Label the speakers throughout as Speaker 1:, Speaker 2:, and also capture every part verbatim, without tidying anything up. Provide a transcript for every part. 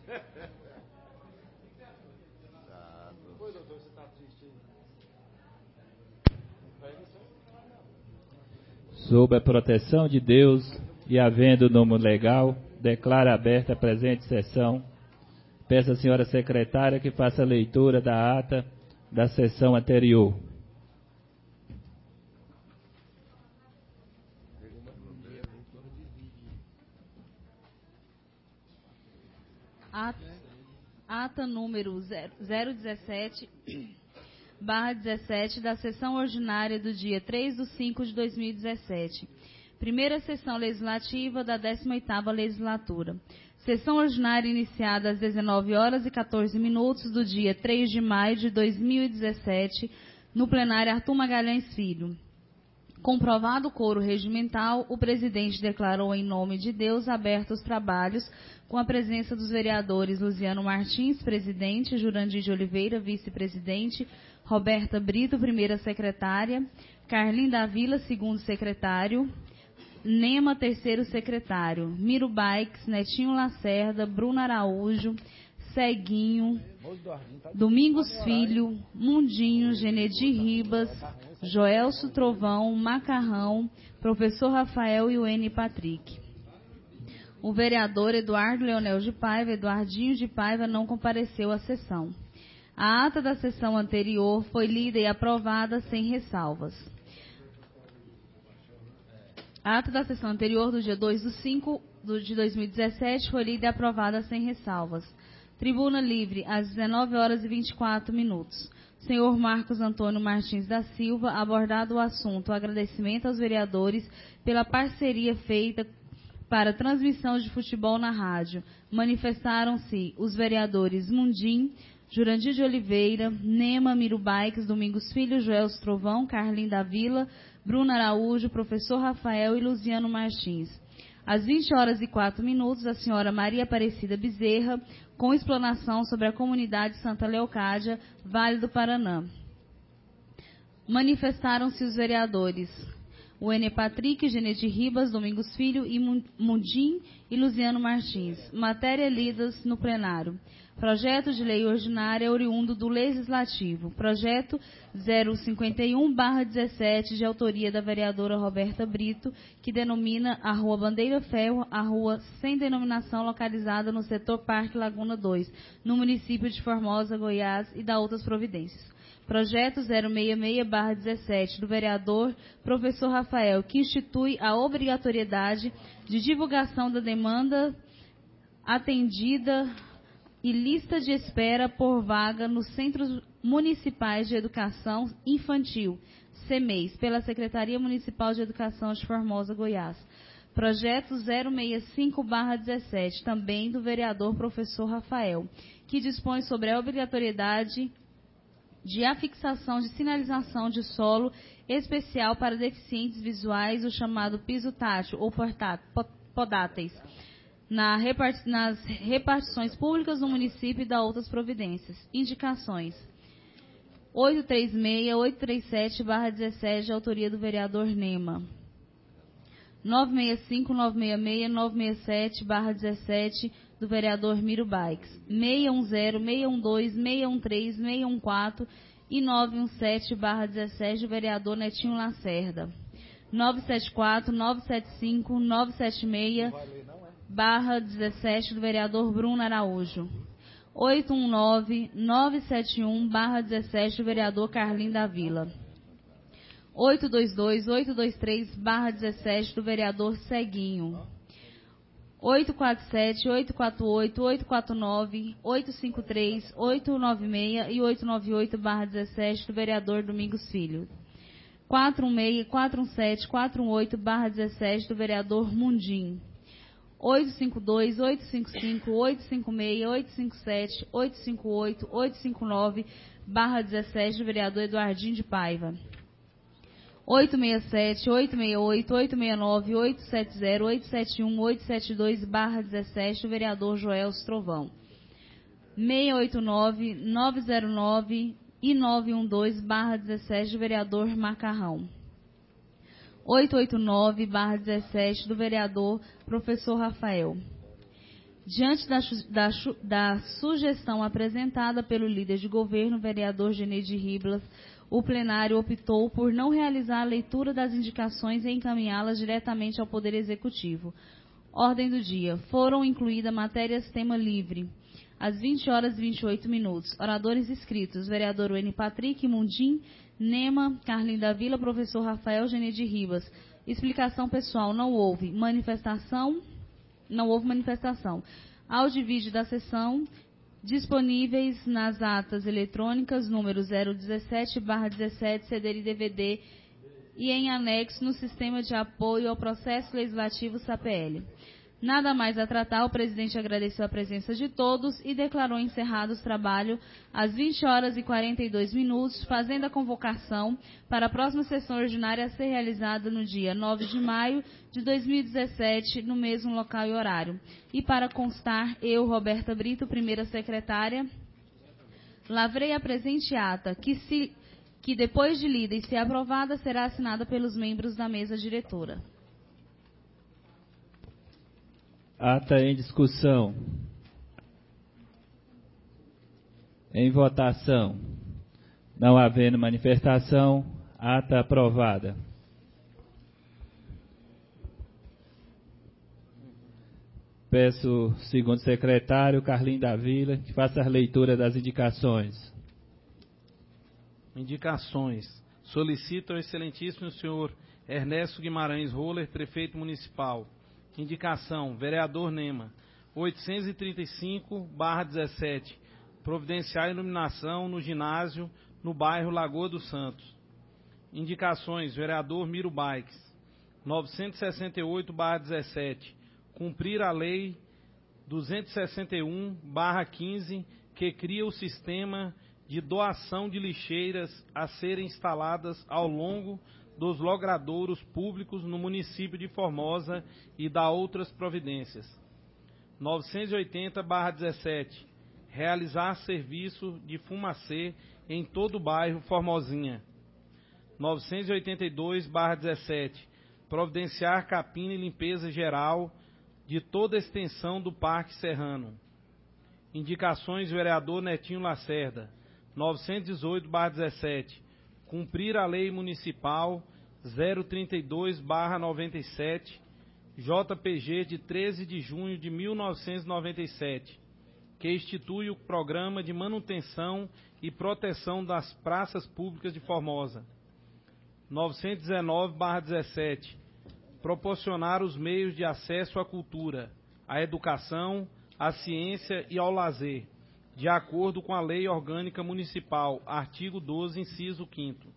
Speaker 1: Oi, doutor, você está triste?
Speaker 2: Sob a proteção de Deus e havendo nome legal, declaro aberta a presente sessão. Peço à senhora secretária que faça a leitura da ata da sessão anterior.
Speaker 3: Ata, ata número zero dezessete, barra dezessete, da sessão ordinária do dia três de cinco de dois mil e dezessete. Primeira sessão legislativa da décima oitava legislatura. Sessão ordinária iniciada às dezenove horas e quatorze minutos do dia três de maio de dois mil e dezessete, no plenário Arthur Magalhães Filho. Comprovado o quoro regimental, o presidente declarou em nome de Deus abertos os trabalhos com a presença dos vereadores Luziano Martins, presidente, Jurandir de Oliveira, vice-presidente, Roberta Brito, primeira secretária, Carlim da Vila, segundo secretário, Nema, terceiro secretário, Miro Baix, Netinho Lacerda, Bruno Araújo, Ceguinho, Domingos Filho, Mundinho, Genedi Ribas, Joelso Trovão, Macarrão, professor Rafael e o N. Patrick. O vereador Eduardo Leonel de Paiva, Eduardinho de Paiva, não compareceu à sessão. A ata da sessão anterior foi lida e aprovada sem ressalvas. A ata da sessão anterior, do dia dois de cinco de dois mil e dezessete, foi lida e aprovada sem ressalvas. Tribuna livre, às dezenove horas e vinte e quatro minutos. Senhor Marcos Antônio Martins da Silva, abordado o assunto, agradecimento aos vereadores pela parceria feita para transmissão de futebol na rádio. Manifestaram-se os vereadores Mundim, Jurandir de Oliveira, Nema, Miro Baix, Domingos Filho, Joel Trovão, Carlim da Vila, Bruno Araújo, professor Rafael e Luziano Martins. Às vinte horas e quatro minutos, a senhora Maria Aparecida Bezerra, com explanação sobre a comunidade Santa Leocádia, Vale do Paraná. Manifestaram-se os vereadores o N. Patrick, Genedi Ribas, Domingos Filho e Mundim e Luziano Martins. Matéria lidas no plenário. Projeto de lei ordinária oriundo do Legislativo. Projeto zero cinquenta e um barra dezessete, de autoria da vereadora Roberta Brito, que denomina a Rua Bandeira Ferro, a rua sem denominação localizada no setor Parque Laguna dois, no município de Formosa, Goiás, e da outras providências. Projeto zero sessenta e seis barra dezessete, do vereador professor Rafael, que institui a obrigatoriedade de divulgação da demanda atendida e lista de espera por vaga nos Centros Municipais de Educação Infantil, CEMEIS, pela Secretaria Municipal de Educação de Formosa, Goiás. Projeto zero sessenta e cinco barra dezessete, também do vereador professor Rafael, que dispõe sobre a obrigatoriedade de afixação de sinalização de solo especial para deficientes visuais, o chamado piso tátil ou podáteis, na repart... nas repartições públicas do município e da outras providências. Indicações. oitocentos e trinta e seis, oitocentos e trinta e sete barra dezessete, de autoria do vereador Nema. novecentos e sessenta e cinco, novecentos e sessenta e seis, novecentos e sessenta e sete barra dezessete, do vereador Miro Baix. seiscentos e dez, seiscentos e doze, seiscentos e treze, seiscentos e quatorze e novecentos e dezessete barra dezessete, do vereador Netinho Lacerda. novecentos e setenta e quatro, novecentos e setenta e cinco, novecentos e setenta e seis barra dezessete, do vereador Bruno Araújo. oitocentos e dezenove, novecentos e setenta e um barra dezessete, do vereador Carlim da Vila. oitocentos e vinte e dois, oitocentos e vinte e três barra dezessete, do vereador Ceguinho. oitocentos e quarenta e sete, oitocentos e quarenta e oito, oitocentos e quarenta e nove, oitocentos e cinquenta e três, oitocentos e noventa e seis e oitocentos e noventa e oito barra dezessete, do vereador Domingos Filho. quatrocentos e dezesseis, quatrocentos e dezessete, quatrocentos e dezoito barra dezessete, do vereador Mundim. oitocentos e cinquenta e dois, oitocentos e cinquenta e cinco, oitocentos e cinquenta e seis, oitocentos e cinquenta e sete, oitocentos e cinquenta e oito, oitocentos e cinquenta e nove barra dezessete, do vereador Eduardinho de Paiva. oitocentos e sessenta e sete, oitocentos e sessenta e oito, oitocentos e sessenta e nove, oitocentos e setenta, oitocentos e setenta e um, oitocentos e setenta e dois barra dezessete, do vereador Joel Trovão. seiscentos e oitenta e nove, novecentos e nove e novecentos e doze barra dezessete, do vereador Macarrão. oitocentos e oitenta e nove barra dezessete, do vereador professor Rafael. Diante da, da, da sugestão apresentada pelo líder de governo, vereador Geneide Ribas, o plenário optou por não realizar a leitura das indicações e encaminhá-las diretamente ao Poder Executivo. Ordem do dia. Foram incluídas matérias tema livre. Às vinte horas e vinte e oito minutos. Oradores inscritos. Vereador Wene Patrick, Mundim, Nema, Carlinho da Vila, professor Rafael Geneide Ribas. Explicação pessoal. Não houve. Manifestação. Não houve manifestação. Áudio e vídeo da sessão disponíveis nas atas eletrônicas número zero dezessete barra dezessete, C D e D V D e em anexo no Sistema de Apoio ao Processo Legislativo S A P L. Nada mais a tratar, o presidente agradeceu a presença de todos e declarou encerrados os trabalhos às vinte horas e quarenta e dois minutos, fazendo a convocação para a próxima sessão ordinária a ser realizada no dia nove de maio de dois mil e dezessete, no mesmo local e horário. E para constar, eu, Roberta Brito, primeira secretária, lavrei a presente ata, que, se, que depois de lida e se aprovada, será assinada pelos membros da mesa diretora.
Speaker 2: Ata em discussão. Em votação. Não havendo manifestação, ata aprovada. Peço, segundo secretário, Carlinho da Vila, que faça a leitura das indicações.
Speaker 4: Indicações. Solicito ao excelentíssimo senhor Ernesto Guimarães Roller, prefeito municipal. Indicação, vereador Nema, oitocentos e trinta e cinco barra dezessete, providenciar iluminação no ginásio no bairro Lagoa dos Santos. Indicações, vereador Miro Baix, novecentos e sessenta e oito barra dezessete, cumprir a lei duzentos e sessenta e um barra quinze, que cria o sistema de doação de lixeiras a serem instaladas ao longo dos logradouros públicos no município de Formosa e da outras providências. novecentos e oitenta barra dezessete. Realizar serviço de fumacê em todo o bairro Formosinha. novecentos e oitenta e dois barra dezessete. Providenciar capina e limpeza geral de toda a extensão do Parque Serrano. Indicações, vereador Netinho Lacerda. novecentos e dezoito barra dezessete. Cumprir a lei municipal zero trinta e dois barra noventa e sete, J P G de treze de junho de mil novecentos e noventa e sete, que institui o Programa de Manutenção e Proteção das Praças Públicas de Formosa. novecentos e dezenove barra dezessete. Proporcionar os meios de acesso à cultura, à educação, à ciência e ao lazer, de acordo com a Lei Orgânica Municipal, artigo doze, inciso quinto.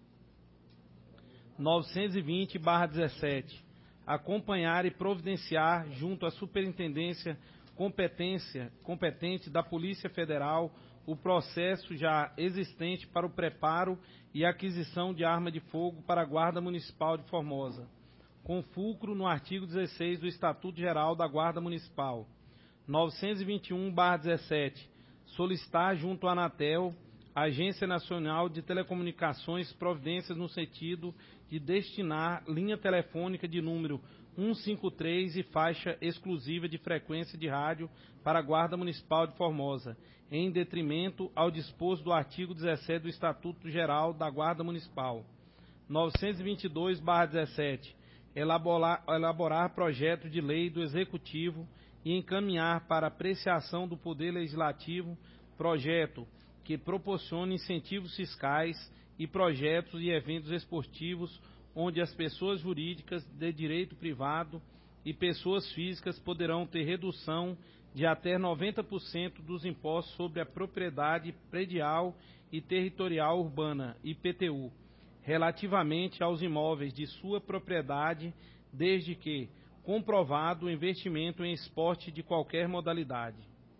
Speaker 4: novecentos e vinte barra dezessete. Acompanhar e providenciar, junto à Superintendência competência, competente da Polícia Federal, o processo já existente para o preparo e aquisição de arma de fogo para a Guarda Municipal de Formosa, com fulcro no artigo dezesseis do Estatuto Geral da Guarda Municipal. novecentos e vinte e um barra dezessete. Solicitar junto à Anatel, Agência Nacional de Telecomunicações, providências no sentido de destinar linha telefônica de número cento e cinquenta e três e faixa exclusiva de frequência de rádio para a Guarda Municipal de Formosa, em detrimento ao disposto do artigo dezessete do Estatuto Geral da Guarda Municipal. novecentos e vinte e dois barra dezessete. Elaborar, elaborar projeto de lei do Executivo e encaminhar para apreciação do Poder Legislativo projeto que proporcione incentivos fiscais e projetos e eventos esportivos onde as pessoas jurídicas de direito privado e pessoas físicas poderão ter redução de até noventa por cento dos impostos sobre a propriedade predial e territorial urbana, I P T U, relativamente aos imóveis de sua propriedade, desde que comprovado o investimento em esporte de qualquer modalidade.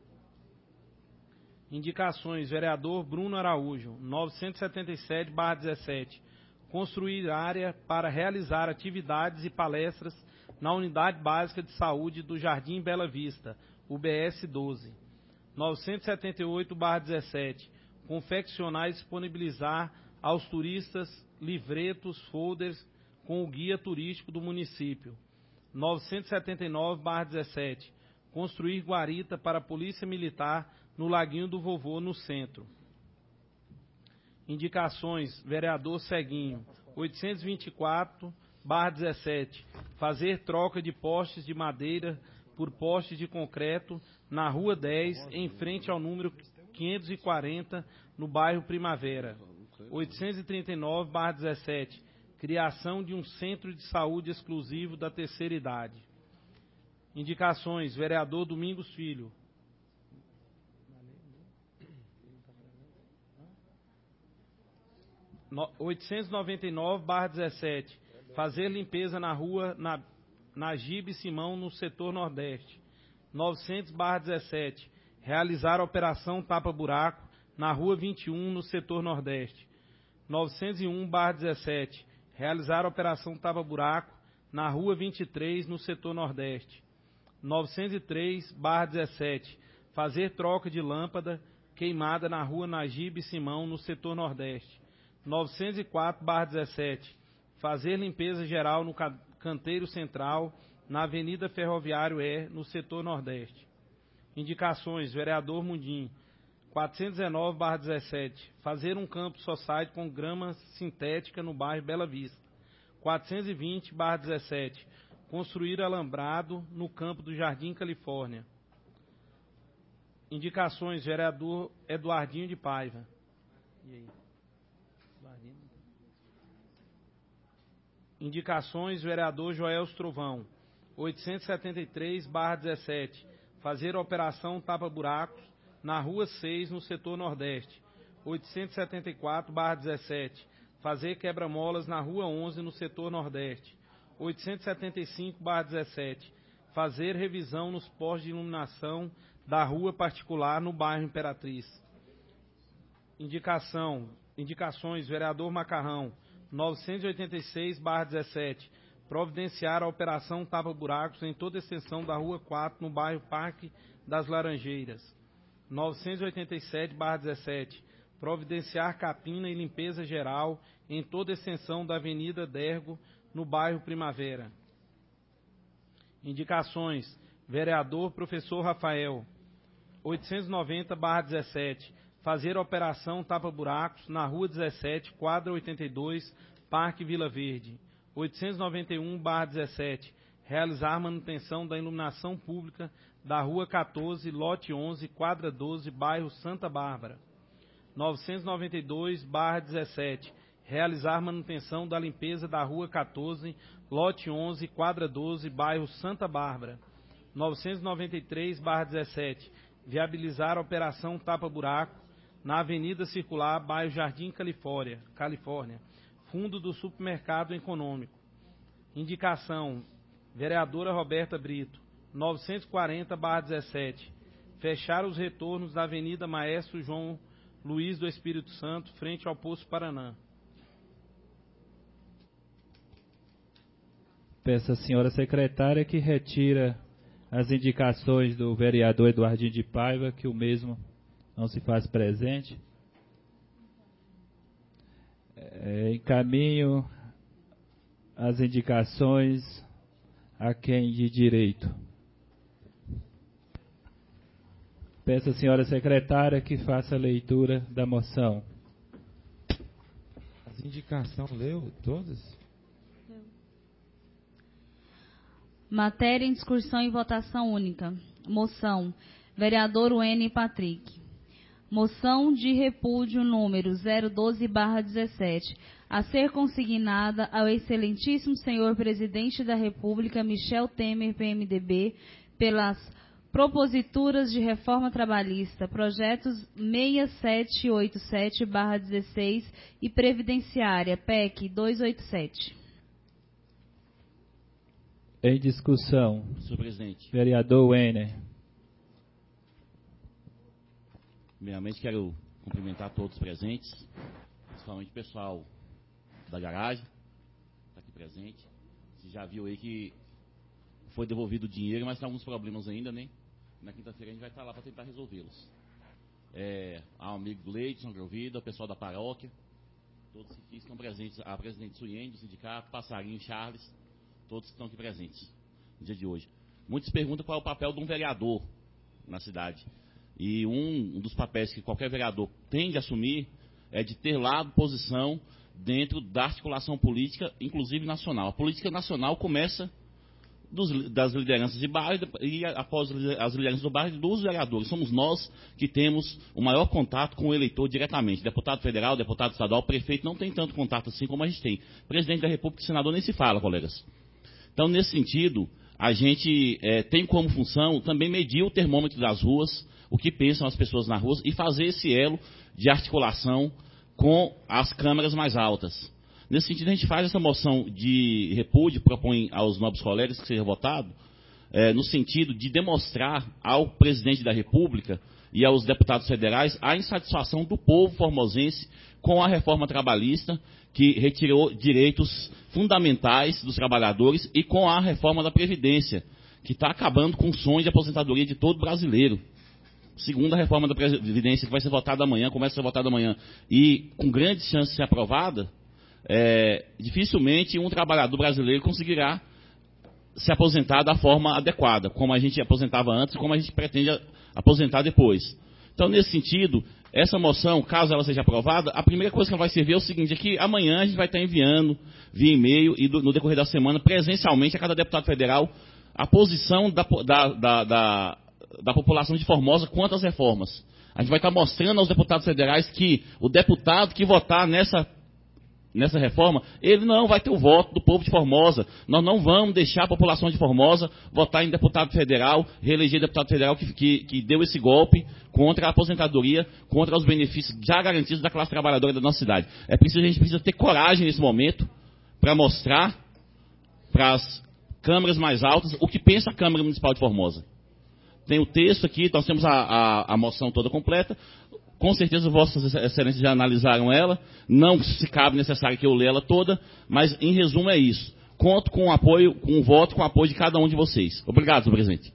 Speaker 4: Indicações, vereador Bruno Araújo, novecentos e setenta e sete barra dezessete. Construir área para realizar atividades e palestras na Unidade Básica de Saúde do Jardim Bela Vista, U B S doze. novecentos e setenta e oito barra dezessete. Confeccionar e disponibilizar aos turistas livretos, folders com o guia turístico do município. novecentos e setenta e nove barra dezessete. construir guarita para a Polícia Militar no Laguinho do Vovô, no centro. Indicações, vereador Ceguinho, oitocentos e vinte e quatro barra dezessete, fazer troca de postes de madeira por postes de concreto na Rua dez, em frente ao número quinhentos e quarenta, no bairro Primavera. oitocentos e trinta e nove barra dezessete, criação de um centro de saúde exclusivo da terceira idade. Indicações, vereador Domingos Filho. oitocentos e noventa e nove barra dezessete, fazer limpeza na rua na, na Gibe Simão, no setor nordeste. novecentos barra dezessete, realizar a operação tapa-buraco na rua vinte e um, no setor nordeste. novecentos e um barra dezessete, realizar a operação tapa-buraco na rua vinte e três, no setor nordeste. novecentos e três barra dezessete, fazer troca de lâmpada queimada na rua Nagibe Simão, no setor nordeste. novecentos e quatro barra dezessete, fazer limpeza geral no canteiro central, na Avenida Ferroviário E, no setor nordeste. Indicações, vereador Mundim. quatrocentos e dezenove barra dezessete, fazer um campo society com grama sintética no bairro Bela Vista. quatrocentos e vinte barra dezessete, construir alambrado no campo do Jardim Califórnia. Indicações, vereador Eduardinho de Paiva. E aí? Indicações, vereador Joel Trovão. oitocentos e setenta e três barra dezessete, fazer operação tapa-buracos na Rua seis, no setor nordeste. oitocentos e setenta e quatro barra dezessete, fazer quebra-molas na Rua onze, no setor nordeste. oitocentos e setenta e cinco barra dezessete, fazer revisão nos postos de iluminação da rua particular no bairro Imperatriz. Indicação, indicações, vereador Macarrão. novecentos e oitenta e seis barra dezessete, providenciar a operação tapa-buracos em toda a extensão da Rua quatro, no bairro Parque das Laranjeiras. novecentos e oitenta e sete barra dezessete, providenciar capina e limpeza geral em toda a extensão da Avenida Dergo, no bairro Primavera. Indicações, vereador Professor Rafael. oitocentos e noventa barra dezessete, fazer operação tapa-buracos na Rua dezessete, quadra oitenta e dois, Parque Vila Verde. oitocentos e noventa e um barra dezessete, realizar manutenção da iluminação pública da Rua quatorze, lote onze, quadra doze, bairro Santa Bárbara. novecentos e noventa e dois barra dezessete, realizar manutenção da limpeza da Rua quatorze, lote onze, quadra doze, bairro Santa Bárbara. novecentos e noventa e três barra dezessete, viabilizar a operação tapa-buraco na Avenida Circular, bairro Jardim Califórnia, Califórnia, fundo do Supermercado Econômico. Indicação, vereadora Roberta Brito. novecentos e quarenta barra dezessete, fechar os retornos da Avenida Maestro João Luiz do Espírito Santo, frente ao Poço Paraná.
Speaker 2: Peço à senhora secretária que retira as indicações do vereador Eduardinho de Paiva, que o mesmo não se faz presente. É, encaminho as indicações a quem de direito. Peço à senhora secretária que faça a leitura da moção.
Speaker 5: As indicações, leu todas?
Speaker 3: Matéria em discussão e votação única. Moção, vereador Wene Patrick. Moção de repúdio número zero doze barra dezessete, a ser consignada ao excelentíssimo senhor presidente da República, Michel Temer, P M D B, pelas proposituras de reforma trabalhista, projetos seis sete oito sete barra dezesseis e previdenciária, P E C duzentos e oitenta e sete.
Speaker 2: Em discussão.
Speaker 6: Senhor presidente.
Speaker 2: Vereador Wene.
Speaker 6: Primeiramente, quero cumprimentar todos os presentes, principalmente o pessoal da garagem, que está aqui presente. Você já viu aí que foi devolvido o dinheiro, mas tem alguns problemas ainda, né? Na quinta-feira a gente vai estar lá para tentar resolvê-los. É, ao amigo Gleidson, Grovida, o pessoal da paróquia, todos que estão presentes, a presidente Suiene, do sindicato, Passarinho, Charles, todos que estão aqui presentes no dia de hoje. muitos perguntam qual é o papel de um vereador na cidade. E um, um dos papéis que qualquer vereador tem de assumir é de ter lá posição dentro da articulação política, inclusive nacional. A política nacional começa dos, das lideranças de bairro e após as lideranças do bairro dos vereadores. Somos nós que temos o maior contato com o eleitor diretamente. Deputado federal, deputado estadual, prefeito não tem tanto contato assim como a gente tem. Presidente da República e senador nem se fala, colegas. Então, nesse sentido, a gente é, tem como função também medir o termômetro das ruas, o que pensam as pessoas nas ruas e fazer esse elo de articulação com as câmaras mais altas. Nesse sentido, a gente faz essa moção de repúdio, propõe aos nobres colegas que seja votado, é, no sentido de demonstrar ao presidente da República e aos deputados federais a insatisfação do povo formosense com a reforma trabalhista, que retirou direitos fundamentais dos trabalhadores, e com a reforma da Previdência, que está acabando com o sonho de aposentadoria de todo brasileiro. Segundo a reforma da Previdência, que vai ser votada amanhã, começa a ser votada amanhã, e com grandes chances de ser aprovada, é, dificilmente um trabalhador brasileiro conseguirá se aposentar da forma adequada, como a gente aposentava antes, como a gente pretende aposentar depois. Então, nesse sentido, essa moção, caso ela seja aprovada, a primeira coisa que ela vai servir é o seguinte, é que amanhã a gente vai estar enviando via e-mail e do, no decorrer da semana, presencialmente, a cada deputado federal, a posição da, da, da, da, da população de Formosa quanto às reformas. A gente vai estar mostrando aos deputados federais que o deputado que votar nessa nessa reforma, ele não vai ter o voto do povo de Formosa. Nós não vamos deixar a população de Formosa votar em deputado federal, reeleger deputado federal que, que, que deu esse golpe contra a aposentadoria, contra os benefícios já garantidos da classe trabalhadora da nossa cidade. É preciso, a gente precisa ter coragem nesse momento para mostrar para as câmaras mais altas o que pensa a Câmara Municipal de Formosa. Tem o texto aqui, nós temos a, a, a moção toda completa. Com certeza, vossas excelências já analisaram ela. Não se cabe necessário que eu leia ela toda, mas, em resumo, é isso. Conto com o apoio, com o voto, com o apoio de cada um de vocês. Obrigado, senhor presidente.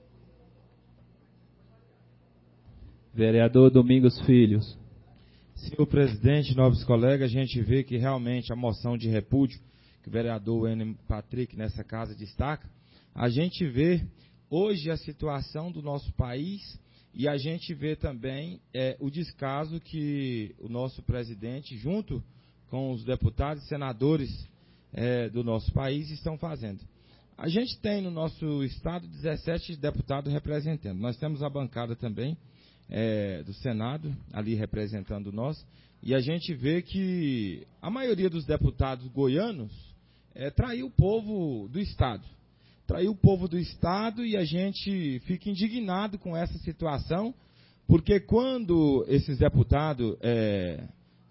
Speaker 2: Vereador Domingos Filhos.
Speaker 5: Senhor presidente, nobres colegas, a gente vê que realmente a moção de repúdio que o vereador N. Patrick nessa casa destaca, a gente vê hoje a situação do nosso país. E a gente vê também é, o descaso que o nosso presidente, junto com os deputados e senadores é, do nosso país, estão fazendo. A gente tem no nosso estado dezessete deputados representando. Nós temos a bancada também é, do Senado, ali representando nós. E a gente vê que a maioria dos deputados goianos é, traiu o povo do estado. Traiu o povo do estado e a gente fica indignado com essa situação, porque quando esses deputados é,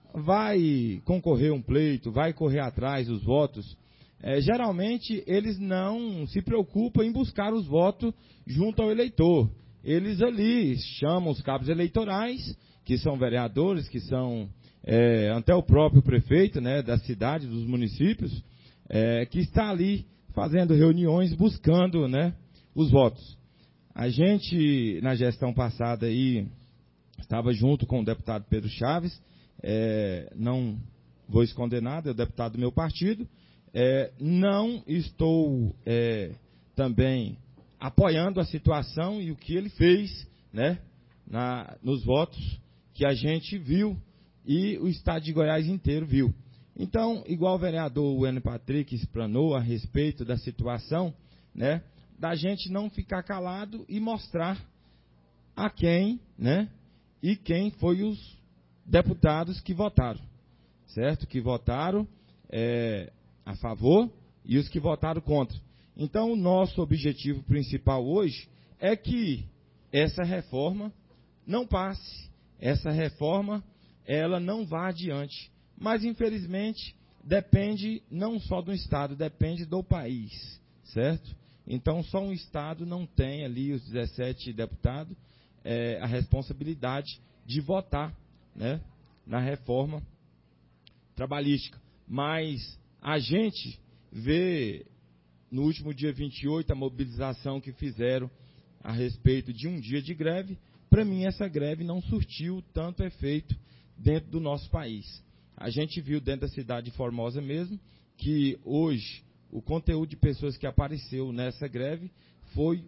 Speaker 5: vai concorrer um pleito, vai correr atrás dos votos, é, geralmente eles não se preocupam em buscar os votos junto ao eleitor. Eles ali chamam os cabos eleitorais, que são vereadores, que são é, até o próprio prefeito, né, da cidade, dos municípios, é, que está ali fazendo reuniões, buscando, né, os votos. A gente, na gestão passada, aí, estava junto com o deputado Pedro Chaves, é, não vou esconder nada, é o deputado do meu partido, é, não estou é, também apoiando a situação e o que ele fez, né, na, nos votos que a gente viu e o estado de Goiás inteiro viu. Então, igual o vereador N. Patrick explanou a respeito da situação, né, da gente não ficar calado e mostrar a quem, né, e quem foi os deputados que votaram, certo? Que votaram é, a favor e os que votaram contra. Então, o nosso objetivo principal hoje é que essa reforma não passe, essa reforma ela não vá adiante. Mas, infelizmente, depende não só do Estado, depende do país, certo? Então, só um Estado não tem ali, os dezessete deputados, é, a responsabilidade de votar, né, na reforma trabalhística. Mas a gente vê, no último dia vinte e oito, a mobilização que fizeram a respeito de um dia de greve. Para mim, essa greve não surtiu tanto efeito dentro do nosso país. A gente viu dentro da cidade de Formosa mesmo, que hoje o conteúdo de pessoas que apareceu nessa greve foi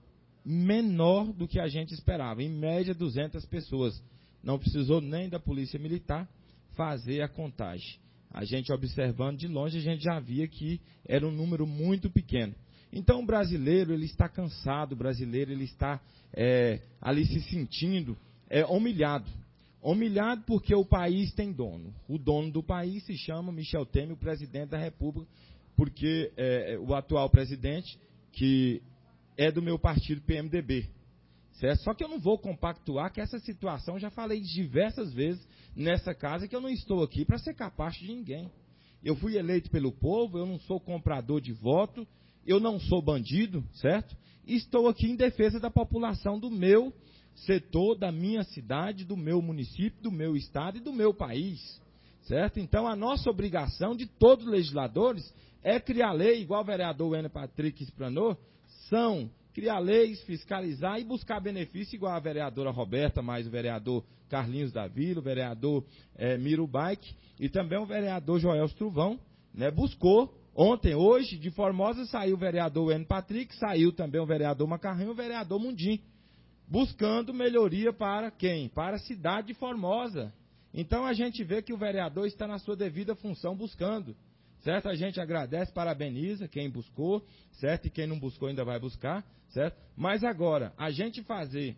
Speaker 5: menor do que a gente esperava, em média duzentas pessoas. Não precisou nem da Polícia Militar fazer a contagem. A gente observando de longe, a gente já via que era um número muito pequeno. Então o brasileiro ele está cansado, o brasileiro ele está é, ali se sentindo é, humilhado. Humilhado porque o país tem dono. O dono do país se chama Michel Temer, o presidente da República, porque é, o atual presidente, que é do meu partido P M D B. Certo? Só que eu não vou compactuar que essa situação, já falei diversas vezes nessa casa, que eu não estou aqui para ser capacho de ninguém. Eu fui eleito pelo povo, eu não sou comprador de voto, eu não sou bandido, certo? E estou aqui em defesa da população do meu setor, da minha cidade, do meu município, do meu estado e do meu país, certo? Então a nossa obrigação de todos os legisladores é criar lei, igual o vereador Wêner Patrick explanou, são criar leis, fiscalizar e buscar benefício, igual a vereadora Roberta, mais o vereador Carlinhos da Vila, o vereador é, Miro Baik e também o vereador Joel Truvão, né, buscou. Ontem, hoje, de Formosa, saiu o vereador Wêner Patrick, saiu também o vereador Macarrão e o vereador Mundim, buscando melhoria para quem? Para a cidade de Formosa. Então a gente vê que o vereador está na sua devida função buscando. Certo? A gente agradece, parabeniza quem buscou, certo? E quem não buscou ainda vai buscar, certo? Mas agora, a gente fazer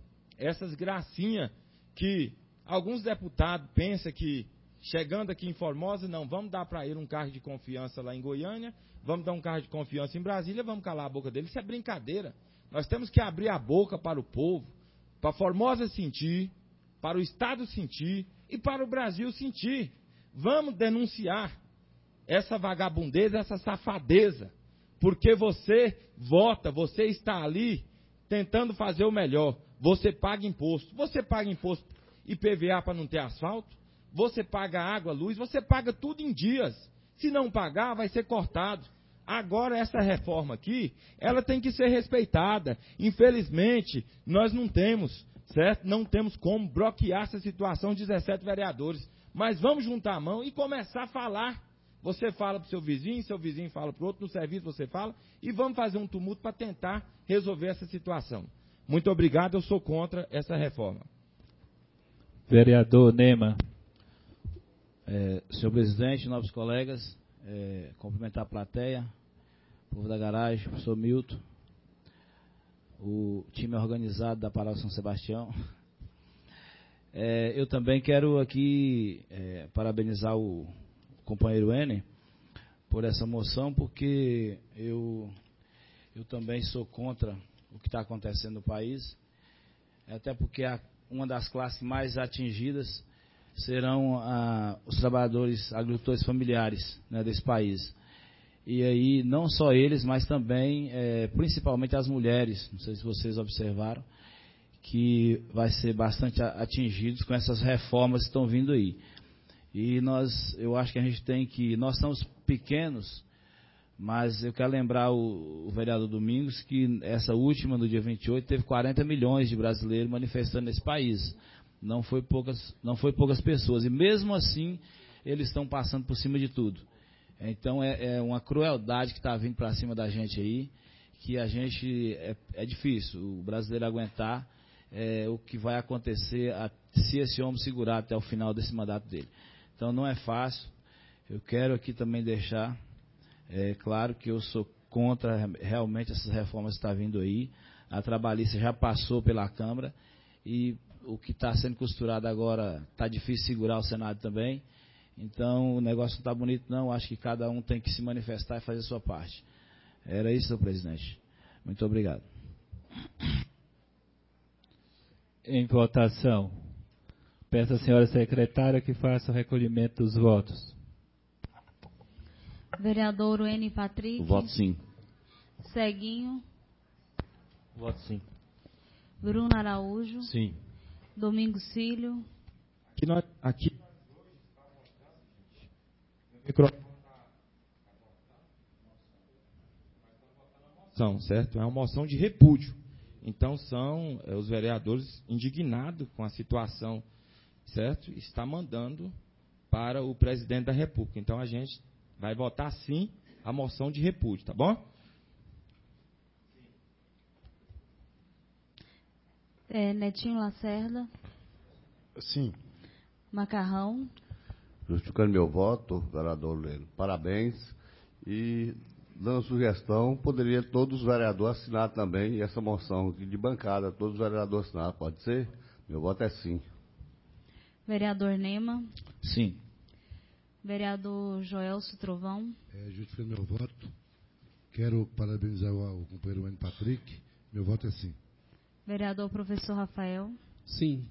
Speaker 5: essas gracinhas que alguns deputados pensam que, chegando aqui em Formosa, não, vamos dar para ele um cargo de confiança lá em Goiânia, vamos dar um cargo de confiança em Brasília, vamos calar a boca dele. Isso é brincadeira. Nós temos que abrir a boca para o povo, para Formosa sentir, para o Estado sentir e para o Brasil sentir. Vamos denunciar essa vagabundeza, essa safadeza, porque você vota, você está ali tentando fazer o melhor, você paga imposto, você paga imposto I P V A para não ter asfalto, você paga água, luz, você paga tudo em dias, se não pagar vai ser cortado. Agora essa reforma aqui, ela tem que ser respeitada, infelizmente nós não temos, certo? Não temos como bloquear essa situação de dezessete vereadores, mas vamos juntar a mão e começar a falar. Você fala para o seu vizinho, seu vizinho fala para o outro, no serviço você fala, e vamos fazer um tumulto para tentar resolver essa situação. Muito obrigado, eu sou contra essa reforma.
Speaker 2: Vereador Nema.
Speaker 7: É, senhor presidente, novos colegas, é, cumprimentar a plateia, povo da garagem, professor Milton, o time organizado da Paróquia São Sebastião. É, eu também quero aqui é, parabenizar o companheiro N por essa moção, porque eu, eu também sou contra o que está acontecendo no país, até porque a, uma das classes mais atingidas serão a, os trabalhadores agricultores familiares, né, desse país. E aí, não só eles, mas também, é, principalmente as mulheres, não sei se vocês observaram, que vai ser bastante atingidos com essas reformas que estão vindo aí. E nós, eu acho que a gente tem que, nós somos pequenos, mas eu quero lembrar o, o vereador Domingos que essa última, no dia vinte e oito, teve quarenta milhões de brasileiros manifestando nesse país. Não foi poucas, não foi poucas pessoas, e mesmo assim eles estão passando por cima de tudo. Então é, é uma crueldade que está vindo para cima da gente aí, que a gente, é, é difícil, o brasileiro aguentar é, o que vai acontecer a, se esse homem segurar até o final desse mandato dele. Então não é fácil. Eu quero aqui também deixar é, claro que eu sou contra realmente essas reformas que estão vindo aí. A trabalhista já passou pela Câmara e o que está sendo costurado agora está difícil segurar o Senado também. Então o negócio não está bonito não. Acho que cada um tem que se manifestar e fazer a sua parte. Era isso, senhor presidente. Muito obrigado.
Speaker 2: Em votação. Peço à senhora secretária que faça o recolhimento dos votos.
Speaker 3: Vereador Wêner Patrick.
Speaker 6: Voto sim.
Speaker 3: Ceguinho.
Speaker 1: Voto sim.
Speaker 3: Bruno Araújo.
Speaker 1: Sim.
Speaker 3: Domingos Filho.
Speaker 5: Aqui, nós, aqui são, certo? É uma moção de repúdio. Então são é, os vereadores indignados com a situação, certo? Está mandando para o presidente da República. Então a gente vai votar sim a moção de repúdio, tá bom?
Speaker 3: É, Netinho Lacerda.
Speaker 8: Sim.
Speaker 3: Macarrão.
Speaker 9: Justificando meu voto, vereador Leno, parabéns. E dando sugestão, poderia todos os vereadores assinar também essa moção de bancada, todos os vereadores assinar, pode ser? Meu voto é sim.
Speaker 3: Vereador Nema.
Speaker 7: Sim.
Speaker 3: Vereador Joelso Trovão.
Speaker 8: É, justificando meu voto, quero parabenizar o, o companheiro N. Patrick. Meu voto é sim.
Speaker 3: Vereador Professor Rafael.
Speaker 10: Sim.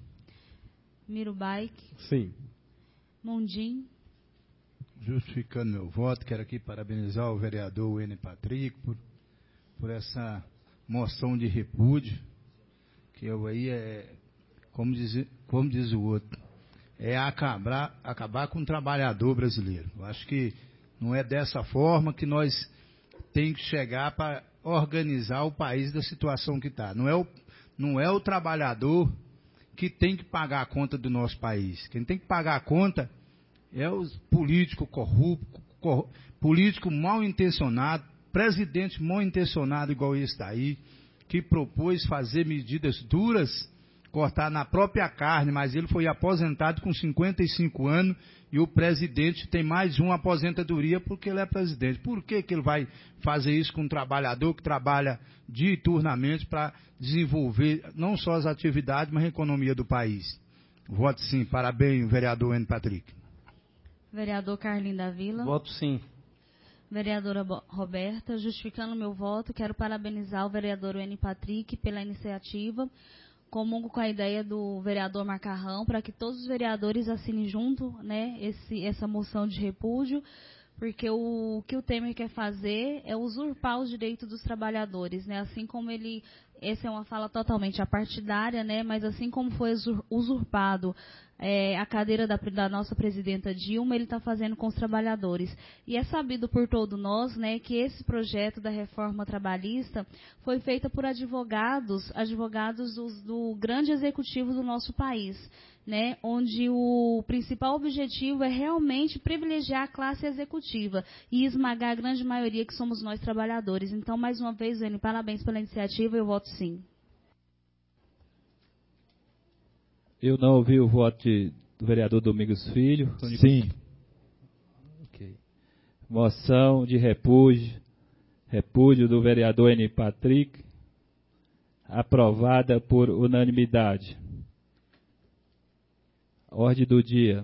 Speaker 3: Miro Baik.
Speaker 10: Sim.
Speaker 3: Mundim.
Speaker 11: Justificando meu voto, quero aqui parabenizar o vereador N. Patrick por, por essa moção de repúdio, que eu aí é, como diz, como diz o outro, é acabar, acabar com o trabalhador brasileiro. Eu acho que não é dessa forma que nós temos que chegar para organizar o país da situação que está. Não é o, não é o trabalhador que tem que pagar a conta do nosso país. Quem tem que pagar a conta é os políticos corruptos, cor, político mal intencionado, presidente mal intencionado igual esse daí, que propôs fazer medidas duras, cortar na própria carne, mas ele foi aposentado com cinquenta e cinco anos e o presidente tem mais uma aposentadoria porque ele é presidente. Por que que ele vai fazer isso com um trabalhador que trabalha diuturnamente para desenvolver não só as atividades, mas a economia do país? Voto sim. Parabéns, vereador N. Patrick.
Speaker 3: Vereador Carlinho da Vila.
Speaker 4: Voto sim.
Speaker 3: Vereadora Roberta. Justificando meu voto, quero parabenizar o vereador N. Patrick pela iniciativa. Comungo com a ideia do vereador Macarrão, para que todos os vereadores assinem junto, né, esse, essa moção de repúdio, porque o, o que o Temer quer fazer é usurpar os direitos dos trabalhadores, né, assim como ele, essa é uma fala totalmente apartidária, né, mas assim como foi usurpado é, a cadeira da, da nossa presidenta Dilma, ele está fazendo com os trabalhadores. E é sabido por todos nós, né, que esse projeto da reforma trabalhista foi feito por advogados, advogados do, do grande executivo do nosso país, né, onde o principal objetivo é realmente privilegiar a classe executiva e esmagar a grande maioria que somos nós trabalhadores. Então, mais uma vez, N, parabéns pela iniciativa, eu voto sim.
Speaker 2: Eu não ouvi o voto de, do vereador Domingos Filho.
Speaker 5: Sim.
Speaker 2: Okay. Moção de repúdio, repúdio do vereador N. Patrick, aprovada por unanimidade. Ordem do dia.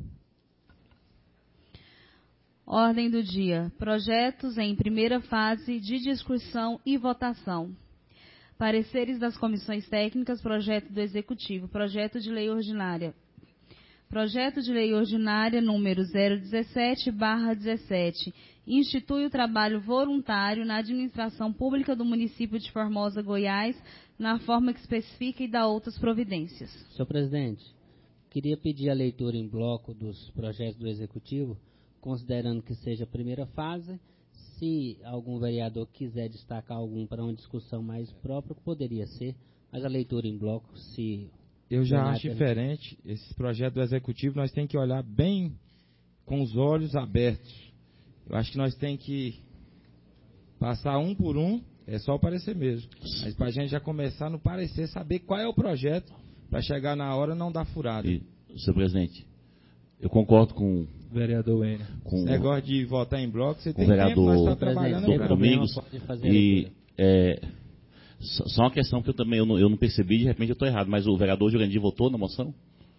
Speaker 3: Ordem do dia. Projetos em primeira fase de discussão e votação. Pareceres das comissões técnicas, projeto do Executivo, projeto de lei ordinária. Projeto de lei ordinária número zero dezessete barra dezessete. Institui o trabalho voluntário na administração pública do município de Formosa, Goiás, na forma que especifica e dá outras providências.
Speaker 10: Senhor presidente, queria pedir a leitura em bloco dos projetos do Executivo, considerando que seja a primeira fase. Se algum vereador quiser destacar algum para uma discussão mais própria, poderia ser, mas a leitura em bloco, se...
Speaker 5: Eu já acho diferente. Esse projeto do Executivo nós temos que olhar bem com os olhos abertos. Eu acho que nós temos que passar um por um, é só o parecer mesmo. Mas para a gente já começar no parecer, saber qual é o projeto, para chegar na hora não dar furada.
Speaker 6: E, senhor presidente, eu concordo com...
Speaker 2: Vereador N.
Speaker 5: Com o negócio de votar em bloco, você tem
Speaker 6: vereador,
Speaker 5: tempo, nós tá trabalhando
Speaker 6: Dr. Domingos, e é, só uma questão que eu também eu não, eu não percebi, de repente eu estou errado, mas o vereador Jurandir votou na moção?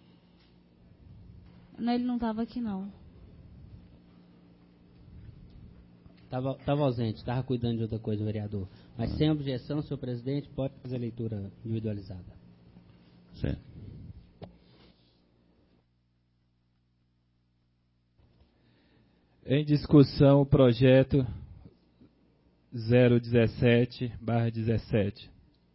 Speaker 3: Não, ele não estava aqui, não.
Speaker 10: Estava ausente, estava cuidando de outra coisa, vereador. Mas sem objeção, senhor presidente, pode fazer a leitura individualizada.
Speaker 6: Certo.
Speaker 2: Em discussão o projeto zero dezessete barra dezessete.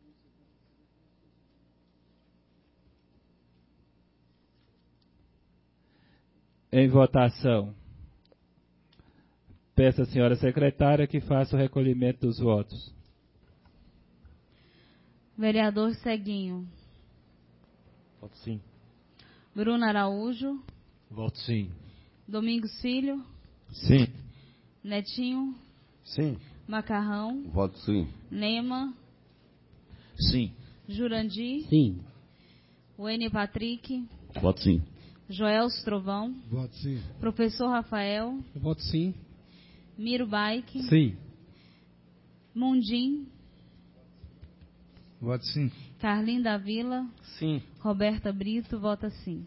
Speaker 2: Em votação. Peço à senhora secretária que faça o recolhimento dos votos.
Speaker 3: Vereador Ceguinho.
Speaker 1: Voto sim.
Speaker 3: Bruno Araújo.
Speaker 1: Voto sim.
Speaker 3: Domingos Filho.
Speaker 5: Sim.
Speaker 3: Netinho.
Speaker 8: Sim.
Speaker 3: Macarrão.
Speaker 9: Voto sim.
Speaker 3: Nema.
Speaker 6: Sim.
Speaker 3: Jurandir?
Speaker 10: Sim.
Speaker 3: Wene Patrick?
Speaker 6: Voto sim.
Speaker 3: Joelso Trovão?
Speaker 8: Voto sim.
Speaker 3: Professor Rafael?
Speaker 12: Voto sim.
Speaker 3: Miro Baik?
Speaker 1: Sim.
Speaker 3: Mundim?
Speaker 11: Voto sim.
Speaker 3: Carlinho da Vila?
Speaker 4: Sim.
Speaker 3: Roberta Brito, vota sim.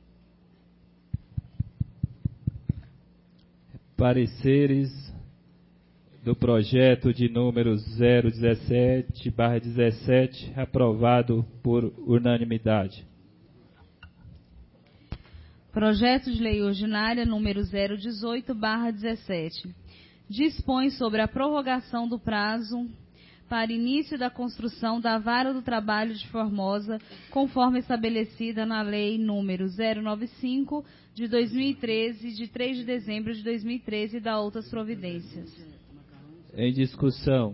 Speaker 2: Pareceres do projeto de número zero dezessete barra dezessete, aprovado por unanimidade.
Speaker 3: Projeto de Lei Ordinária número zero dezoito barra dezessete. Dispõe sobre a prorrogação do prazo para início da construção da Vara do Trabalho de Formosa, conforme estabelecida na Lei número zero noventa e cinco de dois mil e treze, de três de dezembro de dois mil e treze, e da outras providências.
Speaker 2: Em discussão.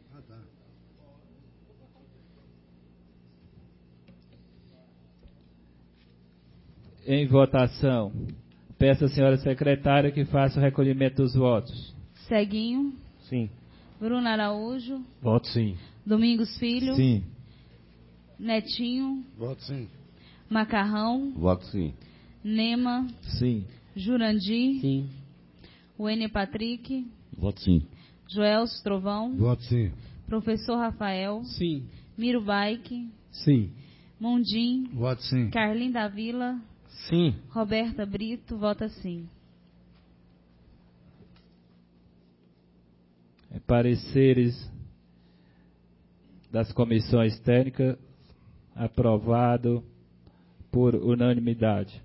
Speaker 2: Em votação. Peço à senhora secretária que faça o recolhimento dos votos.
Speaker 3: Ceguinho?
Speaker 1: Sim.
Speaker 3: Bruno Araújo?
Speaker 1: Voto sim.
Speaker 3: Domingos Filho?
Speaker 5: Sim.
Speaker 3: Netinho?
Speaker 8: Voto sim.
Speaker 3: Macarrão?
Speaker 9: Voto sim.
Speaker 3: Nema?
Speaker 5: Sim.
Speaker 3: Jurandir?
Speaker 10: Sim.
Speaker 3: Wene Patrick?
Speaker 6: Voto sim.
Speaker 3: Joelso Trovão?
Speaker 8: Voto sim.
Speaker 3: Professor Rafael?
Speaker 12: Sim.
Speaker 3: Miro Baik?
Speaker 1: Sim.
Speaker 3: Mundim?
Speaker 11: Voto sim.
Speaker 3: Carlinho da Vila?
Speaker 4: Sim.
Speaker 3: Roberta Brito, vota sim.
Speaker 2: Pareceres das comissões técnicas, aprovado por unanimidade.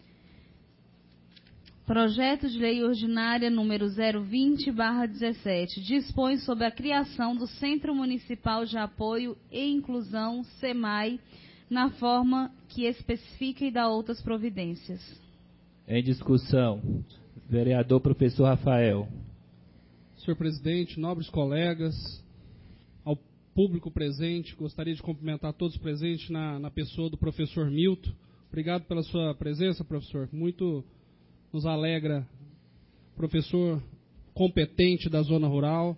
Speaker 3: Projeto de Lei Ordinária número zero vinte barra dezessete dispõe sobre a criação do Centro Municipal de Apoio e Inclusão, SEMAI, na forma que especifica e dá outras providências.
Speaker 2: Em discussão, vereador professor Rafael.
Speaker 12: Senhor presidente, nobres colegas, ao público presente, gostaria de cumprimentar todos os presentes na, na pessoa do professor Milton. Obrigado pela sua presença, professor. Muito nos alegra, professor competente da zona rural,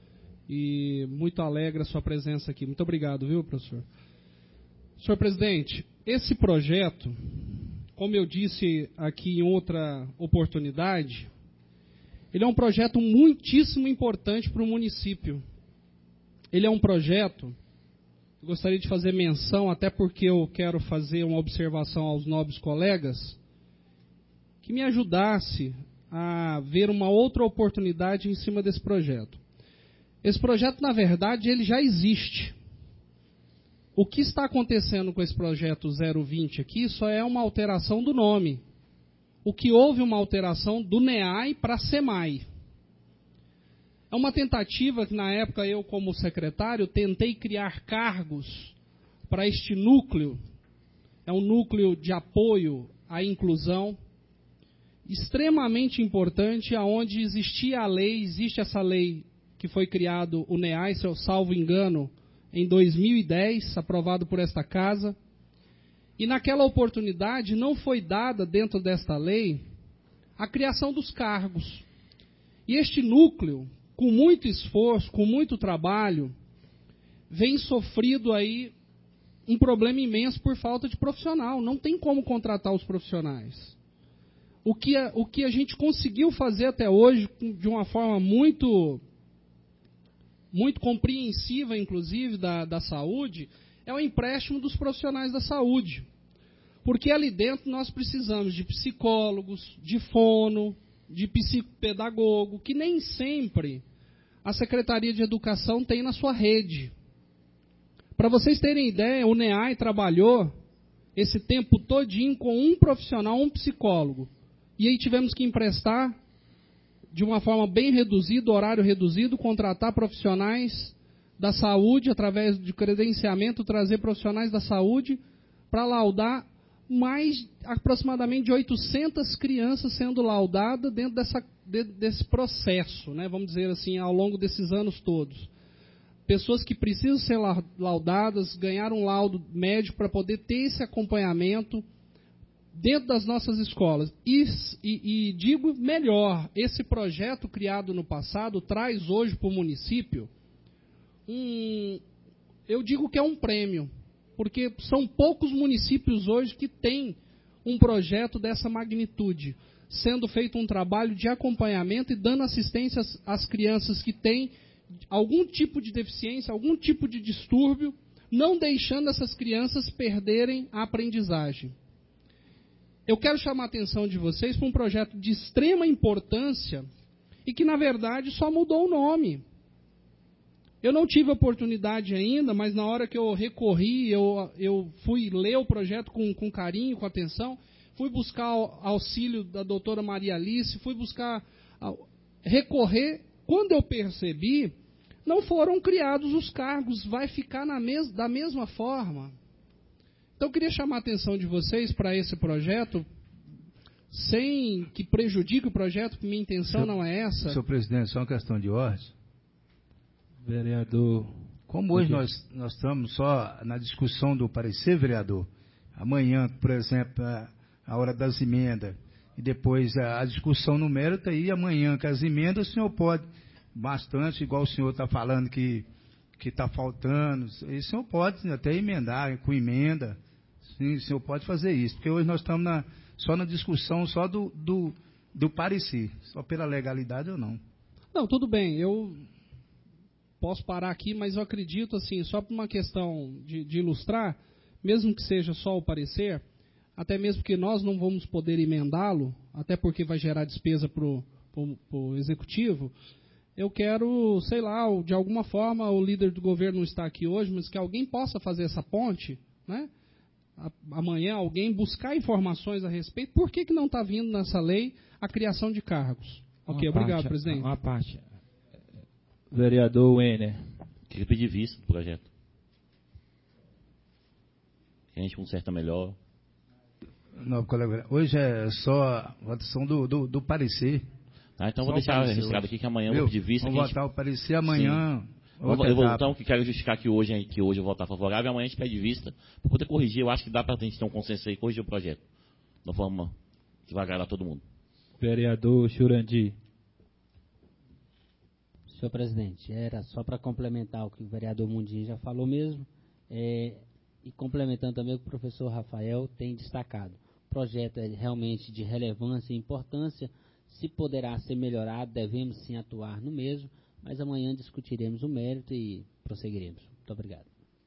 Speaker 12: e muito alegra a sua presença aqui. Muito obrigado, viu, professor? Senhor presidente, esse projeto, como eu disse aqui em outra oportunidade, ele é um projeto muitíssimo importante para o município. Ele é um projeto, eu gostaria de fazer menção, até porque eu quero fazer uma observação aos nobres colegas, que me ajudasse a ver uma outra oportunidade em cima desse projeto. Esse projeto, na verdade, ele já existe. O que está acontecendo com esse projeto zero vinte aqui só é uma alteração do nome. O que houve uma alteração do NEAI para SEMAI. É uma tentativa que, na época, eu, como secretário, tentei criar cargos para este núcleo. É um núcleo de apoio à inclusão, extremamente importante, aonde existia a lei, existe essa lei que foi criado o NEAI, se eu salvo engano, em dois mil e dez, aprovado por esta casa. E naquela oportunidade não foi dada dentro desta lei a criação dos cargos. E este núcleo, com muito esforço, com muito trabalho, vem sofrido aí um problema imenso por falta de profissional. Não tem como contratar os profissionais. O que a, o que a gente conseguiu fazer até hoje, de uma forma muito, muito compreensiva, inclusive, da, da saúde, é o empréstimo dos profissionais da saúde. Porque ali dentro nós precisamos de psicólogos, de fono, de psicopedagogo, que nem sempre a Secretaria de Educação tem na sua rede. Para vocês terem ideia, o NEAI trabalhou esse tempo todinho com um profissional, um psicólogo. E aí tivemos que emprestar, de uma forma bem reduzida, horário reduzido, contratar profissionais da saúde, através de credenciamento, trazer profissionais da saúde para laudar mais aproximadamente de oitocentas crianças sendo laudadas dentro dessa, de, desse processo, né, vamos dizer assim, ao longo desses anos todos. Pessoas que precisam ser laudadas, ganharam um laudo médico para poder ter esse acompanhamento dentro das nossas escolas. E, e, e digo melhor, esse projeto criado no passado traz hoje para o município um, eu digo que é um prêmio. porque são poucos municípios hoje que têm um projeto dessa magnitude, sendo feito um trabalho de acompanhamento e dando assistência às, às crianças que têm algum tipo de deficiência, algum tipo de distúrbio, não deixando essas crianças perderem a aprendizagem. Eu quero chamar a atenção de vocês para um projeto de extrema importância e que, na verdade, só mudou o nome. Eu não tive oportunidade ainda, mas na hora que eu recorri, eu, eu fui ler o projeto com, com carinho, com atenção, fui buscar auxílio da doutora Maria Alice, fui buscar recorrer. Quando eu percebi, não foram criados os cargos, vai ficar na mes, da mesma forma. Então eu queria chamar a atenção de vocês para esse projeto, sem que prejudique o projeto, porque minha intenção
Speaker 11: Senhor,
Speaker 12: não é essa.
Speaker 11: Senhor presidente, só uma questão de ordem.
Speaker 2: Vereador.
Speaker 11: Como hoje nós, nós estamos só na discussão do parecer, vereador, amanhã, por exemplo, a, a hora das emendas, e depois a, a discussão no mérito, aí amanhã com as emendas, o senhor pode, bastante, igual o senhor está falando que que está faltando, o senhor pode até emendar com emenda, sim, o senhor pode fazer isso, porque hoje nós estamos na, só na discussão só do, do, do parecer, só pela legalidade ou não.
Speaker 12: Não, tudo bem, eu posso parar aqui, mas eu acredito, assim, só por uma questão de, de ilustrar, mesmo que seja só o parecer, até mesmo que nós não vamos poder emendá-lo, até porque vai gerar despesa para o executivo, eu quero, sei lá, de alguma forma, o líder do governo não está aqui hoje, mas que alguém possa fazer essa ponte, né? Amanhã alguém buscar informações a respeito, por que, que não está vindo nessa lei a criação de cargos?
Speaker 2: Uma
Speaker 12: ok, obrigado,
Speaker 2: parte,
Speaker 12: presidente.
Speaker 2: Uma parte. Vereador Wenner.
Speaker 6: Queria pedir vista do projeto. Que a gente conserta melhor.
Speaker 11: Não, colega, hoje é só a votação do, do, do parecer.
Speaker 6: Ah, então vou deixar registrado aqui que amanhã eu vou pedir vista.
Speaker 11: Vamos votar o parecer amanhã. Eu vou, eu vou,
Speaker 6: então, que quero justificar que hoje, que hoje eu vou votar favorável, amanhã a gente pede vista para poder corrigir. Eu acho que dá para a gente ter um consenso aí e corrigir o projeto. Da forma que vai agradar todo mundo.
Speaker 2: Vereador Churandi.
Speaker 10: Senhor presidente, era só para complementar o que o vereador Mundinho já falou mesmo, é, e complementando também o que o professor Rafael tem destacado. O projeto é realmente de relevância e importância. Se poderá ser melhorado, devemos sim atuar no mesmo, mas amanhã discutiremos o mérito e prosseguiremos. Muito obrigado.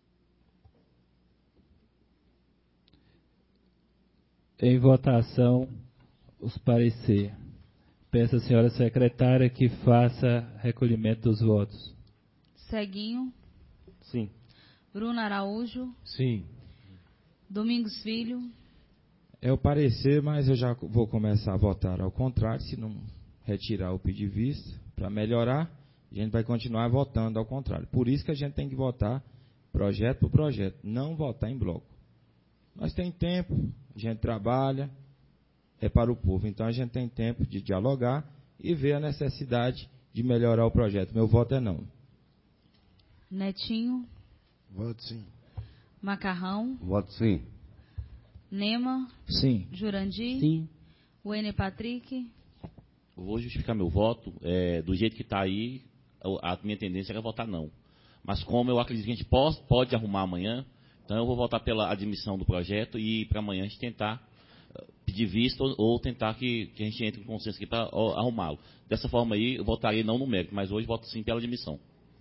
Speaker 2: Em votação, os parecer. Peço à senhora secretária que faça recolhimento dos votos.
Speaker 3: Ceguinho.
Speaker 1: Sim.
Speaker 3: Bruno Araújo.
Speaker 1: Sim.
Speaker 3: Domingos Filho.
Speaker 5: É o parecer, mas eu já vou começar a votar ao contrário, se não retirar o pedido de vista, para melhorar, a gente vai continuar votando ao contrário. Por isso que a gente tem que votar projeto por projeto, não votar em bloco. Nós temos tempo, a gente trabalha, é para o povo, então a gente tem tempo de dialogar e ver a necessidade de melhorar o projeto. Meu voto é não.
Speaker 3: Netinho.
Speaker 8: Voto sim.
Speaker 3: Macarrão.
Speaker 9: Voto sim.
Speaker 3: Nema.
Speaker 7: Sim.
Speaker 3: Jurandir.
Speaker 10: Sim.
Speaker 3: Wene Patrick.
Speaker 6: Eu vou justificar meu voto. É, do jeito que está aí, a minha tendência era votar não. Mas como eu acredito que a gente pode, pode arrumar amanhã, então eu vou votar pela admissão do projeto e para amanhã a gente tentar pedir vista ou, ou tentar que, que a gente entre em consenso aqui para arrumá-lo. Dessa forma aí, eu votarei não no mérito, mas hoje voto sim pela admissão.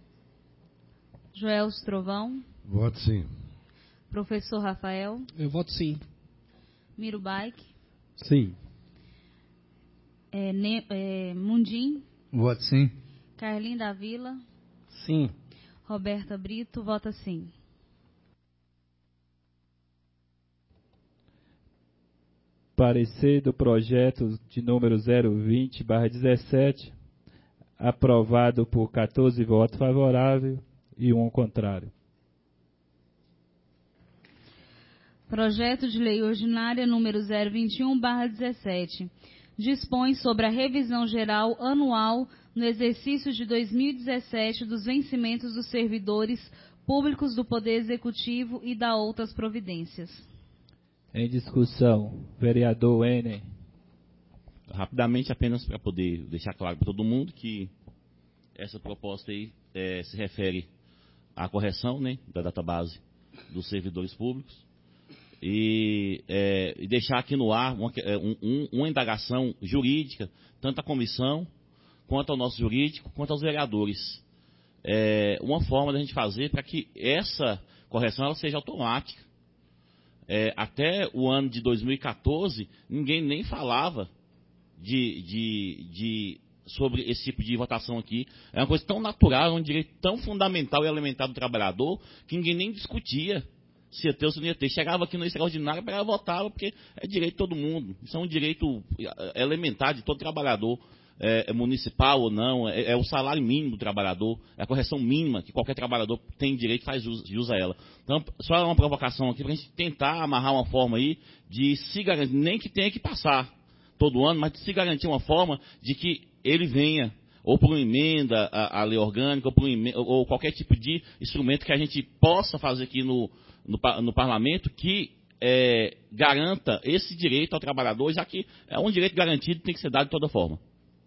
Speaker 3: Joel Trovão.
Speaker 8: Voto sim.
Speaker 3: Professor Rafael.
Speaker 12: Eu voto sim.
Speaker 3: Miro Baik.
Speaker 1: Sim.
Speaker 3: É, ne, é, Mundim.
Speaker 11: Voto sim.
Speaker 3: Carlinhos da Vila.
Speaker 1: Sim.
Speaker 3: Roberta Brito, vota sim.
Speaker 2: Parecer do projeto de número zero vinte barra dezessete, aprovado por quatorze votos favoráveis e um contrário.
Speaker 3: Projeto de Lei Ordinária número zero vinte e um barra dezessete. Dispõe sobre a revisão geral anual no exercício de dois mil e dezessete dos vencimentos dos servidores públicos do Poder Executivo e da outras providências.
Speaker 2: Em discussão, vereador Wenner.
Speaker 6: Rapidamente, apenas para poder deixar claro para todo mundo que essa proposta aí é, se refere à correção, né, da database dos servidores públicos e, é, e deixar aqui no ar uma, um, uma indagação jurídica, tanto à comissão, quanto ao nosso jurídico, quanto aos vereadores. É, uma forma da gente fazer para que essa correção ela seja automática. É, até o ano de dois mil e quatorze, ninguém nem falava de, de, de, sobre esse tipo de votação aqui. É uma coisa tão natural, é um direito tão fundamental e elementar do trabalhador, que ninguém nem discutia se ia ter ou se não ia ter. Chegava aqui no extraordinário, pegava e votava, porque é direito de todo mundo. Isso é um direito elementar de todo trabalhador. É, é municipal ou não, é, é o salário mínimo do trabalhador, é a correção mínima que qualquer trabalhador tem direito e faz jus, jus a ela. Então, só uma provocação aqui para a gente tentar amarrar uma forma aí de se garantir, nem que tenha que passar todo ano, mas de se garantir uma forma de que ele venha, ou por uma emenda à, à lei orgânica, ou, por emenda, ou qualquer tipo de instrumento que a gente possa fazer aqui no, no, no parlamento que é, garanta esse direito ao trabalhador, já que é um direito garantido e tem que ser dado de toda forma.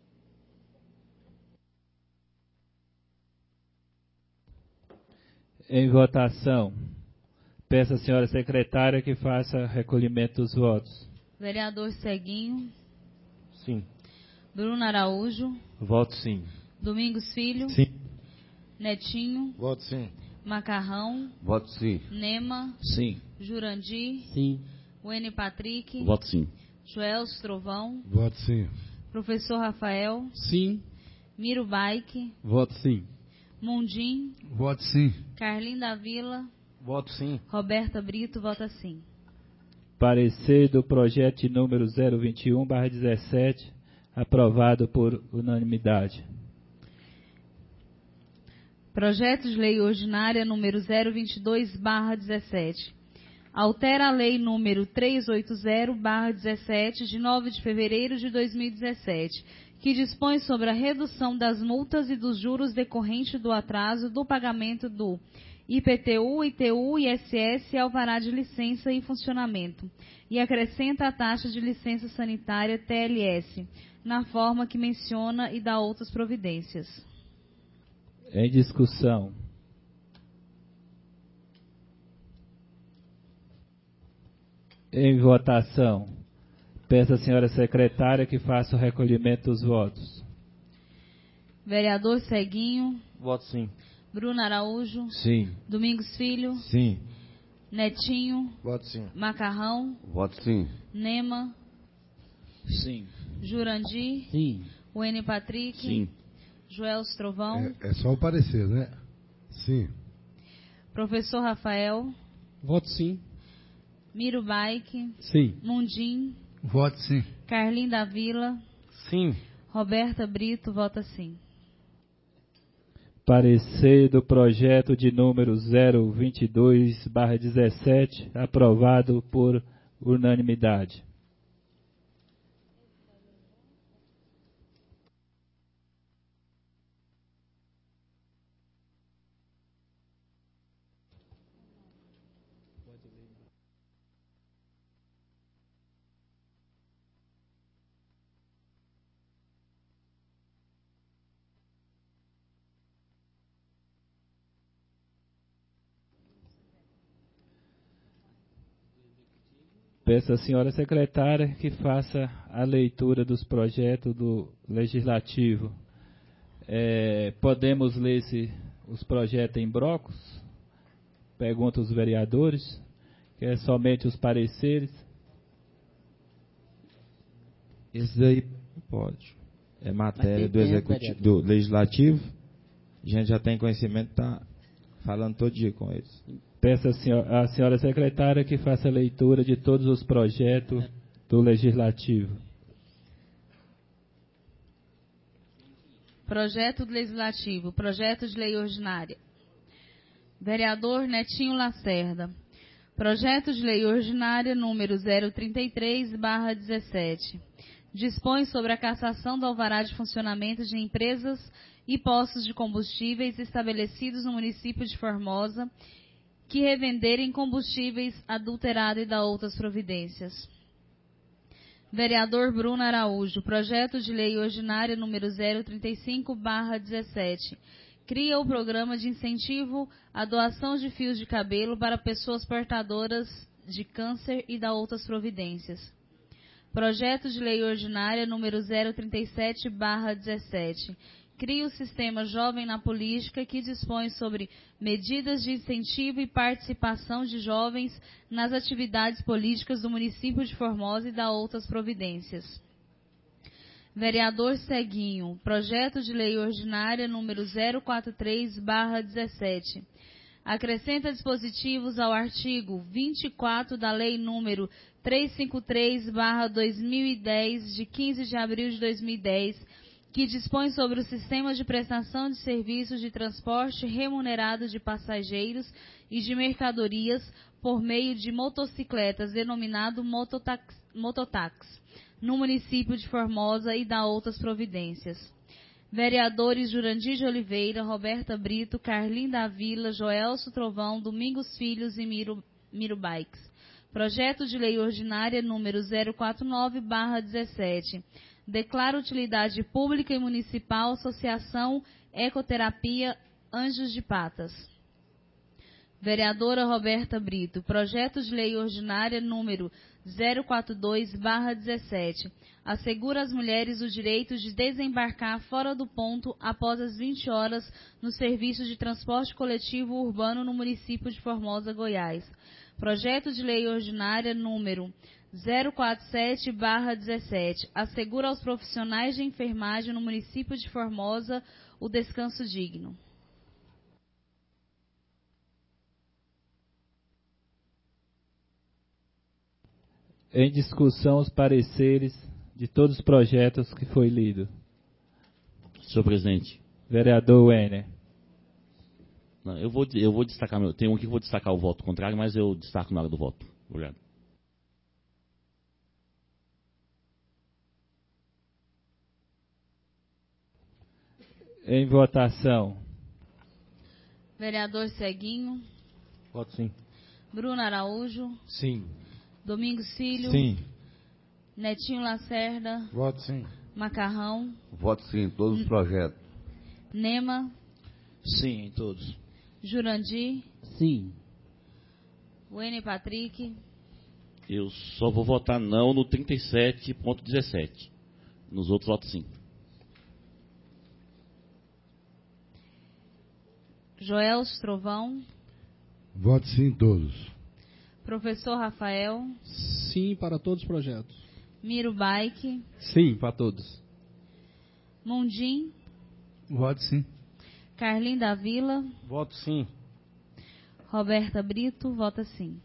Speaker 2: Em votação, peço à senhora secretária que faça recolhimento dos votos.
Speaker 3: Vereador Ceguinho.
Speaker 1: Sim.
Speaker 3: Bruno Araújo.
Speaker 1: Voto sim.
Speaker 3: Domingos Filho.
Speaker 1: Sim.
Speaker 3: Netinho.
Speaker 5: Voto sim.
Speaker 3: Macarrão.
Speaker 9: Voto sim.
Speaker 3: Nema.
Speaker 5: Sim.
Speaker 3: Jurandir.
Speaker 10: Sim.
Speaker 3: Wene Patrick.
Speaker 6: Voto sim.
Speaker 3: Joelso Trovão.
Speaker 8: Voto sim.
Speaker 3: Professor Rafael.
Speaker 12: Sim.
Speaker 3: Miro Baik.
Speaker 1: Voto sim.
Speaker 3: Mundim.
Speaker 11: Voto sim.
Speaker 3: Carlinhos da Vila.
Speaker 1: Voto sim.
Speaker 3: Roberta Brito vota sim.
Speaker 2: Parecer do projeto de número zero vinte e um barra dezessete, aprovado por unanimidade.
Speaker 3: Projeto de lei ordinária número zero vinte e dois barra dezessete. Altera a lei número trezentos e oitenta barra dezessete, de nove de fevereiro de dois mil e dezessete, que dispõe sobre a redução das multas e dos juros decorrentes do atraso do pagamento do I P T U, I T U, I S S e alvará de licença e funcionamento, e acrescenta a taxa de licença sanitária T L S, na forma que menciona e dá outras providências.
Speaker 2: Em discussão. Em votação. Peço à senhora secretária que faça o recolhimento dos votos.
Speaker 3: Vereador Ceguinho.
Speaker 1: Voto sim.
Speaker 3: Bruno Araújo.
Speaker 5: Sim.
Speaker 3: Domingos Filho.
Speaker 5: Sim.
Speaker 3: Netinho.
Speaker 5: Voto sim.
Speaker 3: Macarrão.
Speaker 9: Voto sim.
Speaker 3: Nema.
Speaker 5: Sim.
Speaker 3: Jurandir.
Speaker 10: Sim.
Speaker 3: Wene Patrick.
Speaker 6: Sim.
Speaker 3: Joelso Trovão.
Speaker 8: É, é só o parecer, né? Sim.
Speaker 3: Professor Rafael.
Speaker 12: Voto sim.
Speaker 3: Miro Baik.
Speaker 1: Sim.
Speaker 3: Mundim.
Speaker 11: Voto sim.
Speaker 3: Carlinhos da Vila.
Speaker 1: Sim.
Speaker 3: Roberta Brito vota sim.
Speaker 2: Parecer do projeto de número zero vinte e dois barra dezessete, aprovado por unanimidade. Peço à senhora secretária que faça a leitura dos projetos do Legislativo. É, podemos ler esse, os projetos em blocos? Pergunta os vereadores. Que é somente os pareceres?
Speaker 5: Esse daí pode. É matéria
Speaker 10: tem
Speaker 5: do,
Speaker 10: tempo,
Speaker 5: executivo,
Speaker 10: vereador.
Speaker 5: do Legislativo. A gente já tem conhecimento, está falando todo dia com eles.
Speaker 2: Peço à senhora, à senhora secretária que faça a leitura de todos os projetos do Legislativo.
Speaker 3: Projeto do Legislativo. Projeto de lei ordinária. Vereador Netinho Lacerda. Projeto de lei ordinária número zero trinta e três barra dezessete. Dispõe sobre a cassação do alvará de funcionamento de empresas e postos de combustíveis estabelecidos no município de Formosa que revenderem combustíveis adulterados e dá outras providências. Vereador Bruno Araújo. Projeto de lei ordinária número zero trinta e cinco barra dezessete. cria o programa de incentivo à doação de fios de cabelo para pessoas portadoras de câncer e dá outras providências. Projeto de Lei Ordinária número zero trinta e sete barra dezessete. Cria o Sistema Jovem na Política, que dispõe sobre medidas de incentivo e participação de jovens nas atividades políticas do município de Formosa e dá outras providências. Vereador Ceguinho, Projeto de Lei Ordinária número zero quarenta e três barra dezessete. Acrescenta dispositivos ao artigo vinte e quatro da Lei número trezentos e cinquenta e três barra dois mil e dez, de quinze de abril de dois mil e dez, que dispõe sobre o sistema de prestação de serviços de transporte remunerado de passageiros e de mercadorias por meio de motocicletas, denominado mototax, mototax, no município de Formosa e dá outras providências. Vereadores Jurandir de Oliveira, Roberta Brito, Carlim da Vila, Joelso Trovão, Domingos Filhos e Miro, Miro Bikes. Projeto de Lei Ordinária número zero quarenta e nove barra dezessete. Declara utilidade pública e municipal Associação Ecoterapia Anjos de Patas. Vereadora Roberta Brito, Projeto de Lei Ordinária número zero quarenta e dois barra dezessete. Assegura às mulheres o direito de desembarcar fora do ponto após as vinte horas no serviço de transporte coletivo urbano no município de Formosa, Goiás. Projeto de Lei Ordinária número zero quarenta e sete barra dezessete. Assegura aos profissionais de enfermagem no município de Formosa o descanso digno.
Speaker 2: Em discussão os pareceres de todos os projetos que foi lido.
Speaker 6: Senhor presidente.
Speaker 2: Vereador Wenner.
Speaker 6: Não, eu, vou, eu vou destacar, meu, tem um aqui que eu vou destacar o voto contrário, mas eu destaco na hora do voto. Obrigado.
Speaker 2: Em votação.
Speaker 3: Vereador Ceguinho.
Speaker 1: Voto sim.
Speaker 3: Bruno Araújo.
Speaker 1: Sim.
Speaker 3: Domingos Filho.
Speaker 5: Sim.
Speaker 3: Netinho Lacerda.
Speaker 8: Voto sim.
Speaker 3: Macarrão.
Speaker 9: Voto sim em todos os projetos.
Speaker 3: Nema.
Speaker 7: Sim, em todos.
Speaker 3: Jurandir.
Speaker 10: Sim.
Speaker 3: Wene Patrick.
Speaker 6: Eu só vou votar não no trinta e sete ponto dezessete. Nos outros voto sim.
Speaker 3: Joel Trovão.
Speaker 8: Voto sim em todos.
Speaker 3: Professor Rafael.
Speaker 12: Sim para todos os projetos.
Speaker 3: Miro Bike.
Speaker 1: Sim, para todos.
Speaker 3: Mundim.
Speaker 11: Voto sim.
Speaker 3: Carlim da Vila.
Speaker 4: Voto sim.
Speaker 3: Roberta Brito, vota sim.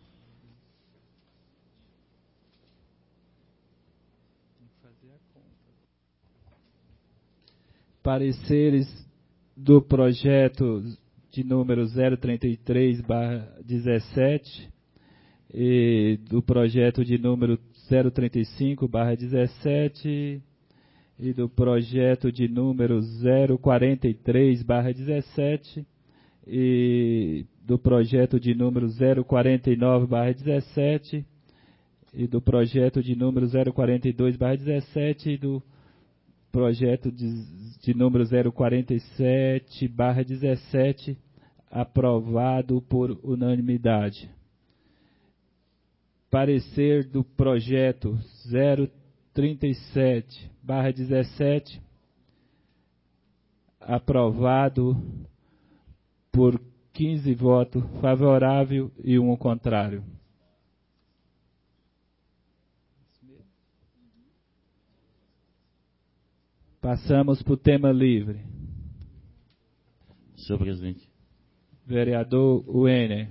Speaker 2: Pareceres do projeto de número zero trinta e três barra dezessete e do projeto de número zero trinta e cinco barra dezessete e do projeto de número zero quarenta e três barra dezessete e do projeto de número zero quarenta e nove barra dezessete e do projeto de número zero quarenta e dois barra dezessete e do projeto de, de número zero quarenta e sete barra dezessete, aprovado por unanimidade. Parecer do projeto zero trinta e sete barra dezessete, aprovado por quinze votos favorável e um contrário. Passamos para o tema livre.
Speaker 6: Senhor presidente.
Speaker 2: Vereador Wenner.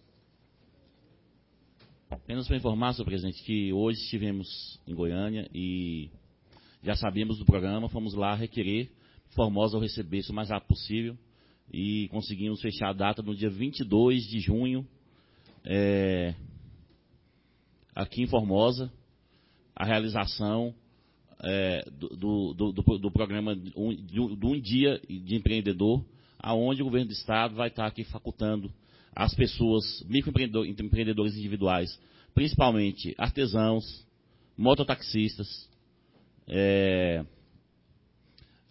Speaker 6: Apenas para informar, senhor presidente, que hoje estivemos em Goiânia e já sabíamos do programa, fomos lá requerer Formosa ao receber isso o mais rápido possível e conseguimos fechar a data no dia vinte e dois de junho, é, aqui em Formosa, a realização É, do, do, do, do programa um, do, do Um Dia de Empreendedor, aonde o governo do estado vai estar aqui facultando as pessoas, microempreendedores individuais, principalmente artesãos, mototaxistas, é,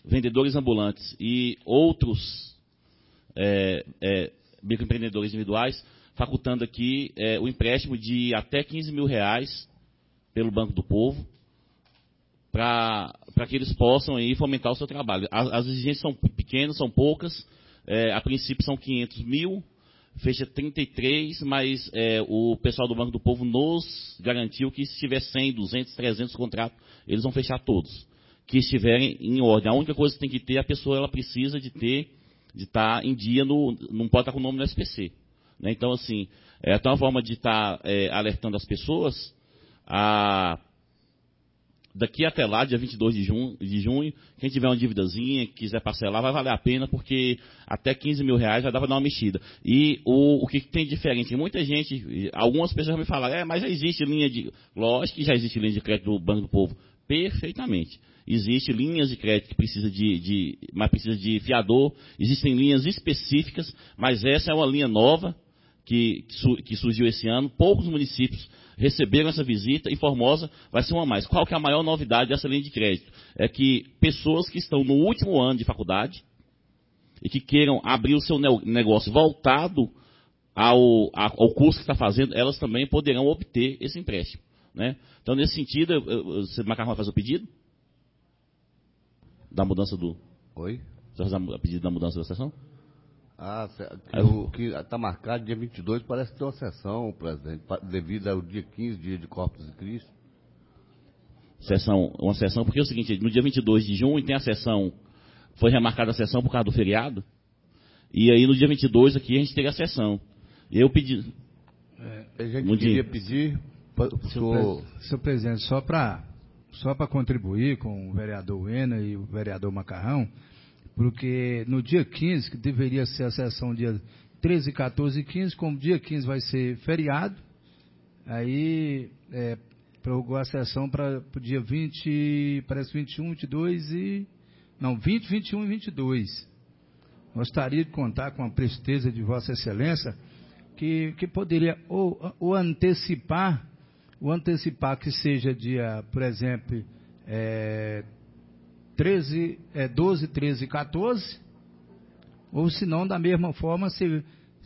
Speaker 6: vendedores ambulantes e outros é, é, microempreendedores individuais, facultando aqui é, o empréstimo de até quinze mil reais pelo Banco do Povo, para que eles possam aí fomentar o seu trabalho. As, as exigências são pequenas, são poucas, é, a princípio são quinhentos mil, fecha trinta e três, mas é, o pessoal do Banco do Povo nos garantiu que se tiver cem, duzentos, trezentos contratos, eles vão fechar todos, que estiverem em ordem. A única coisa que tem que ter, a pessoa ela precisa de ter, de estar em dia, no, não pode estar com o nome no S P C. Né? Então, assim, é até uma forma de estar é, alertando as pessoas, a... daqui até lá, dia vinte e dois de junho, de junho, quem tiver uma dívidazinha, quiser parcelar, vai valer a pena, porque até quinze mil reais já dá para dar uma mexida. E o, o que tem de diferente? Muita gente, algumas pessoas já me falaram, é, mas já existe linha de... Lógico que já existe linha de crédito do Banco do Povo. Perfeitamente. Existe linhas de crédito que precisa de, de, mas precisa de fiador, existem linhas específicas, mas essa é uma linha nova que, que surgiu esse ano. Poucos municípios receberam essa visita e Formosa vai ser uma a mais. Qual que é a maior novidade dessa linha de crédito? É que pessoas que estão no último ano de faculdade e que queiram abrir o seu negócio voltado ao, ao curso que está fazendo, elas também poderão obter esse empréstimo. Né? Então, nesse sentido, você, Macarrão, vai fazer o pedido? Da mudança do...
Speaker 9: Oi?
Speaker 6: Você vai fazer o pedido da mudança da sessão?
Speaker 9: Ah, o que está marcado dia vinte e dois parece ter uma sessão, presidente, devido ao dia quinze, dia de Corpus de Cristo.
Speaker 6: Sessão, uma sessão, porque é o seguinte, no dia vinte e dois de junho tem a sessão, foi remarcada a sessão por causa do feriado, e aí no dia vinte e dois aqui a gente teria a sessão. E eu pedi...
Speaker 9: É, a gente queria pedir...
Speaker 11: Senhor, senhor presidente, só para só para contribuir com o vereador Wena e o vereador Macarrão, porque no dia quinze, que deveria ser a sessão dia treze, quatorze e quinze, como dia quinze vai ser feriado, aí é, prorrogou a sessão para o dia vinte, parece vinte e um, vinte e dois e... Não, vinte, vinte e um e vinte e dois. Gostaria de contar com a presteza de Vossa Excelência, que, que poderia ou, ou antecipar, ou antecipar que seja dia, por exemplo, é, treze, é, doze, treze e quatorze, ou se não, da mesma forma, ser,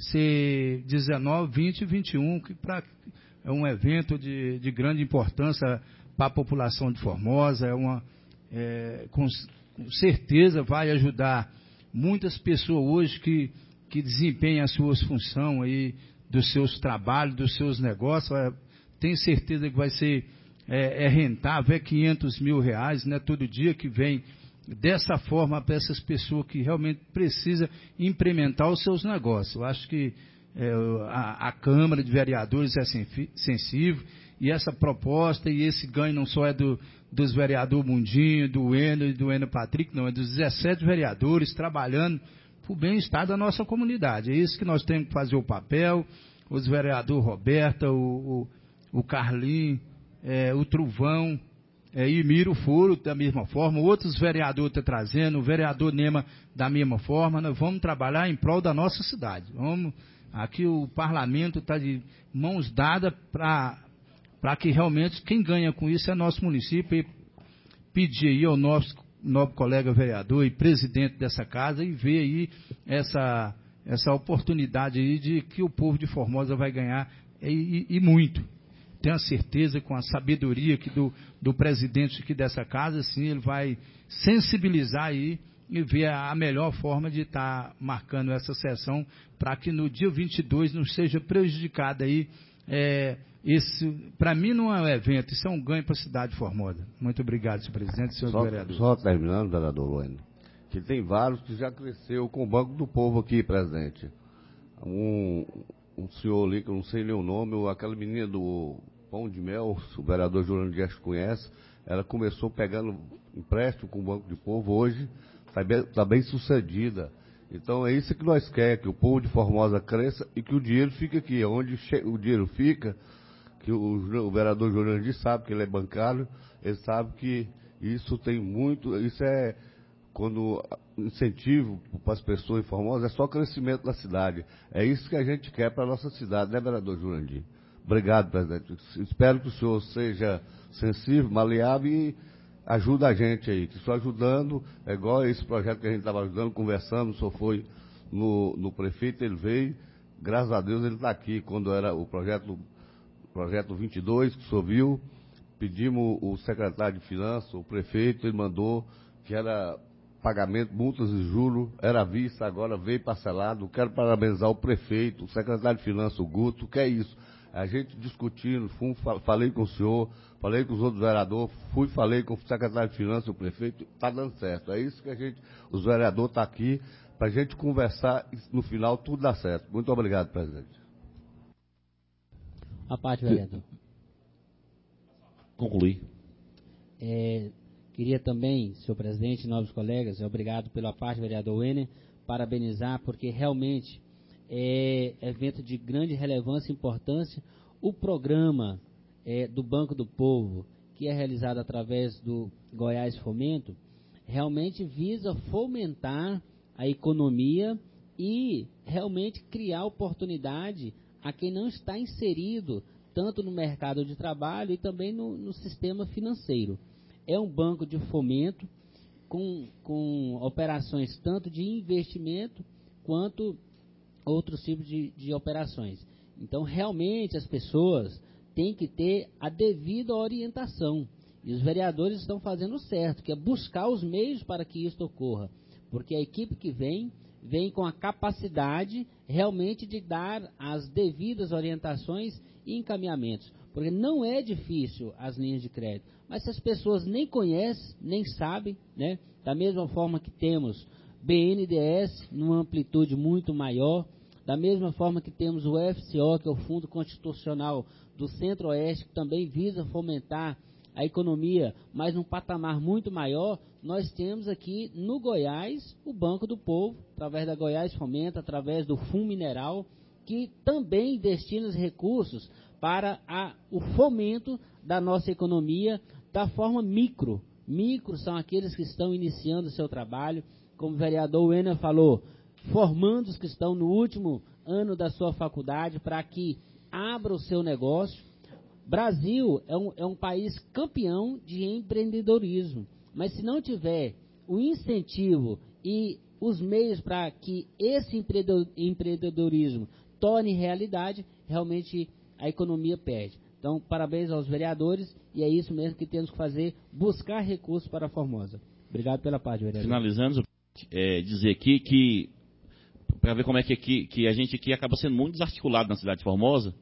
Speaker 11: ser dezenove, vinte e vinte e um, que pra, é um evento de, de grande importância para a população de Formosa, é uma, é, com, com certeza vai ajudar muitas pessoas hoje que, que desempenham as suas funções aí, dos seus trabalhos, dos seus negócios. É, tenho certeza que vai ser é, é rentável, é quinhentos mil reais, né, todo dia que vem dessa forma para essas pessoas que realmente precisam implementar os seus negócios. Eu acho que é, a, a Câmara de Vereadores é sensível, e essa proposta e esse ganho não só é do, dos vereadores Mundinho, do Eno e do Eno Patrick, não, é dos dezessete vereadores trabalhando para o bem-estar da nossa comunidade. É isso que nós temos que fazer o papel, os vereadores Roberta, o, o o Carlinho, é, o Truvão, é, e Miro Furo da mesma forma, outros vereadores estão trazendo, o vereador Nema da mesma forma. Nós vamos trabalhar em prol da nossa cidade. Vamos, aqui o parlamento está de mãos dadas para para que realmente quem ganha com isso é nosso município, e pedir aí ao nosso nobre colega vereador e presidente dessa casa e ver aí essa, essa oportunidade aí de que o povo de Formosa vai ganhar, e, e, e muito. Tenho a certeza, com a sabedoria aqui do, do presidente aqui dessa casa, sim, ele vai sensibilizar aí e ver a, a melhor forma de estar tá marcando essa sessão para que no dia vinte e dois não seja prejudicado aí. É, esse, para mim não é um evento, isso é um ganho para a cidade de Formosa. Muito obrigado, senhor presidente e senhores
Speaker 9: só,
Speaker 11: vereadores.
Speaker 9: Só terminando, vereador Luane, que tem vários que já cresceu com o Banco do Povo aqui, presidente. Um, um senhor ali, que eu não sei nem o nome, aquela menina do Pão de Mel, o vereador Juliano Dias conhece, ela começou pegando empréstimo com o Banco do Povo, hoje está bem, tá bem sucedida. Então é isso que nós queremos, que o povo de Formosa cresça e que o dinheiro fique aqui. Onde o dinheiro fica, que o, o vereador Juliano Dias sabe que ele é bancário, ele sabe que isso tem muito, isso é quando incentivo para as pessoas em Formosa, é só crescimento da cidade. É isso que a gente quer para a nossa cidade, né, vereador Jurandir? Obrigado, presidente. Espero que o senhor seja sensível, maleável e, ajuda a gente aí, que só ajudando, é igual esse projeto que a gente estava ajudando, conversando, só foi no, no prefeito, ele veio, graças a Deus ele está aqui, quando era o projeto, projeto vinte e dois, que o senhor viu, pedimos o secretário de Finanças, o prefeito, ele mandou que era pagamento, multas e juros, era à vista, agora veio parcelado. Quero parabenizar o prefeito, o secretário de Finanças, o Guto, que é isso. A gente discutindo, fui, falei com o senhor, falei com os outros vereadores, fui, falei com o secretário de Finanças, o prefeito, está dando certo. É isso que a gente, os vereadores estão aqui, para a gente conversar e no final tudo dá certo. Muito obrigado, presidente.
Speaker 10: A parte, vereador.
Speaker 6: Concluir.
Speaker 10: É, queria também, senhor presidente, nobres colegas, obrigado pela parte, vereador Wenner, parabenizar, porque realmente é evento de grande relevância e importância. O programa é, do Banco do Povo, que é realizado através do Goiás Fomento, realmente visa fomentar a economia e realmente criar oportunidade a quem não está inserido tanto no mercado de trabalho e também no, no sistema financeiro. É um banco de fomento com, com operações tanto de investimento quanto outros tipos de, de operações. Então, realmente, as pessoas têm que ter a devida orientação. E os vereadores estão fazendo certo, que é buscar os meios para que isso ocorra. Porque a equipe que vem, vem com a capacidade realmente de dar as devidas orientações e encaminhamentos. Porque não é difícil as linhas de crédito. Mas se as pessoas nem conhecem, nem sabem, né? Da mesma forma que temos B N D E S numa amplitude muito maior, da mesma forma que temos o F C O, que é o Fundo Constitucional do Centro-Oeste, que também visa fomentar a economia, mas num patamar muito maior, nós temos aqui no Goiás o Banco do Povo, através da Goiás Fomenta, através do Fundo Mineral, que também destina os recursos para a, o fomento da nossa economia da forma micro. Micro são aqueles que estão iniciando o seu trabalho, como o vereador Wenner falou, formando os que estão no último ano da sua faculdade para que abra o seu negócio. Brasil é um, é um país campeão de empreendedorismo, mas se não tiver o incentivo e os meios para que esse empreendedorismo torne realidade, realmente a economia perde. Então, parabéns aos vereadores, e é isso mesmo que temos que fazer, buscar recursos para a Formosa. Obrigado pela parte, vereador.
Speaker 6: Finalizando, é, dizer aqui que, para ver como é que, aqui, que a gente aqui acaba sendo muito desarticulado na cidade de Formosa,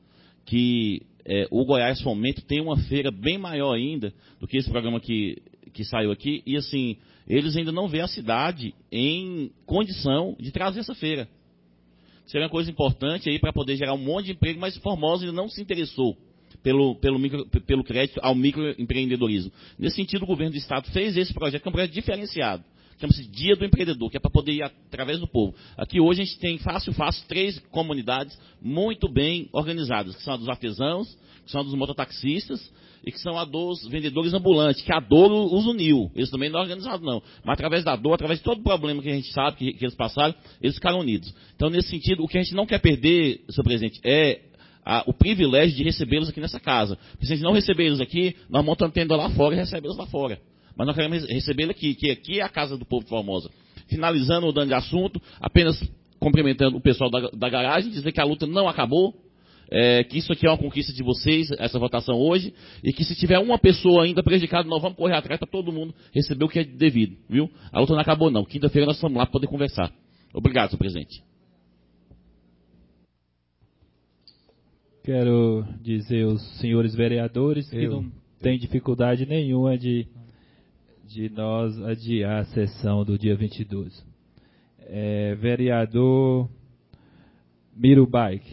Speaker 6: que é, o Goiás Fomento tem uma feira bem maior ainda do que esse programa que, que saiu aqui, e assim, eles ainda não vêem a cidade em condição de trazer essa feira. Seria uma coisa importante aí para poder gerar um monte de emprego, mas Formosa ainda não se interessou pelo, pelo, micro, pelo crédito ao microempreendedorismo. Nesse sentido, o governo do Estado fez esse projeto, que é um projeto diferenciado. Chama-se Dia do Empreendedor, que é para poder ir através do povo. Aqui hoje a gente tem fácil, fácil, três comunidades muito bem organizadas, que são a dos artesãos, que são a dos mototaxistas e que são a dos vendedores ambulantes, que a dor os uniu. Eles também não são organizados, não. Mas através da dor, através de todo o problema que a gente sabe que, que eles passaram, eles ficaram unidos. Então, nesse sentido, o que a gente não quer perder, senhor presidente, é a, o privilégio de recebê-los aqui nessa casa. Porque se a gente não receber eles aqui, nós montamos tenda lá fora e recebemos lá fora. Mas nós queremos recebê-lo aqui, que aqui é a casa do povo de Formosa. Finalizando, mudando de assunto, apenas cumprimentando o pessoal da, da garagem, dizer que a luta não acabou, é, que isso aqui é uma conquista de vocês, essa votação hoje, e que se tiver uma pessoa ainda prejudicada, nós vamos correr atrás para todo mundo receber o que é devido, viu? A luta não acabou não, quinta-feira nós estamos lá para poder conversar. Obrigado, senhor presidente.
Speaker 2: Quero dizer aos senhores vereadores que
Speaker 13: Eu.
Speaker 2: não tem dificuldade nenhuma de, de nós adiar a sessão do dia vinte e dois. É, vereador Miro Bike.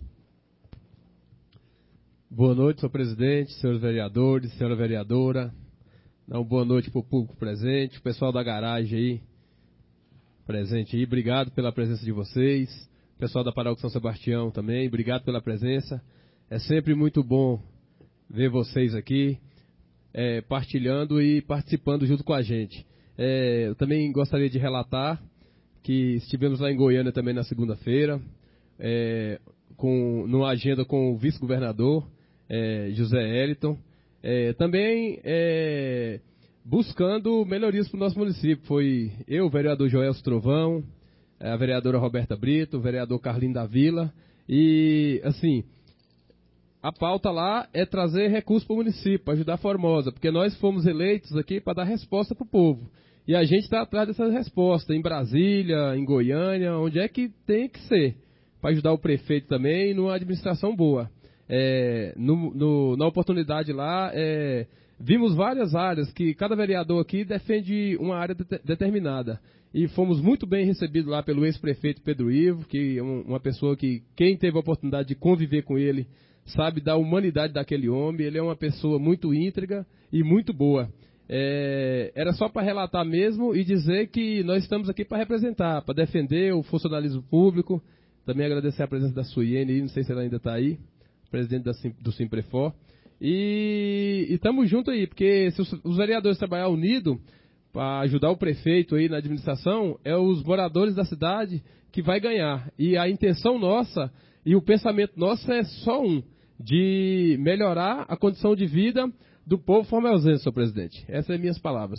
Speaker 13: Boa noite, senhor presidente, senhores vereadores, senhora vereadora. Dá uma boa noite para o público presente, o pessoal da garagem aí, presente aí. Obrigado pela presença de vocês. O pessoal da Paróquia São Sebastião também, obrigado pela presença. É sempre muito bom ver vocês aqui, é, partilhando e participando junto com a gente. É, eu também gostaria de relatar que estivemos lá em Goiânia também na segunda-feira, é, com, numa agenda com o vice-governador, é, José Eliton. É, também é, buscando melhorias para o nosso município. Foi eu, o vereador Joelso Trovão, a vereadora Roberta Brito, o vereador Carlinho da Vila, e, assim, a pauta lá é trazer recursos para o município, para ajudar a Formosa, porque nós fomos eleitos aqui para dar resposta para o povo. E a gente está atrás dessas respostas, em Brasília, em Goiânia, onde é que tem que ser, para ajudar o prefeito também numa administração boa. É, no, no, na oportunidade lá, é, vimos várias áreas que cada vereador aqui defende uma área de, determinada. E fomos muito bem recebidos lá pelo ex-prefeito Pedro Ivo, que é uma pessoa que, quem teve a oportunidade de conviver com ele, sabe da humanidade daquele homem. Ele é uma pessoa muito íntegra e muito boa. É, era só para relatar mesmo e dizer que nós estamos aqui para representar, para defender o funcionalismo público. Também agradecer a presença da Suiene, não sei se ela ainda está aí, presidente da, do Simprefor. E estamos juntos aí, porque se os, os vereadores trabalhar unidos para ajudar o prefeito aí na administração, é os moradores da cidade que vai ganhar. E a intenção nossa e o pensamento nosso é só um, de melhorar a condição de vida do povo formosense, senhor presidente. Essas são minhas palavras.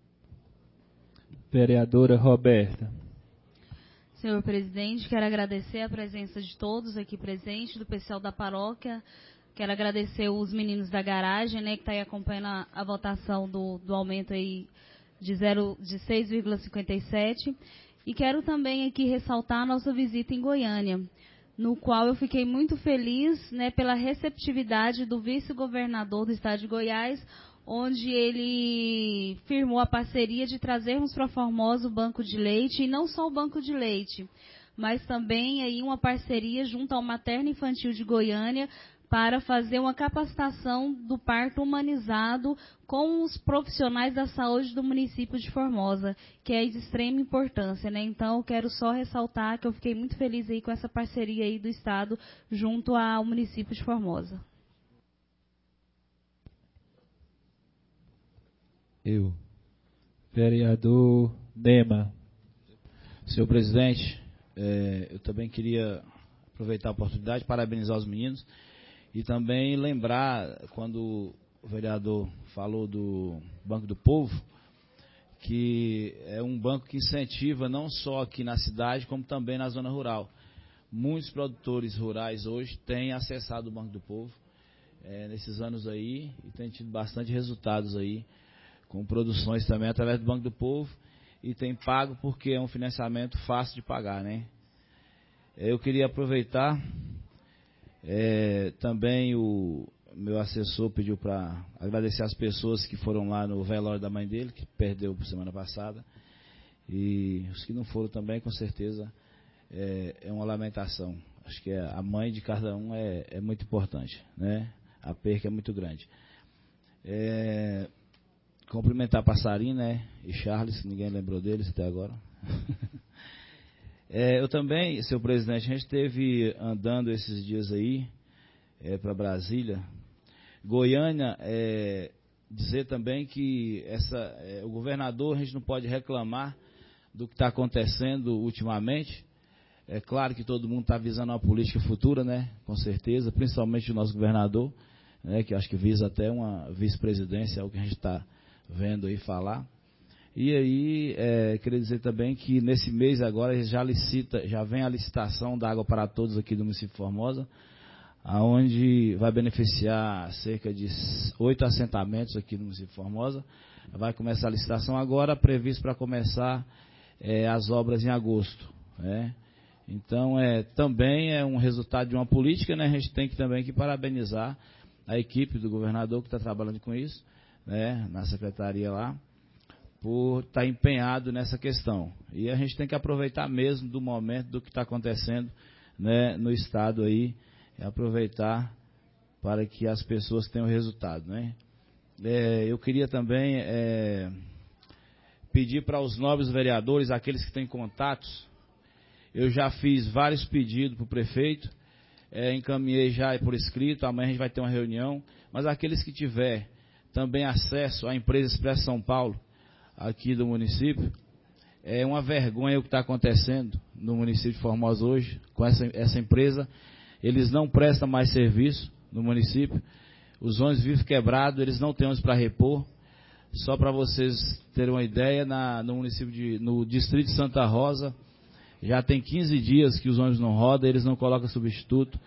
Speaker 2: Vereadora Roberta.
Speaker 3: Senhor presidente, quero agradecer a presença de todos aqui presentes, do pessoal da paróquia. Quero agradecer os meninos da garagem, né, que está aí acompanhando a, a votação do, do aumento aí de, zero, de seis vírgula cinquenta e sete. E quero também aqui ressaltar a nossa visita em Goiânia, no qual eu fiquei muito feliz, né, pela receptividade do vice-governador do estado de Goiás, onde ele firmou a parceria de trazermos para Formosa o banco de leite, e não só o banco de leite, mas também aí uma parceria junto ao Materno Infantil de Goiânia, para fazer uma capacitação do parto humanizado com os profissionais da saúde do município de Formosa, que é de extrema importância, né? Então, eu quero só ressaltar que eu fiquei muito feliz aí com essa parceria aí do Estado junto ao município de Formosa.
Speaker 7: Eu.
Speaker 2: Vereador Dema.
Speaker 7: Senhor presidente, é, eu também queria aproveitar a oportunidade de parabenizar os meninos. E também lembrar, quando o vereador falou do Banco do Povo, que é um banco que incentiva não só aqui na cidade, como também na zona rural. Muitos produtores rurais hoje têm acessado o Banco do Povo é, nesses anos aí e têm tido bastante resultados aí, com produções também através do Banco do Povo, e tem pago porque é um financiamento fácil de pagar, né? Eu queria aproveitar... É, também o meu assessor pediu para agradecer as pessoas que foram lá no velório da mãe dele, que perdeu por semana passada, e os que não foram também, com certeza, é, é uma lamentação. Acho que a mãe de cada um é, é muito importante, né? A perca é muito grande. É, cumprimentar Passarinho, né? E Charles, ninguém lembrou deles até agora. É, eu também, senhor presidente, a gente esteve andando esses dias aí é, para Brasília. Goiânia, é, dizer também que essa, é, o governador, a gente não pode reclamar do que está acontecendo ultimamente. É claro que todo mundo está visando uma política futura, né? Com certeza, principalmente o nosso governador, né? Que acho que visa até uma vice-presidência, é o que a gente está vendo aí falar. E aí, é, queria dizer também que nesse mês agora já licita, já vem a licitação da Água para Todos aqui do município de Formosa, aonde vai beneficiar cerca de oito assentamentos aqui no município de Formosa. Vai começar a licitação agora, previsto para começar é, as obras em agosto, né? Então, é, também é um resultado de uma política, né? A gente tem que também que parabenizar a equipe do governador que está trabalhando com isso, né? Na secretaria lá, por estar empenhado nessa questão. E a gente tem que aproveitar mesmo do momento, do que está acontecendo, né, no Estado aí, e aproveitar para que as pessoas tenham resultado, né? É, eu queria também é, pedir para os nobres vereadores, aqueles que têm contatos, eu já fiz vários pedidos para o prefeito, é, encaminhei já por escrito, amanhã a gente vai ter uma reunião, mas aqueles que tiver também acesso à empresa Expresso São Paulo, aqui do município, é uma vergonha o que está acontecendo no município de Formosa hoje, com essa, essa empresa. Eles não prestam mais serviço no município, os ônibus vivem quebrados, eles não têm ônibus para repor. só para vocês terem uma ideia, na, no município de, no distrito de Santa Rosa, já tem quinze dias que os ônibus não rodam, eles não colocam substituto.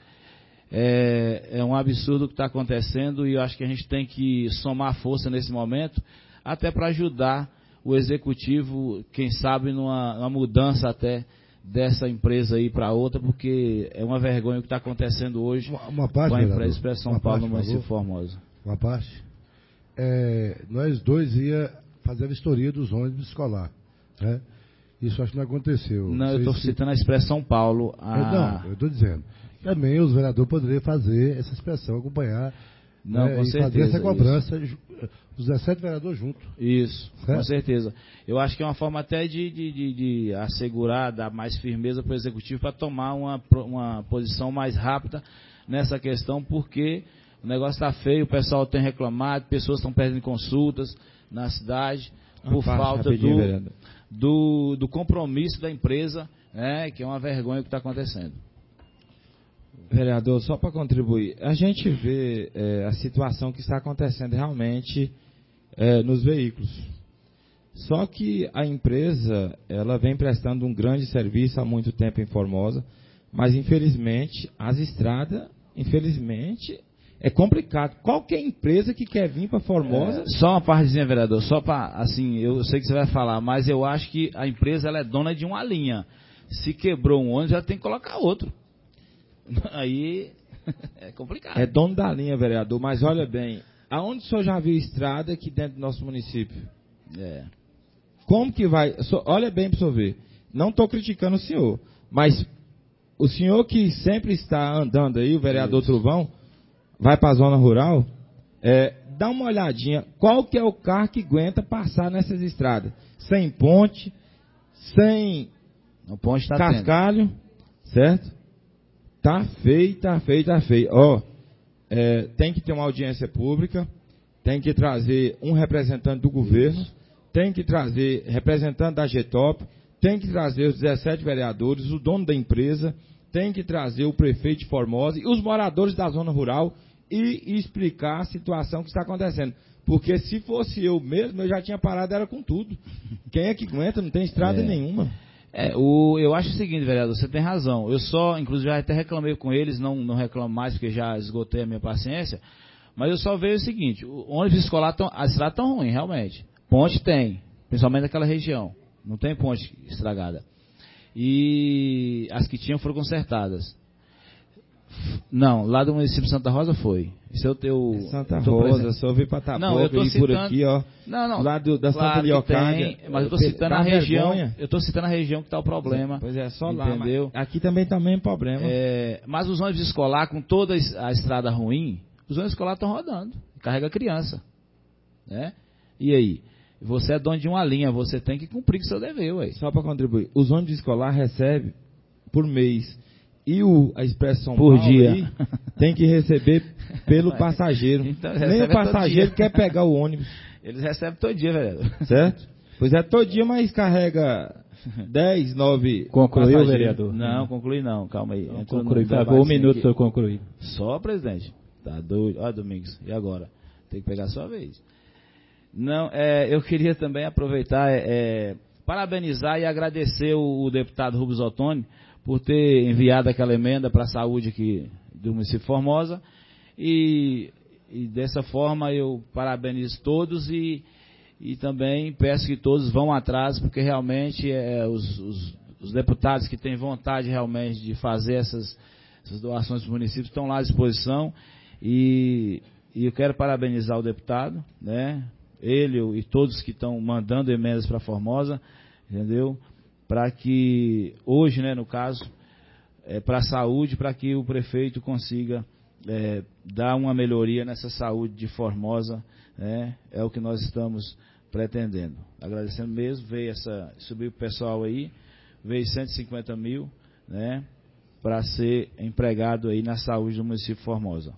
Speaker 7: É, é um absurdo o que está acontecendo e eu acho que a gente tem que somar força nesse momento, até para ajudar o executivo, quem sabe, numa, numa mudança até dessa empresa aí para outra, porque é uma vergonha o que está acontecendo hoje
Speaker 8: uma, uma parte,
Speaker 7: com a
Speaker 8: vereador,
Speaker 7: empresa Expresso São
Speaker 8: uma
Speaker 7: Paulo
Speaker 8: parte,
Speaker 7: no município
Speaker 8: de
Speaker 7: Formosa.
Speaker 8: Uma parte. É, nós dois ia fazer a vistoria dos ônibus escolar, né? Isso acho que não aconteceu.
Speaker 7: Não,
Speaker 8: não
Speaker 7: eu estou
Speaker 8: se...
Speaker 7: citando a Expresso São Paulo. A...
Speaker 8: Não, eu estou dizendo. Também os vereadores poderiam fazer essa inspeção, acompanhar,
Speaker 7: não,
Speaker 8: né,
Speaker 7: com
Speaker 8: e
Speaker 7: certeza,
Speaker 8: fazer essa cobrança,
Speaker 7: isso.
Speaker 8: Os dezessete vereadores juntos.
Speaker 7: Isso,
Speaker 8: certo?
Speaker 7: Com certeza. Eu acho que é uma forma até de, de, de, de assegurar, dar mais firmeza para o Executivo para tomar uma, uma posição mais rápida nessa questão, porque o negócio está feio, o pessoal tem reclamado, pessoas estão perdendo consultas na cidade por falta do, do, do compromisso da empresa, né, que é uma vergonha o que está acontecendo.
Speaker 5: Vereador, só para contribuir, a gente vê é, a situação que está acontecendo realmente é, nos veículos. Só que a empresa, ela vem prestando um grande serviço há muito tempo em Formosa, mas infelizmente as estradas, infelizmente, é complicado. Qualquer empresa que quer vir para Formosa...
Speaker 7: É, só uma partezinha, vereador, só para, assim, eu sei que você vai falar, mas eu acho que a empresa ela é dona de uma linha. Se quebrou um ônibus, já tem que colocar outro. Aí é complicado.
Speaker 5: É dono da linha, vereador, mas olha bem, aonde o senhor já viu estrada aqui dentro do nosso município?
Speaker 7: É.
Speaker 5: Como que vai? Olha bem para o senhor ver. Não estou criticando o senhor, mas o senhor que sempre está andando aí, o vereador Isso. Truvão, vai para a zona rural, é, dá uma olhadinha, qual que é o carro que aguenta passar nessas estradas? Sem ponte, sem
Speaker 7: o ponte tá
Speaker 5: cascalho, tendo. Certo? Tá feio, tá feio, tá feio. Ó, é, tem que ter uma audiência pública, tem que trazer um representante do governo, Isso. tem que trazer representante da G T O P, tem que trazer os dezessete vereadores, o dono da empresa, tem que trazer o prefeito de Formosa e os moradores da zona rural e, e explicar a situação que está acontecendo. Porque se fosse eu mesmo, eu já tinha parado, era com tudo. Quem é que aguenta? Não tem estrada é. nenhuma.
Speaker 7: É, o, eu acho o seguinte, vereador, você tem razão. Eu só, inclusive, já até reclamei com eles, não, não reclamo mais porque já esgotei a minha paciência, mas eu só vejo o seguinte, o ônibus escolar, tão, a estrada tão ruim, realmente. Ponte tem, principalmente naquela região. Não tem ponte estragada. E as que tinham foram consertadas. Não, lá do município de Santa Rosa foi. Esse é o teu...
Speaker 5: É Santa Rosa, só vi para Taboca,
Speaker 7: não, eu tô citando,
Speaker 5: por aqui, ó.
Speaker 7: Não, não.
Speaker 5: Lá do, da
Speaker 7: claro
Speaker 5: Santa Leocádia.
Speaker 7: Mas eu tô citando a região. Vergonha. Eu tô citando a região que está o problema.
Speaker 5: Pois é, só
Speaker 7: entendeu?
Speaker 5: lá. Entendeu? Aqui também tá o mesmo problema.
Speaker 7: É, mas os ônibus escolar, com toda a estrada ruim, os ônibus escolar estão rodando. Carrega criança. Né? E aí? Você é dono de uma linha, você tem que cumprir com o seu dever, ué.
Speaker 5: Só para contribuir. Os ônibus escolar recebem por mês. E o, a Expresso São
Speaker 7: por
Speaker 5: Paulo
Speaker 7: dia.
Speaker 5: Aí, tem que receber pelo passageiro. Então, nem o passageiro quer pegar o ônibus.
Speaker 7: Eles recebem todo dia, vereador.
Speaker 5: Certo? Pois é, todo dia, mas carrega dez, nove
Speaker 2: Concluiu, vereador?
Speaker 7: Não, conclui não, calma aí.
Speaker 2: Não, conclui, por favor, um minuto para eu concluir.
Speaker 7: Só, presidente? Tá doido. Olha, Domingos, e agora? Tem que pegar a sua vez. Não, é, eu queria também aproveitar, é, é, parabenizar e agradecer o, o deputado Rubens Ottoni por ter enviado aquela emenda para a saúde aqui do município de Formosa. E, e dessa forma eu parabenizo todos e, e também peço que todos vão atrás, porque realmente é, os, os, os deputados que têm vontade realmente de fazer essas, essas doações para os municípios estão lá à disposição. E, e eu quero parabenizar o deputado, né? Ele e todos que estão mandando emendas para Formosa, entendeu? Para que hoje, né, no caso, é, para a saúde, para que o prefeito consiga é, dar uma melhoria nessa saúde de Formosa, né, é o que nós estamos pretendendo. Agradecendo mesmo, veio essa, subiu o pessoal aí, veio cento e cinquenta mil, né, para ser empregado aí na saúde do município de Formosa.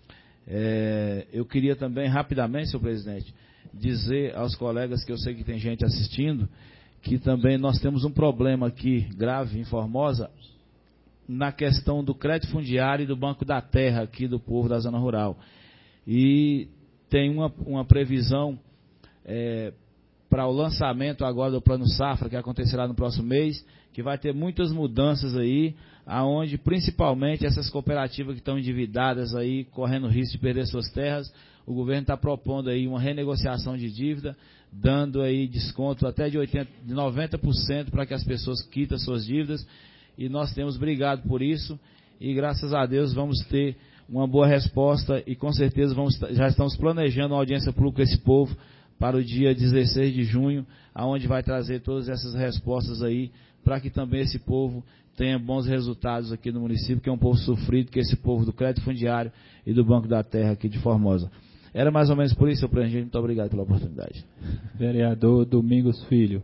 Speaker 7: É, eu queria também, rapidamente, senhor presidente, dizer aos colegas que eu sei que tem gente assistindo, que também nós temos um problema aqui grave em Formosa na questão do crédito fundiário e do Banco da Terra aqui do povo da zona rural. E tem uma, uma previsão é, para o lançamento agora do Plano Safra, que acontecerá no próximo mês, que vai ter muitas mudanças aí, aonde principalmente essas cooperativas que estão endividadas aí, correndo risco de perder suas terras, o governo está propondo aí uma renegociação de dívida, dando aí desconto até de, oitenta, de noventa por cento para que as pessoas quitem suas dívidas, e nós temos brigado por isso, e graças a Deus vamos ter uma boa resposta, e com certeza vamos, já estamos planejando uma audiência pública com esse povo, para o dia dezesseis de junho, aonde vai trazer todas essas respostas aí, para que também esse povo tenha bons resultados aqui no município, que é um povo sofrido, que é esse povo do crédito fundiário e do Banco da Terra aqui de Formosa. Era mais ou menos por isso, senhor presidente. Muito obrigado pela oportunidade.
Speaker 2: Vereador Domingos Filho.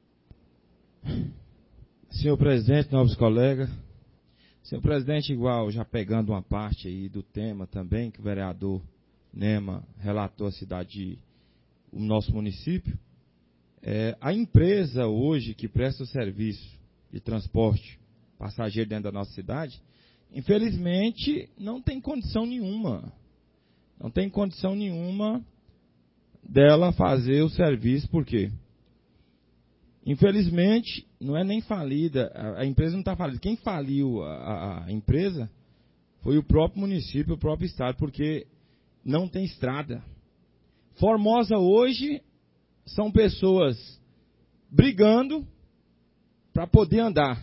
Speaker 5: Senhor presidente, novos colegas. Senhor presidente, igual, já pegando uma parte aí do tema também, que o vereador Nema relatou a cidade de o nosso município, é, a empresa hoje que presta o serviço de transporte passageiro dentro da nossa cidade, infelizmente não tem condição nenhuma, não tem condição nenhuma dela fazer o serviço, por quê? Infelizmente, não é nem falida, a, a empresa não está falida, quem faliu a, a empresa foi o próprio município, o próprio estado, porque não tem estrada. Formosa hoje são pessoas brigando para poder andar.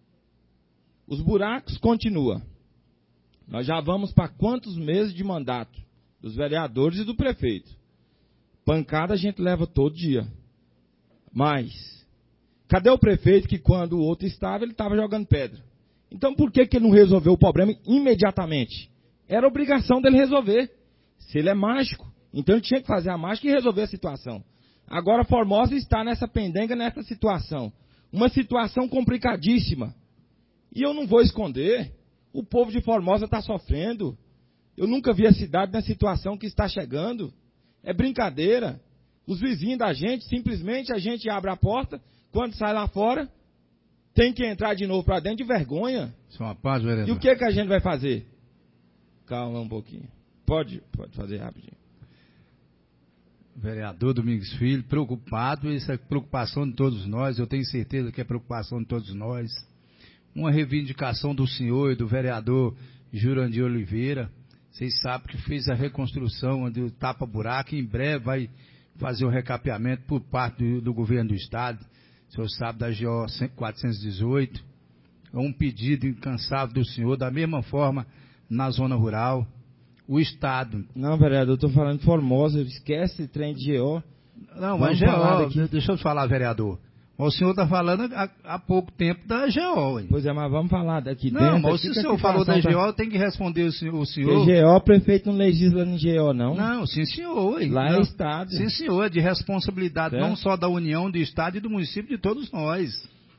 Speaker 5: Os buracos continuam. Nós já vamos para quantos meses de mandato dos vereadores e do prefeito. Pancada a gente leva todo dia. Mas, cadê o prefeito que quando o outro estava, ele estava jogando pedra? Então por que, que ele não resolveu o problema imediatamente? Era obrigação dele resolver. Se ele é mágico, então ele tinha que fazer a mágica e resolver a situação. Agora Formosa está nessa pendenga, nessa situação. Uma situação complicadíssima. E eu não vou esconder, o povo de Formosa está sofrendo. Eu nunca vi a cidade na situação que está chegando. É brincadeira. Os vizinhos da gente, simplesmente a gente abre a porta, quando sai lá fora, tem que entrar de novo para dentro de vergonha.
Speaker 11: Isso é uma paz, vereador.
Speaker 5: E o que, que a gente vai fazer? Calma um pouquinho. Pode, pode fazer rapidinho.
Speaker 11: Vereador Domingos Filho, preocupado, isso é preocupação de todos nós, eu tenho certeza que é preocupação de todos nós. Uma reivindicação do senhor e do vereador Jurandir Oliveira, vocês sabem que fez a reconstrução do tapa-buraco, em breve vai fazer o recapeamento por parte do, do governo do estado, o senhor sabe da G O quatrocentos e dezoito, é um pedido incansável do senhor, da mesma forma na zona rural. O Estado.
Speaker 5: Não, vereador, eu estou falando de Formosa, esquece trem de G O.
Speaker 11: Não, mas G O, deixa eu falar, vereador. O senhor está falando há, há pouco tempo da G O. Hein?
Speaker 5: Pois é, mas vamos falar daqui
Speaker 11: não,
Speaker 5: dentro.
Speaker 11: Não, mas se o senhor falou da G O, tá... tem que responder o senhor. O senhor...
Speaker 5: G O, prefeito não legisla no G O, não?
Speaker 11: Não, sim, senhor. Hein?
Speaker 5: Lá
Speaker 11: não.
Speaker 5: é Estado.
Speaker 11: Sim, senhor, é de responsabilidade, certo? Não só da União, do Estado e do município, de todos nós.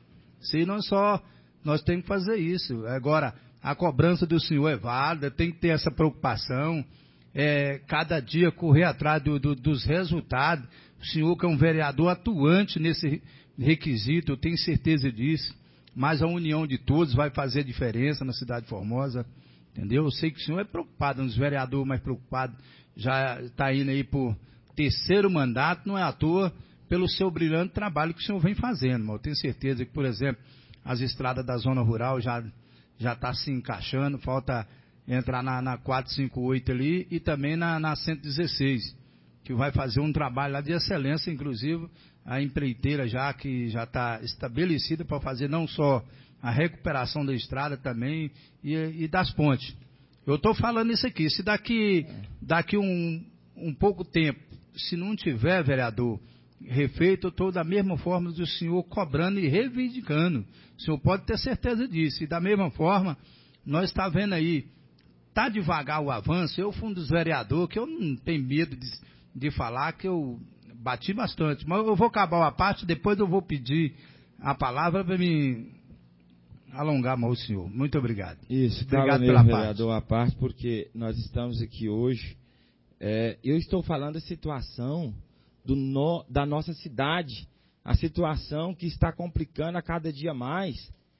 Speaker 11: Se não só, nós temos que fazer isso. Agora, a cobrança do senhor é válida, tem que ter essa preocupação. É, cada dia correr atrás do, do, dos resultados. O senhor que é um vereador atuante nesse requisito, eu tenho certeza disso, mas a união de todos vai fazer diferença na cidade de Formosa, entendeu? Eu sei que o senhor é preocupado, um dos vereadores mais preocupados, já está indo aí por terceiro mandato, não é à toa, pelo seu brilhante trabalho que o senhor vem fazendo, mas eu tenho certeza que, por exemplo, as estradas da zona rural já já está se encaixando, falta entrar na, na quatrocentos e cinquenta e oito ali e também na, na cento e dezesseis, que vai fazer um trabalho lá de excelência, inclusive a empreiteira já que já está estabelecida para fazer não só a recuperação da estrada também e, e das pontes. Eu estou falando isso aqui, se daqui, daqui um, um pouco tempo, se não tiver, vereador, refeito, eu estou da mesma forma do senhor cobrando e reivindicando. O senhor pode ter certeza disso. E da mesma forma, nós está vendo aí, está devagar o avanço. Eu fui um dos vereadores que eu não tenho medo de, de falar que eu bati bastante. Mas eu vou acabar a parte, depois eu vou pedir a palavra para me alongar mais o senhor. Muito obrigado.
Speaker 5: Isso,
Speaker 11: obrigado
Speaker 5: mesmo,
Speaker 11: pela
Speaker 5: vereador,
Speaker 11: parte.
Speaker 5: a parte, porque nós estamos aqui hoje. É, eu estou falando da situação do no, da nossa cidade, a situação que está complicando a cada dia mais.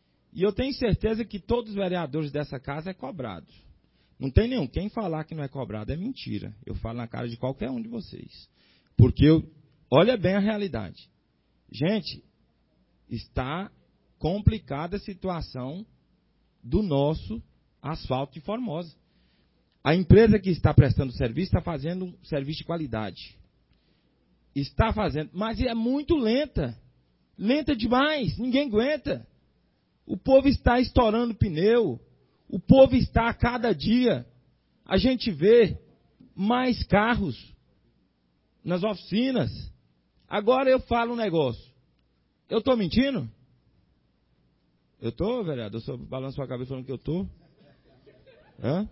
Speaker 5: E eu tenho certeza que todos os vereadores dessa casa é cobrado. Não tem nenhum. Quem falar que não é cobrado é mentira. Eu falo na cara de qualquer um de vocês. Porque eu Olha bem a realidade. Gente, está complicada a situação do nosso asfalto de Formosa. A empresa que está prestando serviço está fazendo um serviço de qualidade. Está fazendo, mas é muito lenta. Lenta demais, ninguém aguenta. O povo está estourando pneu. O povo está a cada dia. A gente vê mais carros nas oficinas. Agora eu falo um negócio. Eu estou mentindo? Eu estou, vereador? Eu só balanço sua cabeça falando que eu estou. Hã?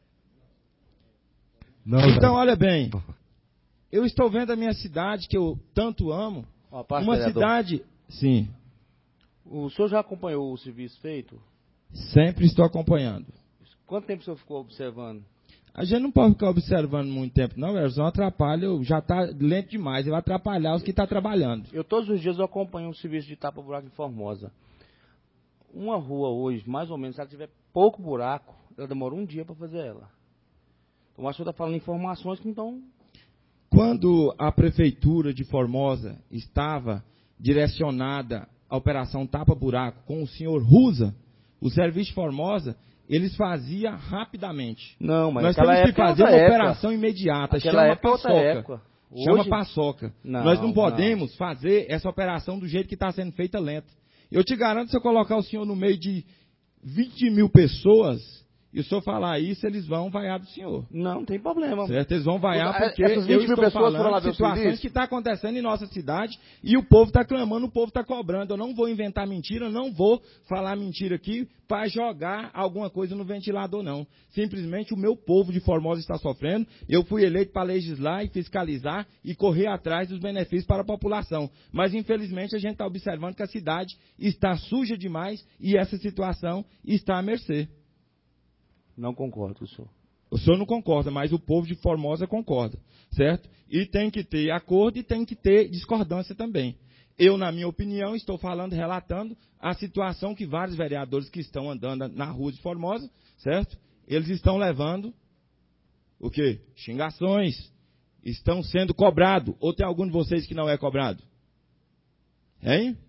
Speaker 5: Não, então, olha bem. Eu estou vendo a minha cidade, que eu tanto amo.
Speaker 14: Uma parte,
Speaker 5: uma
Speaker 14: vereador.
Speaker 5: cidade... Sim.
Speaker 14: O senhor já acompanhou o serviço feito?
Speaker 5: Sempre estou acompanhando.
Speaker 14: Quanto tempo o senhor ficou observando?
Speaker 5: A gente não pode ficar observando muito tempo, não, velho. Senão atrapalha, já está lento demais. Ele vai atrapalhar os que estão trabalhando.
Speaker 14: Eu todos os dias eu acompanho o serviço de tapa-buraco em Formosa. Uma rua hoje, mais ou menos, se ela tiver pouco buraco, ela demora um dia para fazer ela. Então, o senhor está falando informações que não estão...
Speaker 5: Quando a prefeitura de Formosa estava direcionada à operação tapa-buraco com o senhor Rusa, o serviço de Formosa, eles faziam rapidamente.
Speaker 14: Não, mas
Speaker 5: nós
Speaker 14: temos
Speaker 5: temos que
Speaker 14: época,
Speaker 5: fazer uma
Speaker 14: época.
Speaker 5: operação imediata,
Speaker 14: Aquela
Speaker 5: chama
Speaker 14: época, outra
Speaker 5: paçoca.
Speaker 14: época.
Speaker 5: Chama
Speaker 14: Hoje...
Speaker 5: paçoca.
Speaker 14: Não,
Speaker 5: nós não podemos
Speaker 14: não.
Speaker 5: fazer essa operação do jeito que está sendo feita lenta. Eu te garanto, se eu colocar o senhor no meio de vinte mil pessoas, e se eu falar isso, eles vão vaiar do senhor.
Speaker 14: Não, não tem problema.
Speaker 5: Certo? Eles vão vaiar porque
Speaker 14: essas vinte
Speaker 5: eu
Speaker 14: mil
Speaker 5: estou
Speaker 14: pessoas foram lá
Speaker 5: falando
Speaker 14: ver o
Speaker 5: situações
Speaker 14: serviço?
Speaker 5: que estão acontecendo em nossa cidade e o povo está clamando, o povo está cobrando. Eu não vou inventar mentira, eu não vou falar mentira aqui para jogar alguma coisa no ventilador, não. Simplesmente o meu povo de Formosa está sofrendo. Eu fui eleito para legislar e fiscalizar e correr atrás dos benefícios para a população. Mas, infelizmente, a gente está observando que a cidade está suja demais e essa situação está à mercê.
Speaker 14: Não concordo, senhor.
Speaker 5: O senhor não concorda, mas o povo de Formosa concorda, certo? E tem que ter acordo e tem que ter discordância também. Eu, na minha opinião, estou falando, relatando a situação que vários vereadores que estão andando na rua de Formosa, certo? Eles estão levando o quê? Xingações. Estão sendo cobrados. Ou tem algum de vocês que não é cobrado? Hein?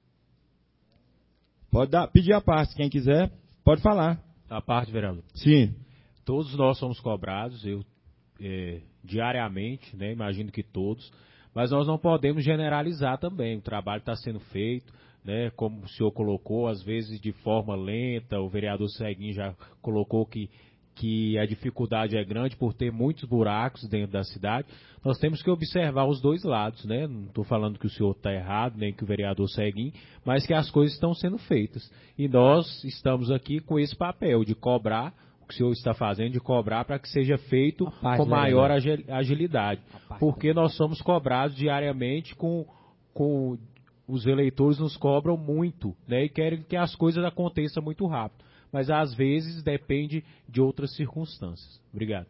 Speaker 5: Pode dar, pedir a parte, quem quiser, pode falar.
Speaker 15: A parte, vereador.
Speaker 5: Sim.
Speaker 15: Todos nós somos cobrados, eu é, diariamente, né, imagino que todos, mas nós não podemos generalizar também. O trabalho está sendo feito, né, como o senhor colocou, às vezes de forma lenta, o vereador Seguin já colocou que, que a dificuldade é grande por ter muitos buracos dentro da cidade. Nós temos que observar os dois lados, né? Não estou falando que o senhor está errado, nem que o vereador Seguin, mas que as coisas estão sendo feitas. E nós estamos aqui com esse papel de cobrar, o que o senhor está fazendo, de cobrar para que seja feito com maior agilidade. Porque nós somos cobrados diariamente com, com os eleitores nos cobram muito, né? E querem que as coisas aconteçam muito rápido. Mas às vezes depende de outras circunstâncias. Obrigado.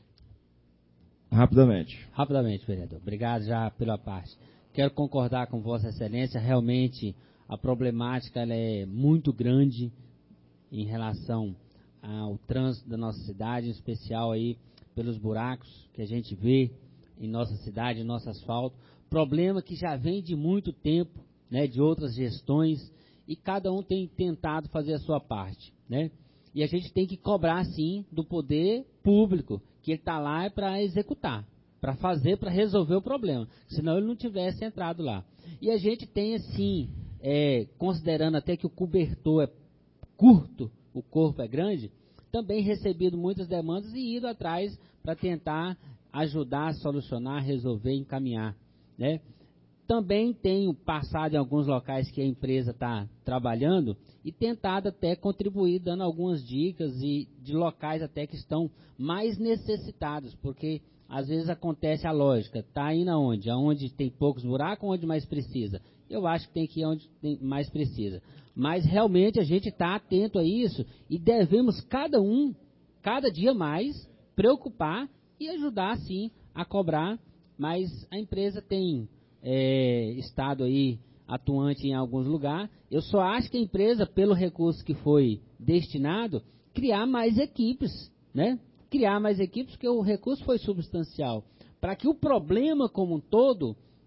Speaker 5: Rapidamente.
Speaker 10: Rapidamente, vereador. Obrigado já pela parte. Quero concordar com Vossa Excelência. Realmente a problemática ela é muito grande em relação ao trânsito da nossa cidade, em especial aí pelos buracos que a gente vê em nossa cidade, em nosso asfalto. Problema que já vem de muito tempo, né, de outras gestões, e cada um tem tentado fazer a sua parte, né? E a gente tem que cobrar, sim, do poder público, que ele está lá é para executar, para fazer, para resolver o problema, senão ele não tivesse entrado lá. E a gente tem, assim, é, considerando até que o cobertor é curto, o corpo é grande, também recebido muitas demandas e ido atrás para tentar ajudar, solucionar, resolver, encaminhar, né? Também tenho passado em alguns locais que a empresa está trabalhando e tentado até contribuir, dando algumas dicas e de locais até que estão mais necessitados, porque às vezes acontece a lógica, está indo aonde? Aonde tem poucos buracos, onde mais precisa? Eu acho que tem que ir onde tem mais precisa. Mas realmente a gente está atento a isso e devemos cada um, cada dia mais, preocupar e ajudar sim a cobrar, mas a empresa tem... É, estado aí atuante em alguns lugares. Eu só acho que a empresa, pelo recurso que foi destinado, criar mais equipes, né? Criar mais equipes, porque o recurso foi substancial, para que o problema como um todo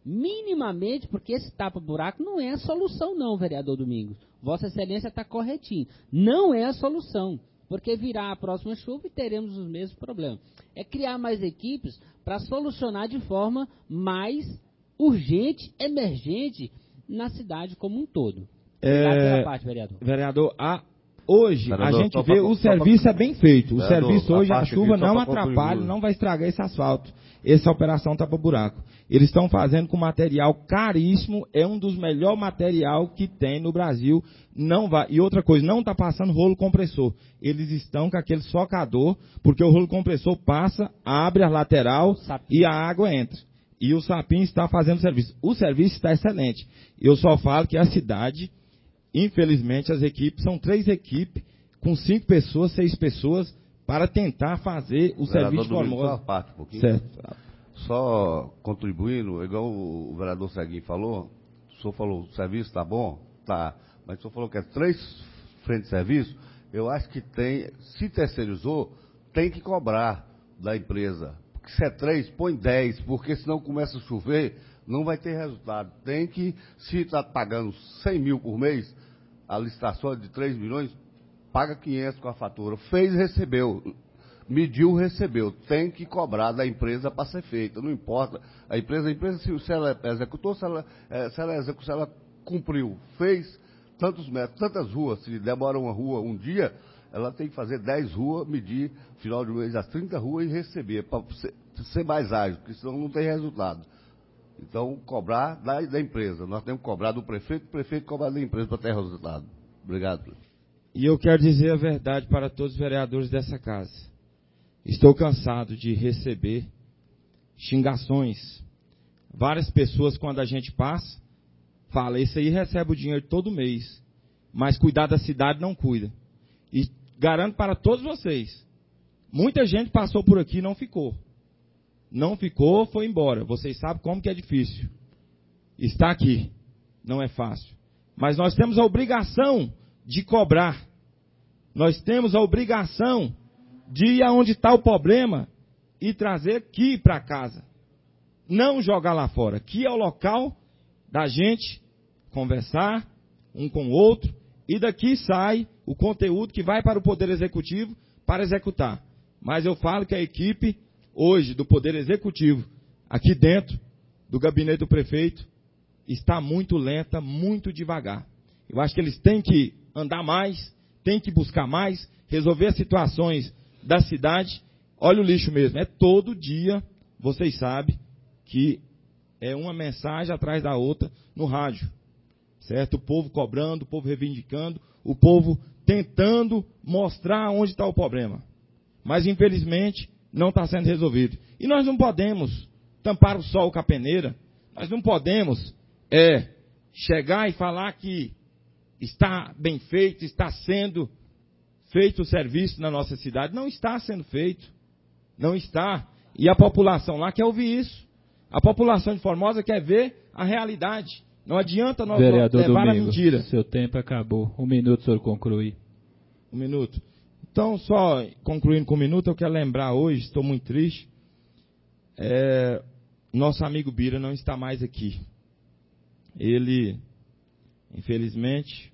Speaker 10: minimamente, porque esse tapa-buraco não é a solução não, vereador Domingos. Vossa Excelência está corretinho. Não é a solução, porque virá a próxima chuva e teremos os mesmos problemas. É criar mais equipes para solucionar de forma mais urgente, emergente, na cidade como um todo. Obrigado
Speaker 5: É,
Speaker 10: pela parte, vereador.
Speaker 5: Vereador, a, hoje
Speaker 9: Vereador,
Speaker 5: a gente
Speaker 9: só
Speaker 5: vê
Speaker 9: pra-
Speaker 5: o
Speaker 9: só pra-
Speaker 5: serviço é bem feito. O
Speaker 9: Vereador,
Speaker 5: serviço
Speaker 9: a
Speaker 5: hoje, a
Speaker 9: parte
Speaker 5: chuva
Speaker 9: aqui, só
Speaker 5: não
Speaker 9: pra
Speaker 5: atrapalha,
Speaker 9: contribuir.
Speaker 5: não vai estragar esse asfalto. Essa operação tapa-buraco. Eles estão fazendo com material caríssimo, é um dos melhores material que tem no Brasil. Não vai. E outra coisa, não está passando rolo compressor. Eles estão com aquele socador, porque o rolo compressor passa, abre a lateral e a água entra. E o Sapim está fazendo o serviço. O serviço está excelente. Eu só falo que a cidade, infelizmente, as equipes, são três equipes, com cinco pessoas, seis pessoas, para tentar fazer o
Speaker 9: Vereador
Speaker 5: serviço de
Speaker 9: Domingos,
Speaker 5: Formosa.
Speaker 9: só uma parte, um pouquinho.
Speaker 5: Certo.
Speaker 9: Só contribuindo, igual o vereador Seguinho falou, o senhor falou, o serviço está bom? Tá. Mas o senhor falou que é três frentes de serviço, eu acho que tem, se terceirizou, tem que cobrar da empresa. Porque se é três, põe dez, porque senão começa a chover, não vai ter resultado. Tem que, se está pagando cem mil por mês, a licitação é de três milhões, paga quinhentos com a fatura. Fez, recebeu. Mediu, recebeu. Tem que cobrar da empresa para ser feita. Não importa. A empresa, a empresa se, se ela executou, se ela, é, se ela executou, se ela cumpriu, fez tantos metros, tantas ruas, se demora uma rua um dia, ela tem que fazer dez ruas, medir, final de mês, as trinta ruas e receber, para ser, ser mais ágil, porque senão não tem resultado. Então, cobrar da, da empresa. Nós temos que cobrar do prefeito, o prefeito cobrar da empresa para ter resultado. Obrigado.
Speaker 5: E eu quero dizer a verdade para todos os vereadores dessa casa. Estou cansado de receber xingações. Várias pessoas, quando a gente passa, falam, esse aí recebe o dinheiro todo mês, mas cuidar da cidade não cuida. E garanto para todos vocês, muita gente passou por aqui e não ficou. Não ficou, foi embora. Vocês sabem como que é difícil. Está aqui. Não é fácil. Mas nós temos a obrigação de cobrar. Nós temos a obrigação de ir aonde está o problema e trazer aqui para casa. Não jogar lá fora. Aqui é o local da gente conversar um com o outro e daqui sai o conteúdo que vai para o Poder Executivo para executar. Mas eu falo que a equipe hoje do Poder Executivo, aqui dentro do gabinete do prefeito, está muito lenta, muito devagar. Eu acho que eles têm que andar mais, têm que buscar mais, resolver as situações da cidade. Olha o lixo mesmo, é todo dia, vocês sabem, que é uma mensagem atrás da outra no rádio. Certo? O povo cobrando, o povo reivindicando, o povo tentando mostrar onde está o problema. Mas, infelizmente, não está sendo resolvido. E nós não podemos tampar o sol com a peneira. Nós não podemos é, chegar e falar que está bem feito, está sendo feito o serviço na nossa cidade. Não está sendo feito. Não está. E a população lá quer ouvir isso. A população de Formosa quer ver a realidade. Não adianta nós
Speaker 2: Vereador
Speaker 5: levar
Speaker 2: Domingos,
Speaker 5: a mentira.
Speaker 2: Seu tempo acabou. Um minuto, o senhor conclui.
Speaker 5: Um minuto. Então, só concluindo com um minuto, eu quero lembrar hoje, estou muito triste, é, nosso amigo Bira não está mais aqui. Ele, infelizmente,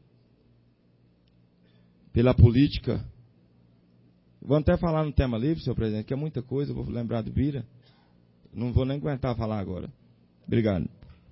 Speaker 5: pela política, vou até falar no tema livre, senhor presidente, que é muita coisa, vou lembrar do Bira, não vou nem aguentar falar agora. Obrigado.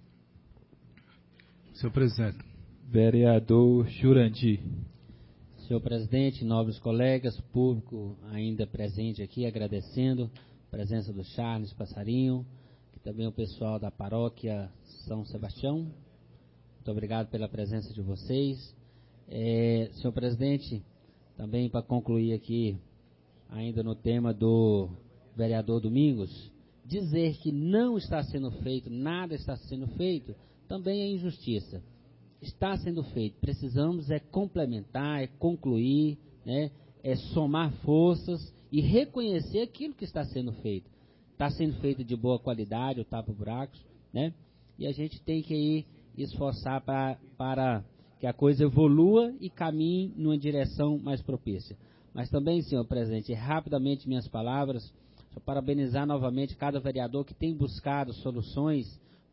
Speaker 11: Senhor presidente.
Speaker 2: Vereador Jurandir.
Speaker 10: Senhor presidente, nobres colegas, público ainda presente aqui, agradecendo a presença do Charles Passarinho, e também o pessoal da paróquia São Sebastião. Muito obrigado pela presença de vocês. É, senhor presidente, também para concluir aqui, ainda no tema do vereador Domingos, dizer que não está sendo feito, nada está sendo feito, também é injustiça. Está sendo feito, precisamos é complementar, é concluir, né, é somar forças e reconhecer aquilo que está sendo feito. Está sendo feito de boa qualidade, o tapa-buracos, né, e a gente tem que ir esforçar pra, para que a coisa evolua e caminhe numa direção mais propícia. Mas também, senhor presidente, rapidamente minhas palavras, só parabenizar novamente cada vereador que tem buscado soluções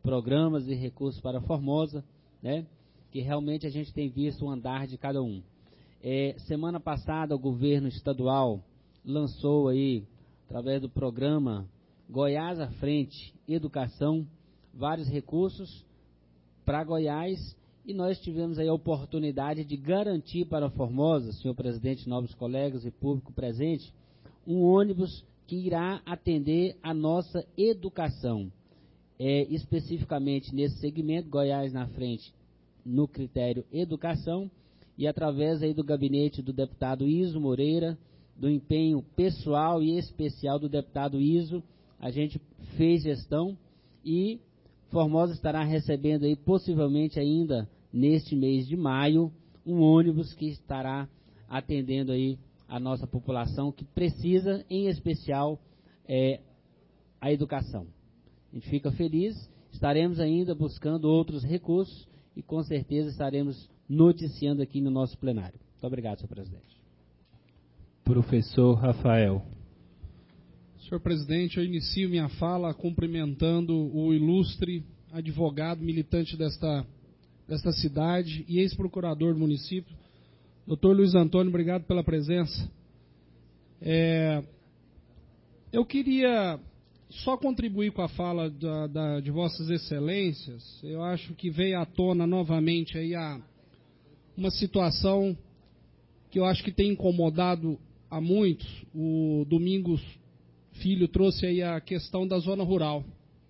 Speaker 10: programas e recursos para Formosa, né? Que realmente a gente tem visto o andar de cada um. É, semana passada o governo estadual lançou aí, através do programa Goiás à Frente Educação, vários recursos para Goiás, e nós tivemos aí a oportunidade de garantir para Formosa, senhor presidente, nobres colegas e público presente, um ônibus que irá atender a nossa educação, é, especificamente nesse segmento, Goiás na Frente, no critério educação, e através aí do gabinete do deputado Iso Moreira, do empenho pessoal e especial do deputado Iso, a gente fez gestão e Formosa estará recebendo aí possivelmente ainda neste mês de maio um ônibus que estará atendendo aí a nossa população que precisa, em especial, é, a educação. A gente fica feliz, estaremos ainda buscando outros recursos e com certeza estaremos noticiando aqui no nosso plenário. Muito obrigado, senhor presidente.
Speaker 2: Professor Rafael.
Speaker 12: Senhor presidente, eu inicio minha fala cumprimentando o ilustre advogado militante desta, desta cidade e ex-procurador do município, doutor Luiz Antônio, obrigado pela presença. É, eu queria só contribuir com a fala da, da, de vossas excelências. Eu acho que veio à tona novamente aí a, uma situação que eu acho que tem incomodado a muitos. O Domingos Filho trouxe aí a questão da zona rural.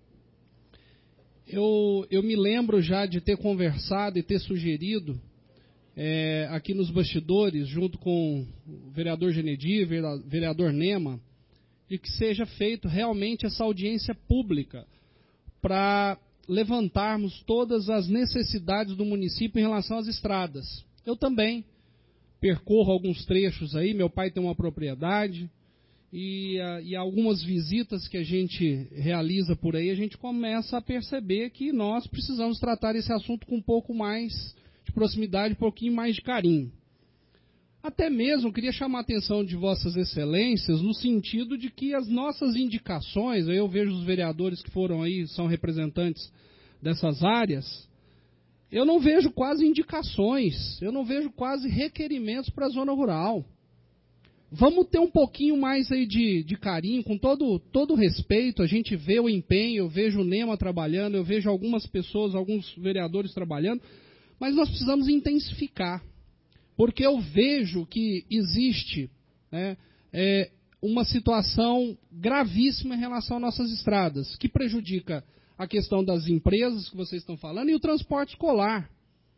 Speaker 12: Eu, eu me lembro já de ter conversado e ter sugerido é, aqui nos bastidores, junto com o vereador Genedi, vereador Nema, de que seja feito realmente essa audiência pública para levantarmos todas as necessidades do município em relação às estradas. Eu também percorro alguns trechos aí, meu pai tem uma propriedade, e, e algumas visitas que a gente realiza por aí, a gente começa a perceber que nós precisamos tratar esse assunto com um pouco mais de proximidade, um pouquinho mais de carinho. Até mesmo, queria chamar a atenção de vossas excelências no sentido de que as nossas indicações, eu vejo os vereadores que foram aí, são representantes dessas áreas, eu não vejo quase indicações, eu não vejo quase requerimentos para a zona rural. Vamos ter um pouquinho mais aí de, de carinho, com todo, todo respeito, a gente vê o empenho, eu vejo o Nema trabalhando, eu vejo algumas pessoas, alguns vereadores trabalhando, mas nós precisamos intensificar. Porque eu vejo que existe né, é, uma situação gravíssima em relação às nossas estradas, que prejudica a questão das empresas que vocês estão falando e o transporte escolar.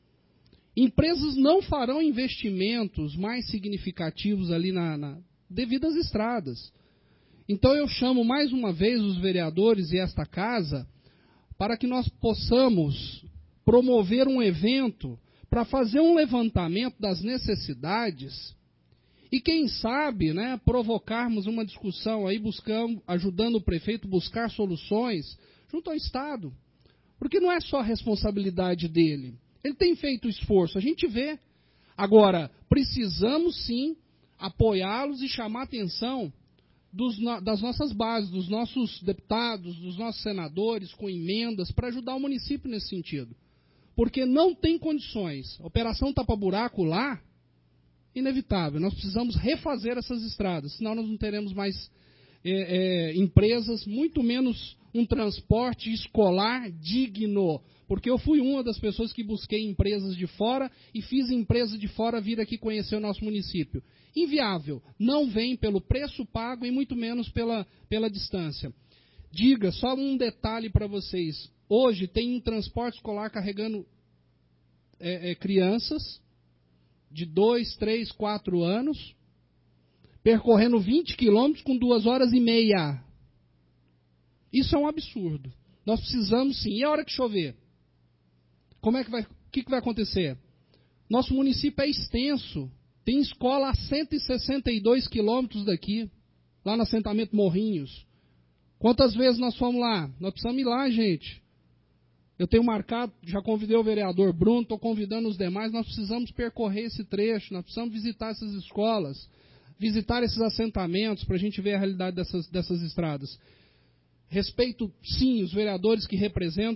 Speaker 12: Empresas não farão investimentos mais significativos ali na, na devido às estradas. Então eu chamo mais uma vez os vereadores e esta casa para que nós possamos promover um evento para fazer um levantamento das necessidades e, quem sabe, né, provocarmos uma discussão aí, buscando, ajudando o prefeito a buscar soluções junto ao Estado. Porque não é só a responsabilidade dele. Ele tem feito esforço, a gente vê. Agora, precisamos sim apoiá-los e chamar a atenção dos, das nossas bases, dos nossos deputados, dos nossos senadores, com emendas, para ajudar o município nesse sentido. Porque não tem condições. Operação tapa-buraco lá, inevitável. Nós precisamos refazer essas estradas, senão nós não teremos mais é, é, empresas, muito menos um transporte escolar digno. Porque eu fui uma das pessoas que busquei empresas de fora e fiz empresas de fora vir aqui conhecer o nosso município. Inviável. Não vem pelo preço pago e muito menos pela, pela distância. Diga, só um detalhe para vocês. Hoje tem um transporte escolar carregando é, é, crianças de dois, três, quatro anos, percorrendo vinte quilômetros com duas horas e meia. Isso é um absurdo. Nós precisamos sim. E a hora que chover? Como é que vai, o que, que vai acontecer? Nosso município é extenso. Tem escola a cento e sessenta e dois quilômetros daqui, lá no assentamento Morrinhos. Quantas vezes nós fomos lá? Nós precisamos ir lá, gente. Eu tenho marcado, já convidei o vereador Bruno, estou convidando os demais, nós precisamos percorrer esse trecho, nós precisamos visitar essas escolas, visitar esses assentamentos, para a gente ver a realidade dessas, dessas estradas. Respeito, sim, os vereadores que representam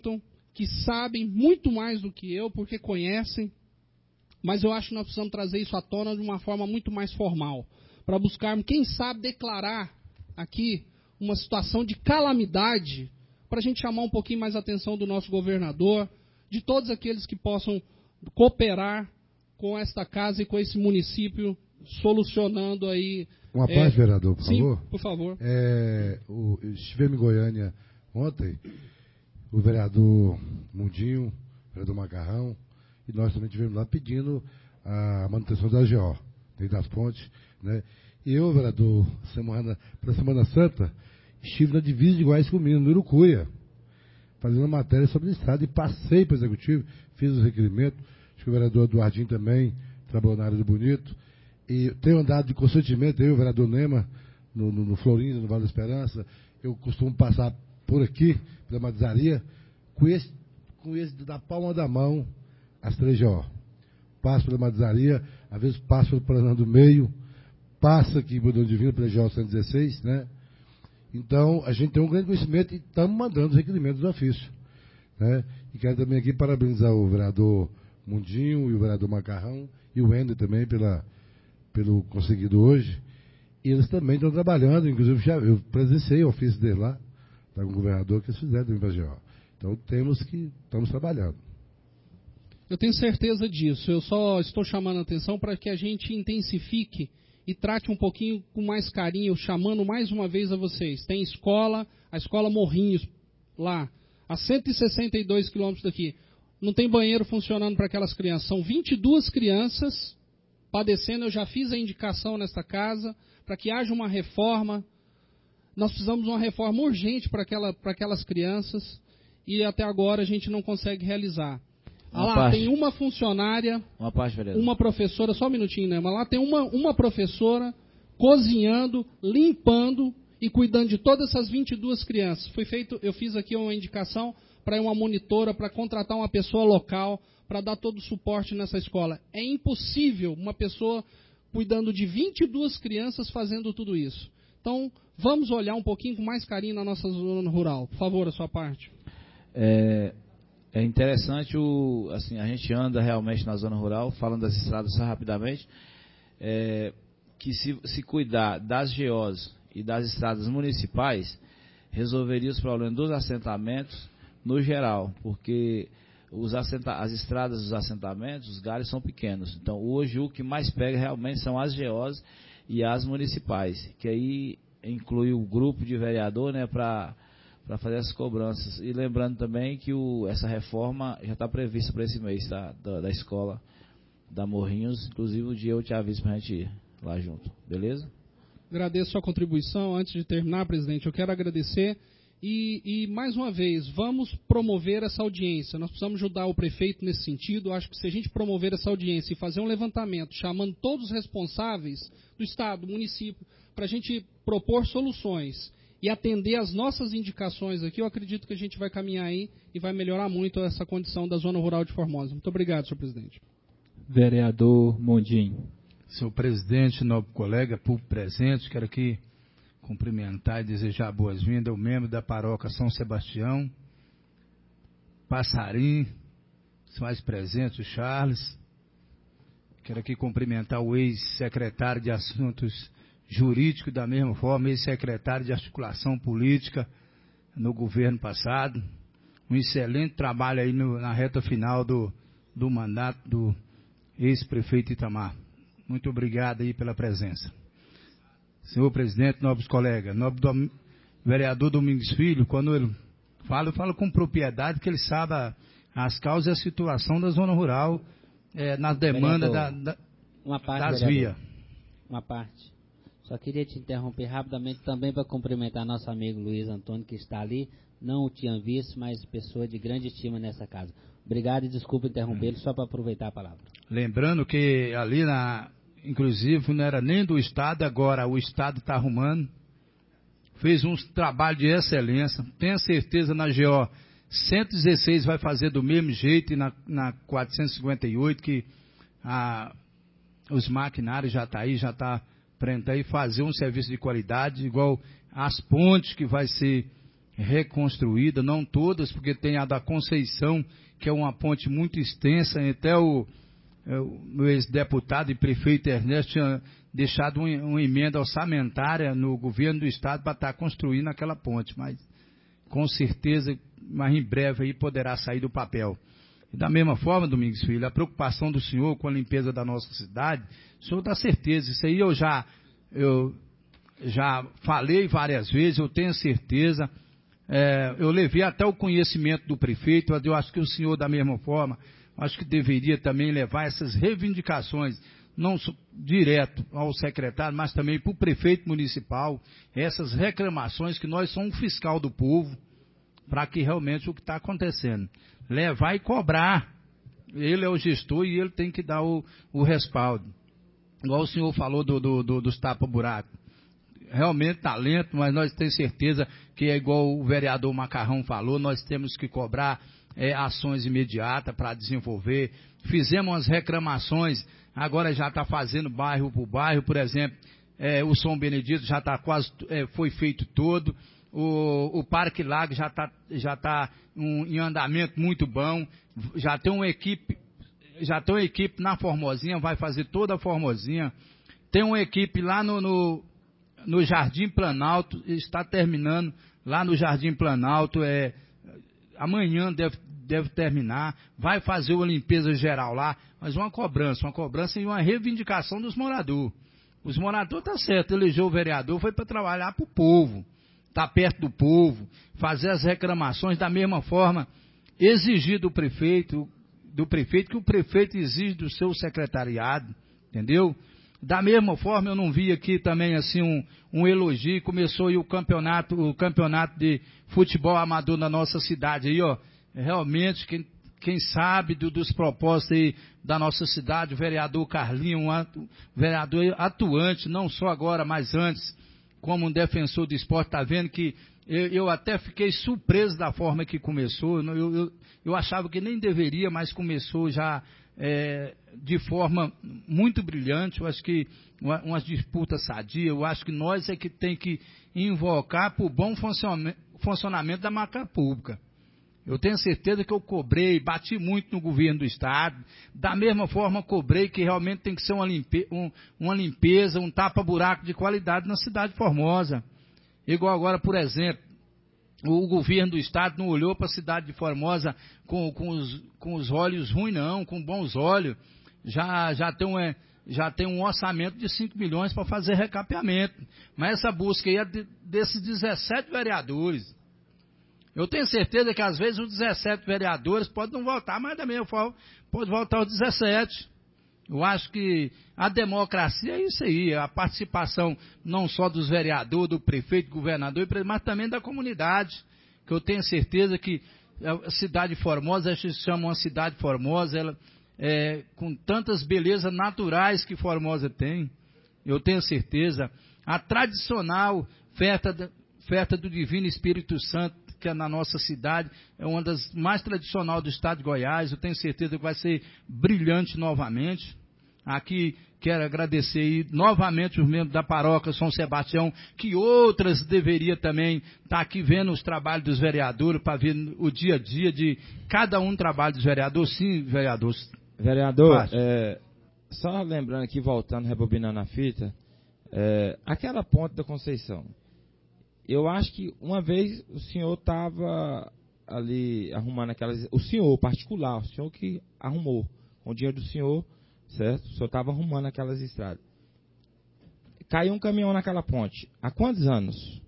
Speaker 12: que sabem muito mais do que eu, porque conhecem, mas eu acho que nós precisamos trazer isso à tona de uma forma muito mais formal, para buscarmos, quem sabe, declarar aqui uma situação de calamidade, para a gente chamar um pouquinho mais a atenção do nosso governador, de todos aqueles que possam cooperar com esta casa e com esse município, solucionando aí...
Speaker 8: Uma
Speaker 12: é,
Speaker 8: parte, vereador, por
Speaker 12: sim,
Speaker 8: favor.
Speaker 12: por favor.
Speaker 8: É, o, estivemos em Goiânia ontem, o vereador Mundinho, o vereador Macarrão, e nós também estivemos lá pedindo a manutenção da A G O, das pontes, né? E eu, vereador, semana, para a Semana Santa, estive na divisa de Goiás com o Minas, no Urucuia, fazendo uma matéria sobre a estrada, e passei para o Executivo, fiz os requerimentos, acho que o vereador Eduardinho também trabalhou na área do Bonito, e tenho andado de consentimento, eu, o vereador Nema, no, no, no Florinda, no Vale da Esperança, eu costumo passar por aqui, pela Matizaria, com esse, com esse da palma da mão, as três G O. Passo pela Matizaria, às vezes passo pelo Paraná do Meio, passa aqui em Budão Divino, pela G O cento e dezesseis, né? Então, a gente tem um grande conhecimento e estamos mandando os requerimentos do ofício, né? E quero também aqui parabenizar o vereador Mundinho e o vereador Macarrão e o Wender também pela, pelo conseguido hoje. E eles também estão trabalhando, inclusive já, eu presenciei o ofício deles lá, tá, com o governador, que eles fizeram também para a G O. Então, temos que, estamos trabalhando.
Speaker 12: Eu tenho certeza disso. Eu só estou chamando a atenção para que a gente intensifique e trate um pouquinho com mais carinho, chamando mais uma vez a vocês. Tem escola, a escola Morrinhos, lá, a cento e sessenta e dois quilômetros daqui. Não tem banheiro funcionando para aquelas crianças. São vinte e duas crianças padecendo. Eu já fiz a indicação nesta casa para que haja uma reforma. Nós precisamos de uma reforma urgente para aquela, para aquelas crianças e até agora a gente não consegue realizar. Ah, lá parte. Tem uma funcionária,
Speaker 7: uma, parte,
Speaker 12: uma professora, só um minutinho, né? Mas lá tem uma, uma professora cozinhando, limpando e cuidando de todas essas vinte e duas crianças. Foi feito, eu fiz aqui uma indicação para uma monitora, para contratar uma pessoa local, para dar todo o suporte nessa escola. É impossível uma pessoa cuidando de vinte e duas crianças fazendo tudo isso. Então, vamos olhar um pouquinho com mais carinho na nossa zona rural. Por favor, a sua parte.
Speaker 7: É... É interessante, o, assim, a gente anda realmente na zona rural, falando das estradas só rapidamente, é, que se, se cuidar das G Os e das estradas municipais, resolveria os problemas dos assentamentos no geral, porque os assenta, as estradas dos assentamentos, os galhos são pequenos. Então, hoje o que mais pega realmente são as G Os e as municipais, que aí inclui o grupo de vereador, né, para... para fazer as cobranças. E lembrando também que o, essa reforma já está prevista para esse mês, tá? da, da escola da Morrinhos. Inclusive o dia eu te aviso para a gente ir lá junto. Beleza?
Speaker 12: Agradeço a sua contribuição. Antes de terminar, presidente, eu quero agradecer. E, e mais uma vez, vamos promover essa audiência. Nós precisamos ajudar o prefeito nesse sentido. Acho que se a gente promover essa audiência e fazer um levantamento, chamando todos os responsáveis do Estado, do município, para a gente propor soluções e atender as nossas indicações aqui, eu acredito que a gente vai caminhar aí e vai melhorar muito essa condição da zona rural de Formosa. Muito obrigado, senhor presidente.
Speaker 2: Vereador Mondinho.
Speaker 11: Senhor presidente, nobre colega, público presente, quero aqui cumprimentar e desejar boas-vindas ao membro da paróquia São Sebastião, Passarim, os mais presentes, o Charles. Quero aqui cumprimentar o ex-secretário de Assuntos Jurídico, da mesma forma, ex-secretário de Articulação Política no governo passado. Um excelente trabalho aí no, na reta final do, do mandato do ex-prefeito Itamar. Muito obrigado aí pela presença. Senhor presidente, nobres colegas, nobre do, vereador Domingos Filho, quando ele fala, eu falo com propriedade que ele sabe a, as causas e a situação da zona rural é, nas demandas da, da,
Speaker 10: uma parte,
Speaker 11: das
Speaker 10: vereador,
Speaker 11: vias.
Speaker 10: Uma parte. Só queria te interromper rapidamente também para cumprimentar nosso amigo Luiz Antônio, que está ali. Não o tinha visto, mas pessoa de grande estima nessa casa. Obrigado e desculpa interrompê-lo, só para aproveitar a palavra.
Speaker 11: Lembrando que ali, na, inclusive, não era nem do Estado, agora o Estado está arrumando. Fez um trabalho de excelência. Tenho certeza na G O cento e dezesseis vai fazer do mesmo jeito e na, na quatrocentos e cinquenta e oito, que a, os maquinários já estão tá aí, já está pronto aí, fazer um serviço de qualidade, igual as pontes que vai ser reconstruídas, não todas, porque tem a da Conceição, que é uma ponte muito extensa, até o, o ex-deputado e prefeito Ernesto tinha deixado uma, uma emenda orçamentária no governo do estado para estar construindo aquela ponte, mas com certeza, mas em breve aí poderá sair do papel. E da mesma forma, Domingos Filho, a preocupação do senhor com a limpeza da nossa cidade, o senhor dá certeza, isso aí eu já, eu já falei várias vezes, eu tenho certeza, é, eu levei até o conhecimento do prefeito, eu acho que o senhor da mesma forma, acho que deveria também levar essas reivindicações, não direto ao secretário, mas também para o prefeito municipal, essas reclamações que nós somos um fiscal do povo, para que realmente o que está acontecendo, levar e cobrar, ele é o gestor e ele tem que dar o, o respaldo, igual o senhor falou do, do, do, dos tapa-buraco, realmente está lento, mas nós temos certeza que é igual o vereador Macarrão falou, nós temos que cobrar é, ações imediatas para desenvolver, fizemos umas reclamações, agora já está fazendo bairro por bairro, por exemplo, é, o São Benedito já está quase, é, foi feito todo, o, o Parque Lago já está já tá um, em andamento muito bom, já tem uma equipe, já tem uma equipe na Formosinha, vai fazer toda a Formosinha, tem uma equipe lá no, no, no Jardim Planalto, está terminando lá no Jardim Planalto, é, amanhã deve, deve terminar, vai fazer uma limpeza geral lá, mas uma cobrança, uma cobrança e uma reivindicação dos moradores. Os moradores tá certo, elegeu o vereador, foi para trabalhar para o povo, estar tá perto do povo, fazer as reclamações da mesma forma, exigir do prefeito, do prefeito que o prefeito exige do seu secretariado, entendeu? Da mesma forma, eu não vi aqui também assim um, um elogio, começou aí o campeonato, o campeonato de futebol amador na nossa cidade aí, ó, realmente quem, quem sabe do, dos propósitos aí da nossa cidade, o vereador Carlinho, um atu, vereador atuante, não só agora, mas antes, como um defensor do esporte, tá vendo que eu, eu até fiquei surpreso da forma que começou, eu, eu, eu achava que nem deveria, mas começou já é, de forma muito brilhante, eu acho que uma, umas disputas sadias, eu acho que nós é que tem que invocar para o bom funcionamento da máquina pública. Eu tenho certeza que eu cobrei, bati muito no governo do estado, da mesma forma cobrei que realmente tem que ser uma, limpe, um, uma limpeza, um tapa-buraco de qualidade na cidade de Formosa. Igual agora, por exemplo, o governo do estado não olhou para a cidade de Formosa com, com, os, com os olhos ruins, não, com bons olhos. Já, já, tem, um, já tem um orçamento de cinco milhões para fazer recapeamento. Mas essa busca aí é de, desses dezessete vereadores. Eu tenho certeza que às vezes os dezessete vereadores podem não votar, mas da mesma forma pode votar os dezessete. Eu acho que a democracia é isso aí, a participação não só dos vereadores, do prefeito, do governador, mas também da comunidade, que eu tenho certeza que a cidade formosa, a gente chama uma cidade formosa, ela, é, com tantas belezas naturais que Formosa tem, eu tenho certeza, a tradicional festa, festa do Divino Espírito Santo, que é na nossa cidade, é uma das mais tradicionais do estado de Goiás, eu tenho certeza que vai ser brilhante novamente. Aqui quero agradecer aí, novamente os membros da paróquia São Sebastião, que outras deveriam também estar aqui vendo os trabalhos dos vereadores, para ver o dia a dia de cada um trabalho dos vereadores. Sim, vereador.
Speaker 5: Vereador, é, só lembrando aqui, voltando, rebobinando a fita, é, aquela ponte da Conceição, eu acho que uma vez o senhor estava ali arrumando aquelas... O senhor particular, o senhor que arrumou, com o dinheiro do senhor, certo? O senhor estava arrumando aquelas estradas. Caiu um caminhão naquela ponte. Há quantos anos?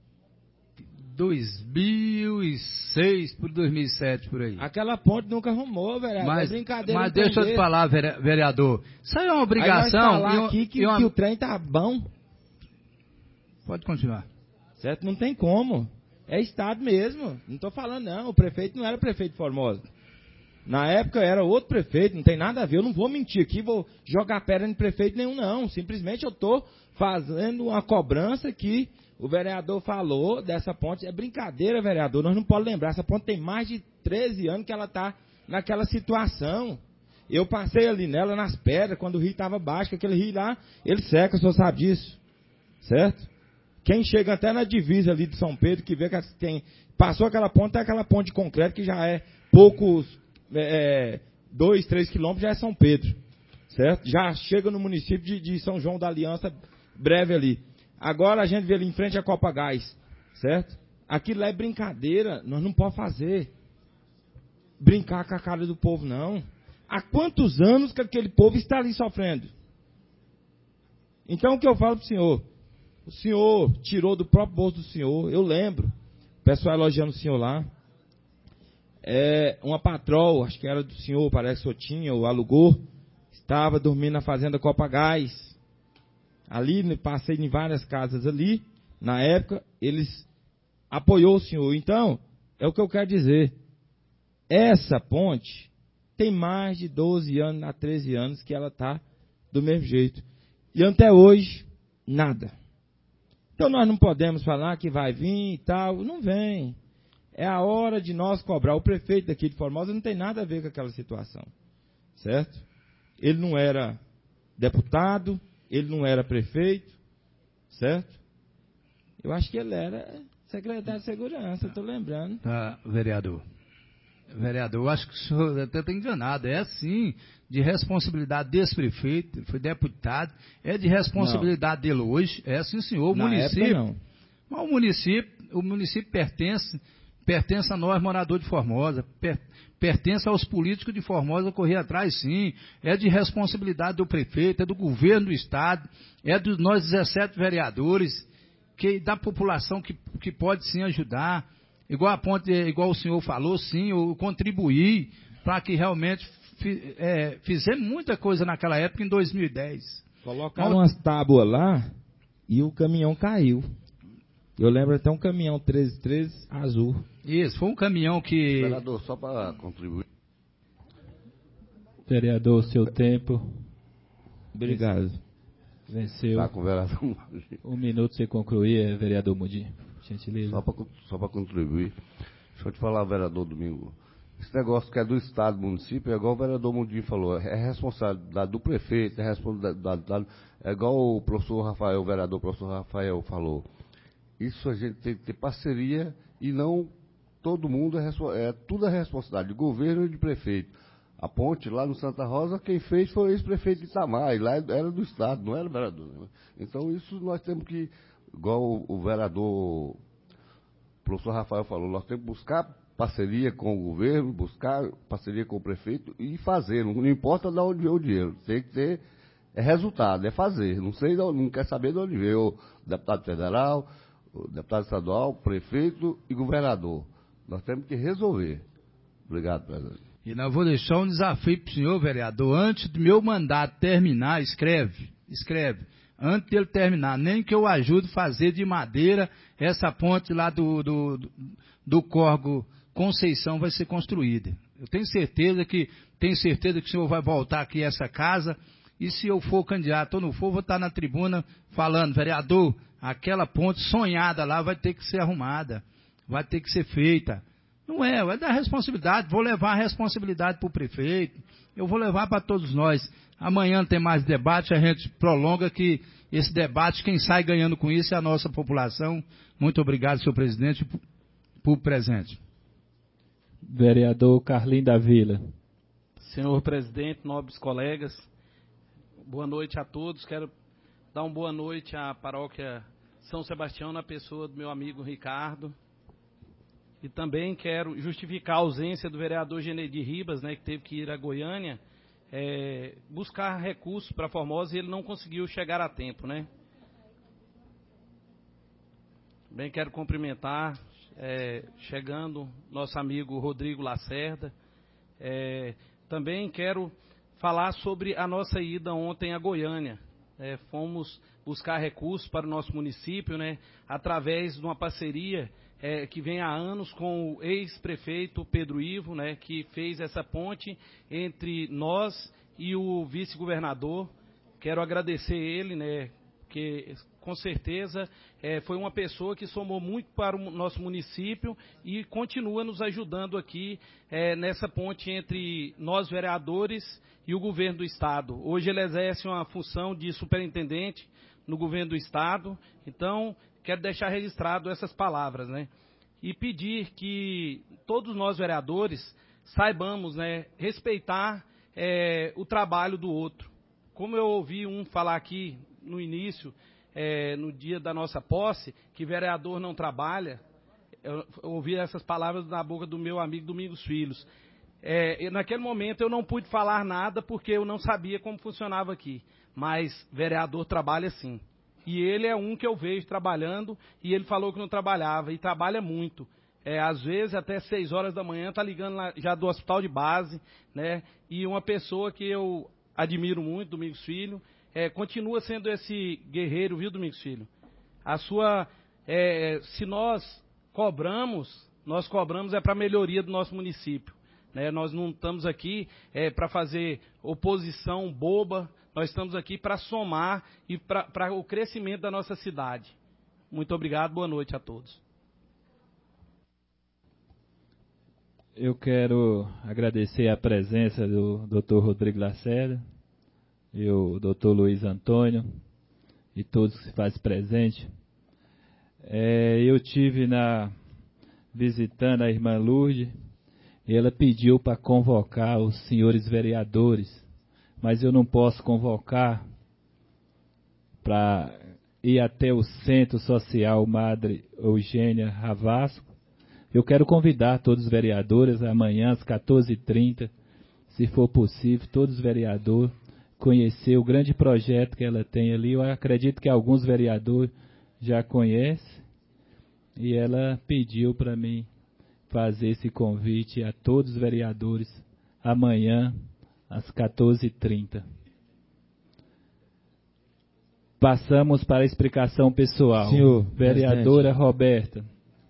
Speaker 11: dois mil e seis por dois mil e sete, por aí.
Speaker 5: Aquela ponte nunca arrumou, vereador.
Speaker 11: Mas,
Speaker 5: é brincadeira.
Speaker 11: Mas deixa eu te falar, vereador. Isso aí é uma obrigação.
Speaker 5: Aí nós falar aqui que, uma... que o trem tá bom.
Speaker 11: Pode continuar.
Speaker 5: Certo? Não tem como. É estado mesmo. Não estou falando, não. O prefeito não era prefeito de Formosa. Na época era outro prefeito, não tem nada a ver. Eu não vou mentir aqui, vou jogar pedra em prefeito nenhum, não. Simplesmente eu estou fazendo uma cobrança que o vereador falou dessa ponte. É brincadeira, vereador. Nós não podemos lembrar. Essa ponte tem mais de treze anos que ela está naquela situação. Eu passei ali nela, nas pedras, quando o rio estava baixo, aquele rio lá, ele seca, o senhor sabe disso. Certo? Quem chega até na divisa ali de São Pedro, que vê que tem, passou aquela ponte, é aquela ponte de concreto que já é poucos, é, dois, três quilômetros, já é São Pedro, certo? Já chega no município de, de São João da Aliança, breve ali. Agora a gente vê ali em frente a Copa Gás, certo? Aquilo é brincadeira, nós não podemos fazer. Brincar com a cara do povo, não. Há quantos anos que aquele povo está ali sofrendo? Então o que eu falo para o senhor? O senhor tirou do próprio bolso do senhor, eu lembro, o pessoal elogiando o senhor lá. É, uma patroa, acho que era do senhor, parece que o senhor tinha, ou alugou, estava dormindo na fazenda Copa Gás. Ali, passei em várias casas ali, na época, eles apoiou o senhor. Então, é o que eu quero dizer. Essa ponte tem mais de doze anos, há treze anos, que ela está do mesmo jeito. E até hoje, nada. Então nós não podemos falar que vai vir e tal. Não vem. É a hora de nós cobrar. O prefeito daqui de Formosa não tem nada a ver com aquela situação. Certo? Ele não era deputado, ele não era prefeito, certo? Eu acho que ele era secretário de segurança, estou lembrando.
Speaker 11: Tá, vereador. Vereador, eu acho que o senhor até está enganado. É sim, de responsabilidade desse prefeito, ele foi deputado, é de responsabilidade não. dele hoje, é sim, senhor. O
Speaker 5: Na
Speaker 11: município,
Speaker 5: época, não.
Speaker 11: Mas o município, o município pertence, pertence a nós, moradores de Formosa, per, pertence aos políticos de Formosa correr atrás, sim. É de responsabilidade do prefeito, é do governo do estado, é dos nós dezessete vereadores, que, da população que, que pode sim ajudar. Igual a ponte, igual o senhor falou, sim, eu contribuí para que realmente fi, é, fizemos muita coisa naquela época, em dois mil e dez.
Speaker 5: Colocaram umas tábuas lá e o caminhão caiu. Eu lembro até um caminhão treze treze azul.
Speaker 11: Isso, foi um caminhão que...
Speaker 9: Vereador, só para contribuir.
Speaker 2: Vereador, seu tempo.
Speaker 5: Obrigado.
Speaker 2: Venceu.
Speaker 9: Tá com o vereador.
Speaker 2: Um minuto você concluir, vereador Mudim.
Speaker 9: Só para só para contribuir. Deixa eu te falar, vereador Domingo. Esse negócio que é do Estado, do município, é igual o vereador Mundinho falou, é responsabilidade do prefeito, é responsabilidade, é igual o professor Rafael, o vereador professor Rafael falou. Isso a gente tem que ter parceria e não todo mundo é, é tudo é responsabilidade de governo e de prefeito. A ponte lá no Santa Rosa, quem fez foi o ex-prefeito de Itamar, e lá era do Estado, não era vereador. Então isso nós temos que, igual o, o vereador, o professor Rafael falou, nós temos que buscar parceria com o governo, buscar parceria com o prefeito e fazer, não, não importa de onde veio o dinheiro, tem que ter é resultado, é fazer, não sei, não, não quer saber de onde veio o deputado federal, o deputado estadual, prefeito e governador. Nós temos que resolver. Obrigado, presidente.
Speaker 11: E nós vou deixar um desafio para o senhor, vereador, antes do meu mandato terminar, escreve, escreve, antes dele terminar, nem que eu ajude a fazer de madeira essa ponte lá do, do, do, do Córrego Conceição vai ser construída. Eu tenho certeza que, tenho certeza que o senhor vai voltar aqui a essa casa, e se eu for candidato ou não for, vou estar na tribuna falando, vereador, aquela ponte sonhada lá vai ter que ser arrumada, vai ter que ser feita. Não é, vai dar responsabilidade, vou levar a responsabilidade para o prefeito, eu vou levar para todos nós. Amanhã tem mais debate, a gente prolonga que esse debate, quem sai ganhando com isso é a nossa população. Muito obrigado, senhor presidente, por presente.
Speaker 2: Vereador Carlinho da Vila.
Speaker 4: Senhor presidente, nobres colegas, boa noite a todos. Quero dar uma boa noite à paróquia São Sebastião, na pessoa do meu amigo Ricardo. E também quero justificar a ausência do vereador Genedi Ribas, né, que teve que ir a Goiânia, é, buscar recursos para Formosa, e ele não conseguiu chegar a tempo, né? Bem, quero cumprimentar, é, chegando, nosso amigo Rodrigo Lacerda. É, também quero falar sobre a nossa ida ontem a Goiânia. É, fomos buscar recursos para o nosso município, né, através de uma parceria É, que vem há anos com o ex-prefeito Pedro Ivo, né, que fez essa ponte entre nós e o vice-governador. Quero agradecer ele, né, que com certeza é, foi uma pessoa que somou muito para o nosso município e continua nos ajudando aqui é, nessa ponte entre nós vereadores e o governo do estado. Hoje ele exerce uma função de superintendente no governo do estado. Então, quero deixar registrado essas palavras, né? E pedir que todos nós vereadores saibamos, né, respeitar é, o trabalho do outro. Como eu ouvi um falar aqui no início, é, no dia da nossa posse, que vereador não trabalha, eu, eu ouvi essas palavras na boca do meu amigo Domingos Filhos. É, naquele momento eu não pude falar nada porque eu não sabia como funcionava aqui. Mas vereador trabalha sim. E ele é um que eu vejo trabalhando e ele falou que não trabalhava e trabalha muito. É, às vezes até seis horas da manhã está ligando lá, já do hospital de base, né? E uma pessoa que eu admiro muito, Domingos Filho, é, continua sendo esse guerreiro, viu, Domingos Filho? A sua, é, se nós cobramos, nós cobramos é para a melhoria do nosso município. Né, nós não estamos aqui é, para fazer oposição boba, nós estamos aqui para somar e para o crescimento da nossa cidade. Muito obrigado, boa noite a todos.
Speaker 2: Eu quero agradecer a presença do doutor Rodrigo Lacerda e o doutor Luiz Antônio e todos que se fazem presente. É, eu tive na visitando a irmã Lourdes. E ela pediu para convocar os senhores vereadores, mas eu não posso convocar para ir até o Centro Social Madre Eugênia Ravasco. Eu quero convidar todos os vereadores amanhã às quatorze e trinta, se for possível, todos os vereadores, conhecer o grande projeto que ela tem ali. Eu acredito que alguns vereadores já conhecem, e ela pediu para mim fazer esse convite a todos os vereadores amanhã às quatorze e trinta. Passamos para a explicação pessoal.
Speaker 5: Senhor
Speaker 2: Vereadora
Speaker 5: presidente.
Speaker 2: Roberta.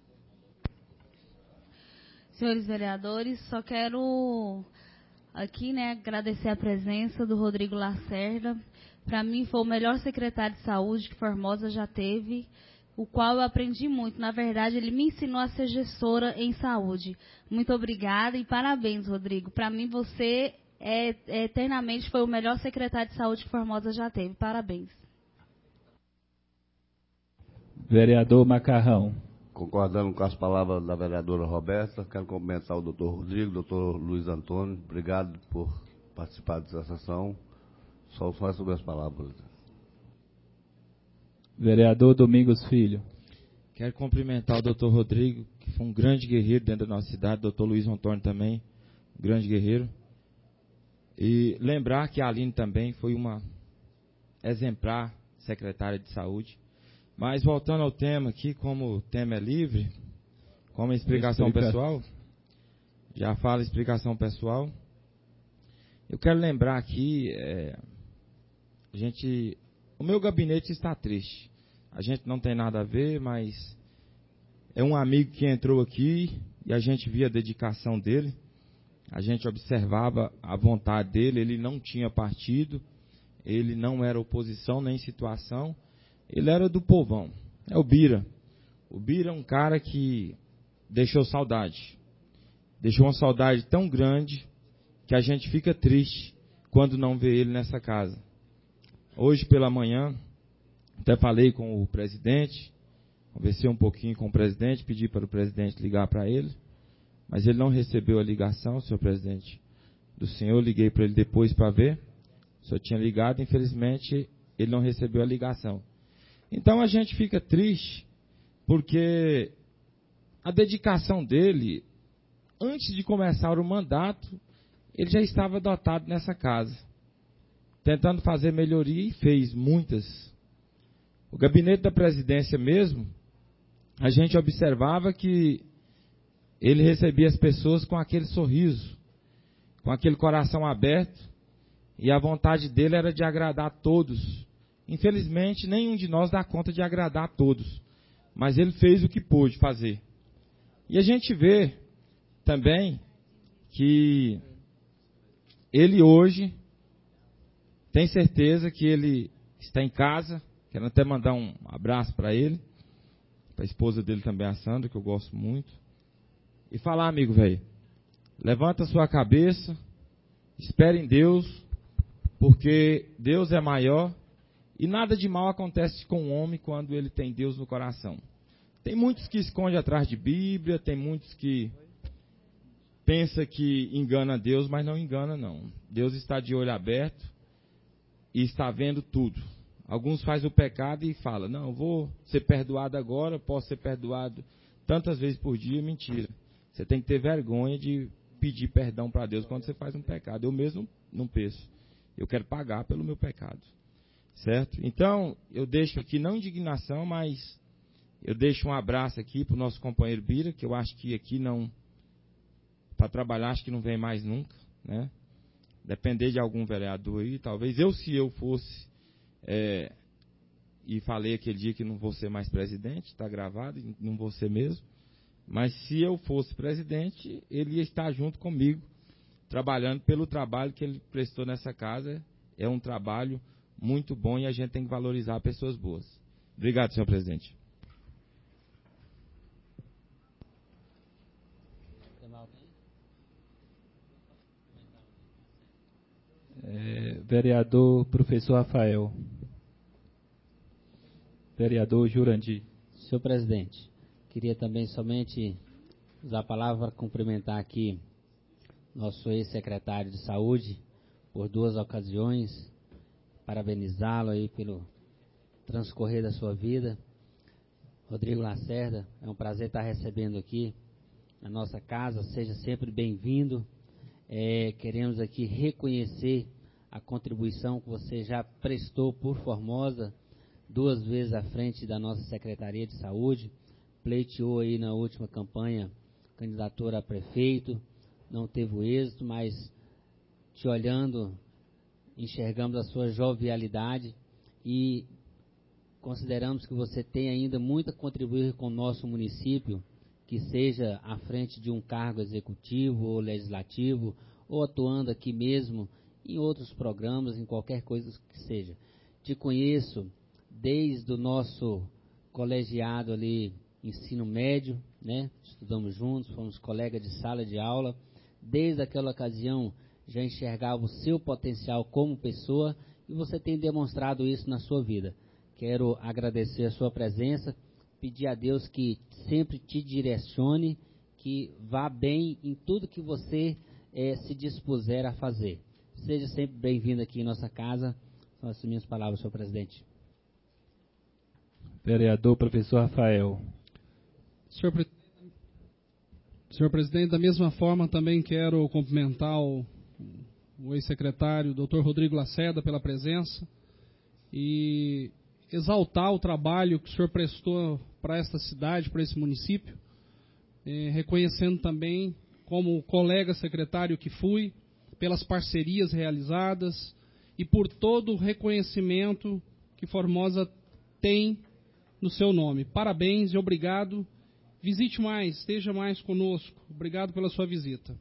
Speaker 3: Senhores vereadores, só quero aqui, né, agradecer a presença do Rodrigo Lacerda. Para mim foi o melhor secretário de saúde que Formosa já teve, o qual eu aprendi muito. Na verdade, ele me ensinou a ser gestora em saúde. Muito obrigada e parabéns, Rodrigo. Para mim, você é, é, eternamente foi o melhor secretário de saúde que Formosa já teve. Parabéns.
Speaker 2: Vereador Macarrão.
Speaker 9: Concordando com as palavras da vereadora Roberta, quero cumprimentar o doutor Rodrigo, doutor Luiz Antônio. Obrigado por participar dessa sessão. Só são essas minhas palavras.
Speaker 2: Vereador Domingos Filho.
Speaker 5: Quero cumprimentar o doutor Rodrigo, que foi um grande guerreiro dentro da nossa cidade, doutor Luiz Antônio também, um grande guerreiro. E lembrar que a Aline também foi uma exemplar secretária de saúde. Mas voltando ao tema aqui, como o tema é livre, como a explicação
Speaker 2: Explica.
Speaker 5: pessoal, já fala explicação pessoal. Eu quero lembrar aqui, é, a gente, o meu gabinete está triste. A gente não tem nada a ver, mas é um amigo que entrou aqui e a gente via a dedicação dele. A gente observava a vontade dele, ele não tinha partido, ele não era oposição nem situação, ele era do povão. É o Bira. O Bira é um cara que deixou saudade. Deixou uma saudade tão grande que a gente fica triste quando não vê ele nessa casa. Hoje pela manhã, até falei com o presidente, conversei um pouquinho com o presidente, pedi para o presidente ligar para ele, mas ele não recebeu a ligação, senhor presidente, do senhor. Liguei para ele depois para ver, o senhor tinha ligado, infelizmente ele não recebeu a ligação. Então a gente fica triste, porque a dedicação dele, antes de começar o mandato, ele já estava adotado nessa casa, tentando fazer melhoria e fez muitas. O gabinete da presidência mesmo, a gente observava que ele recebia as pessoas com aquele sorriso, com aquele coração aberto, e a vontade dele era de agradar a todos. Infelizmente, nenhum de nós dá conta de agradar a todos, mas ele fez o que pôde fazer. E a gente vê também que ele hoje tem certeza que ele está em casa. Quero até mandar um abraço para ele, para a esposa dele também, a Sandra, que eu gosto muito. E falar, amigo velho, levanta a sua cabeça, espere em Deus, porque Deus é maior E nada de mal acontece com o homem quando ele tem Deus no coração. Tem muitos que escondem atrás de Bíblia, tem muitos que pensam que engana Deus, mas não engana não. Deus está de olho aberto e está vendo tudo. Alguns fazem o pecado e falam, não, eu vou ser perdoado agora, posso ser perdoado tantas vezes por dia. Mentira. Você tem que ter vergonha de pedir perdão para Deus quando você faz um pecado. Eu mesmo não penso. Eu quero pagar pelo meu pecado. Certo? Então, eu deixo aqui, não indignação, mas eu deixo um abraço aqui para o nosso companheiro Bira, que eu acho que aqui não, para trabalhar, acho que não vem mais nunca, né? Depender de algum vereador aí, talvez eu, se eu fosse, é, e falei aquele dia que não vou ser mais presidente, está gravado, não vou ser mesmo, mas se eu fosse presidente, ele ia estar junto comigo, trabalhando pelo trabalho que ele prestou nessa casa. É um trabalho muito bom e a gente tem que valorizar pessoas boas. Obrigado, senhor presidente.
Speaker 2: É, vereador professor Rafael. Vereador Jurandir.
Speaker 10: Senhor presidente, queria também somente usar a palavra para cumprimentar aqui nosso ex-secretário de saúde por duas ocasiões, parabenizá-lo aí pelo transcorrer da sua vida. Rodrigo Lacerda, é um prazer estar recebendo aqui na nossa casa, seja sempre bem-vindo. É, queremos aqui reconhecer a contribuição que você já prestou por Formosa, duas vezes à frente da nossa Secretaria de Saúde, pleiteou aí na última campanha candidatura a prefeito, não teve o êxito, mas te olhando, enxergamos a sua jovialidade e consideramos que você tem ainda muito a contribuir com o nosso município, que seja à frente de um cargo executivo ou legislativo, ou atuando aqui mesmo em outros programas, em qualquer coisa que seja. Te conheço desde o nosso colegiado ali, ensino médio, né? Estudamos juntos, fomos colegas de sala de aula. Desde aquela ocasião já enxergava o seu potencial como pessoa e você tem demonstrado isso na sua vida. Quero agradecer a sua presença, pedir a Deus que sempre te direcione, que vá bem em tudo que você eh, se dispuser a fazer. Seja sempre bem-vindo aqui em nossa casa. São as minhas palavras, senhor presidente.
Speaker 2: Vereador professor Rafael.
Speaker 12: Senhor, pre... senhor presidente, da mesma forma também quero cumprimentar o, o ex-secretário, doutor Rodrigo Lacerda, pela presença e exaltar o trabalho que o senhor prestou para esta cidade, para esse município, eh, reconhecendo também como colega secretário que fui, pelas parcerias realizadas e por todo o reconhecimento que Formosa tem no seu nome. Parabéns e obrigado. Visite mais, esteja mais conosco. Obrigado pela sua visita.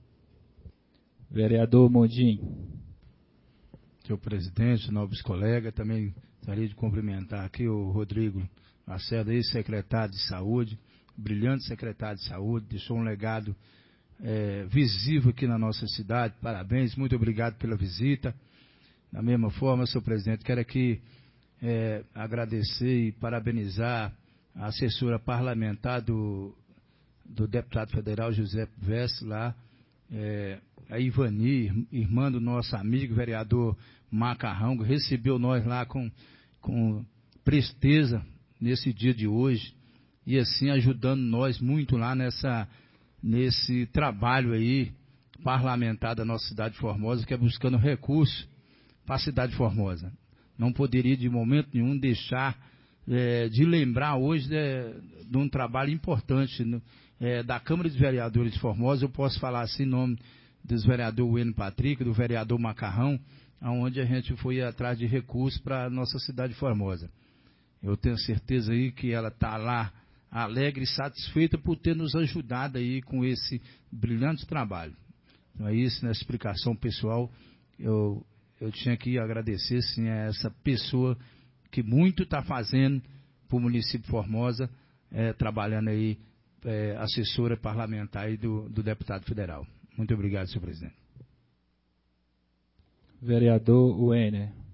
Speaker 2: Vereador Mundim.
Speaker 11: Senhor presidente, nobres colegas, também gostaria de cumprimentar aqui o Rodrigo Lacerda, ex-secretário de saúde, brilhante secretário de saúde, deixou um legado é, visível aqui na nossa cidade. Parabéns, muito obrigado pela visita. Da mesma forma, senhor presidente, quero aqui é, agradecer e parabenizar a assessora parlamentar do, do deputado federal José Vess lá, é, a Ivani, irmã do nosso amigo vereador Macarrão, que recebeu nós lá com, com presteza nesse dia de hoje e assim ajudando nós muito lá nessa, nesse trabalho aí parlamentar da nossa cidade de Formosa, que é buscando recursos para a cidade de Formosa. Não poderia de momento nenhum deixar é, de lembrar hoje de, de um trabalho importante no, é, da Câmara dos Vereadores de Formosa. Eu posso falar assim em nome dos vereadores Wênio Patrick, do vereador Macarrão, onde a gente foi atrás de recursos para a nossa cidade de Formosa. Eu tenho certeza aí que ela está lá alegre e satisfeita por ter nos ajudado aí com esse brilhante trabalho. Então é isso, na explicação pessoal, eu, eu tinha que agradecer sim a essa pessoa que muito está fazendo para o município de Formosa, é, trabalhando aí, é, assessora parlamentar aí do, do deputado federal. Muito obrigado, senhor presidente.
Speaker 2: Vereador Wênio.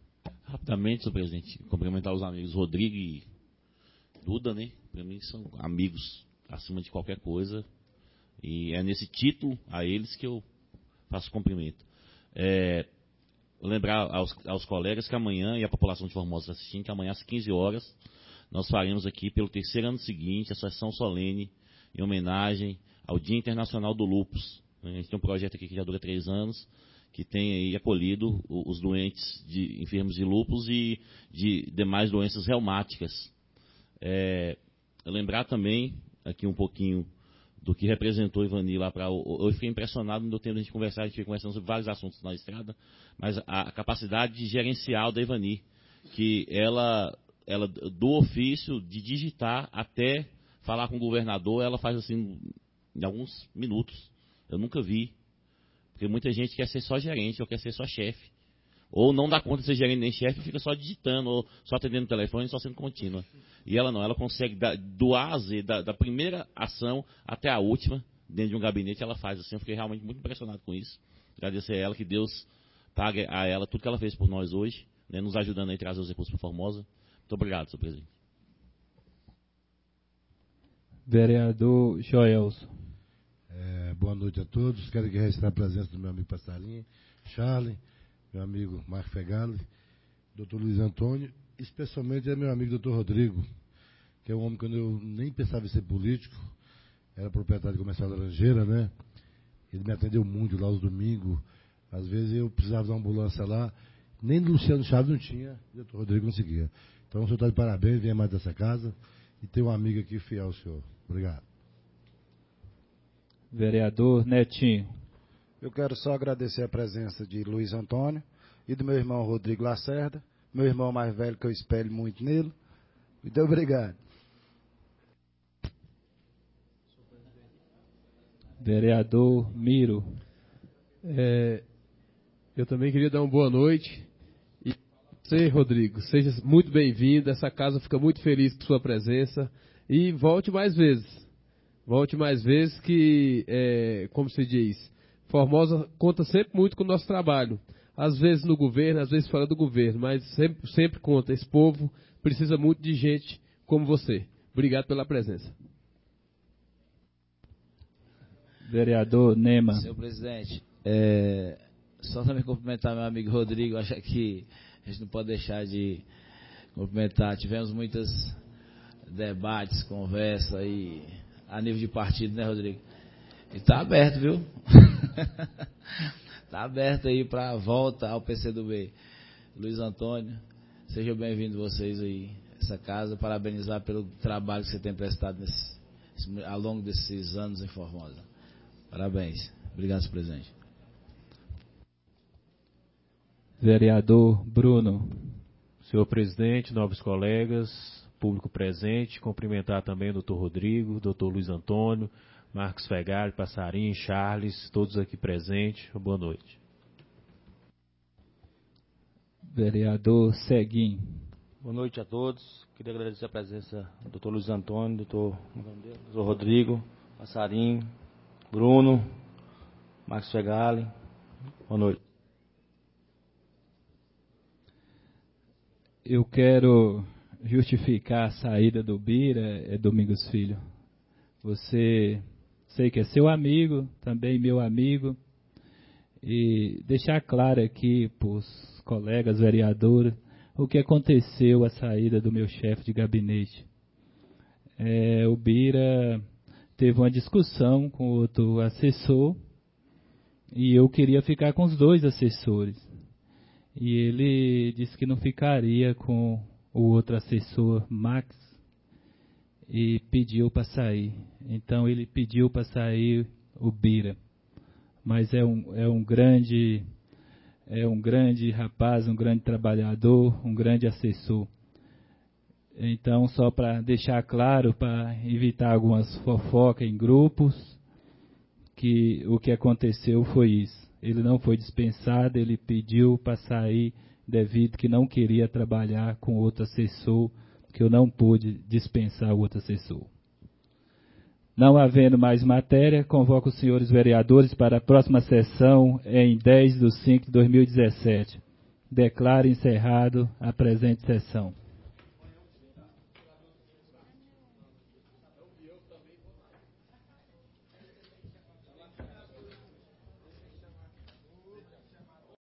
Speaker 6: Rapidamente, senhor presidente, cumprimentar os amigos Rodrigo e Duda, né? Para mim são amigos acima de qualquer coisa. E é nesse título a eles que eu faço cumprimento. É, lembrar aos, aos colegas que amanhã, e a população de Formosa assistindo, que amanhã às quinze horas, nós faremos aqui pelo terceiro ano seguinte a sessão solene em homenagem ao Dia Internacional do Lúpus. A gente tem um projeto aqui que já dura três anos, que tem aí acolhido os doentes de enfermos de lúpus e de demais doenças reumáticas. É, lembrar também aqui um pouquinho do que representou Ivani lá para... Eu fiquei impressionado no tempo de a gente conversar, a gente fica conversando sobre vários assuntos na estrada, mas a capacidade de gerencial da Ivani, que ela, ela do ofício de digitar até falar com o governador, ela faz assim em alguns minutos. Eu nunca vi, porque muita gente quer ser só gerente ou quer ser só chefe. Ou não dá conta de ser gerente nem chefe, fica só digitando, ou só atendendo o telefone, só sendo contínua. E ela não, ela consegue dar, do A a Z, da, da primeira ação até a última, dentro de um gabinete, ela faz assim. Eu fiquei realmente muito impressionado com isso. Agradecer a ela, que Deus pague a ela tudo que ela fez por nós hoje, né, nos ajudando a trazer os recursos para Formosa. Muito obrigado, senhor presidente.
Speaker 2: Vereador Joelson.
Speaker 8: É, boa noite a todos. Quero aqui registrar a presença do meu amigo Passarinho, Charlie, meu amigo Marco Fegali, doutor Luiz Antônio, especialmente é meu amigo doutor Rodrigo, que é um homem que eu nem pensava em ser político, era proprietário comercial da Laranjeira, né? Ele me atendeu muito lá aos domingos. Às vezes eu precisava da ambulância lá, nem Luciano Chaves não tinha, e o doutor Rodrigo conseguia. Então o senhor está de parabéns, venha mais dessa casa, e tem um amigo aqui fiel ao senhor. Obrigado.
Speaker 2: Vereador Netinho.
Speaker 16: Eu quero só agradecer a presença de Luiz Antônio e do meu irmão Rodrigo Lacerda, meu irmão mais velho, que eu espelho muito nele. Muito obrigado.
Speaker 2: Vereador Miro.
Speaker 13: É, eu também queria dar uma boa noite. E você, Rodrigo, seja muito bem-vindo. Essa casa fica muito feliz por sua presença. E volte mais vezes. Volte mais vezes que, é, como se diz, Formosa conta sempre muito com o nosso trabalho. Às vezes no governo, às vezes fora do governo, mas sempre, sempre conta. Esse povo precisa muito de gente como você. Obrigado pela presença.
Speaker 2: Vereador Nema.
Speaker 7: Senhor presidente, é, só também cumprimentar meu amigo Rodrigo. Acho que a gente não pode deixar de cumprimentar. Tivemos muitos debates, conversas aí a nível de partido, né, Rodrigo? E tá aberto, viu? Tá aberto aí para a volta ao P C do B. Luiz Antônio, sejam bem-vindos vocês aí, essa casa. Parabenizar pelo trabalho que você tem prestado nesse, ao longo desses anos em Formosa. Parabéns. Obrigado, senhor presidente.
Speaker 2: Vereador Bruno.
Speaker 15: Senhor presidente, nobres colegas, público presente, cumprimentar também o doutor Rodrigo, doutor Luiz Antônio, Marcos Fegali, Passarinho, Charles, todos aqui presentes. Boa noite.
Speaker 2: Vereador Seguim.
Speaker 14: Boa noite a todos. Queria agradecer a presença do doutor Luiz Antônio, doutor, doutor Rodrigo, Passarinho, Bruno, Marcos Fegali. Boa noite.
Speaker 2: Eu quero justificar a saída do Bira, é Domingos Filho. Você, sei que é seu amigo, também meu amigo, e deixar claro aqui para os colegas vereadores o que aconteceu a saída do meu chefe de gabinete. É, o Bira teve uma discussão com outro assessor e eu queria ficar com os dois assessores. E ele disse que não ficaria com o outro assessor, Max, e pediu para sair. Então ele pediu para sair o Bira. Mas é um, é um grande é um grande rapaz, um grande trabalhador, um grande assessor. Então, só para deixar claro, para evitar algumas fofocas em grupos, que o que aconteceu foi isso. Ele não foi dispensado, ele pediu para sair devido que não queria trabalhar com outro assessor, que eu não pude dispensar o outro assessor. Não havendo mais matéria, convoco os senhores vereadores para a próxima sessão em dez de cinco de dois mil e dezessete. declaro encerrado a presente sessão.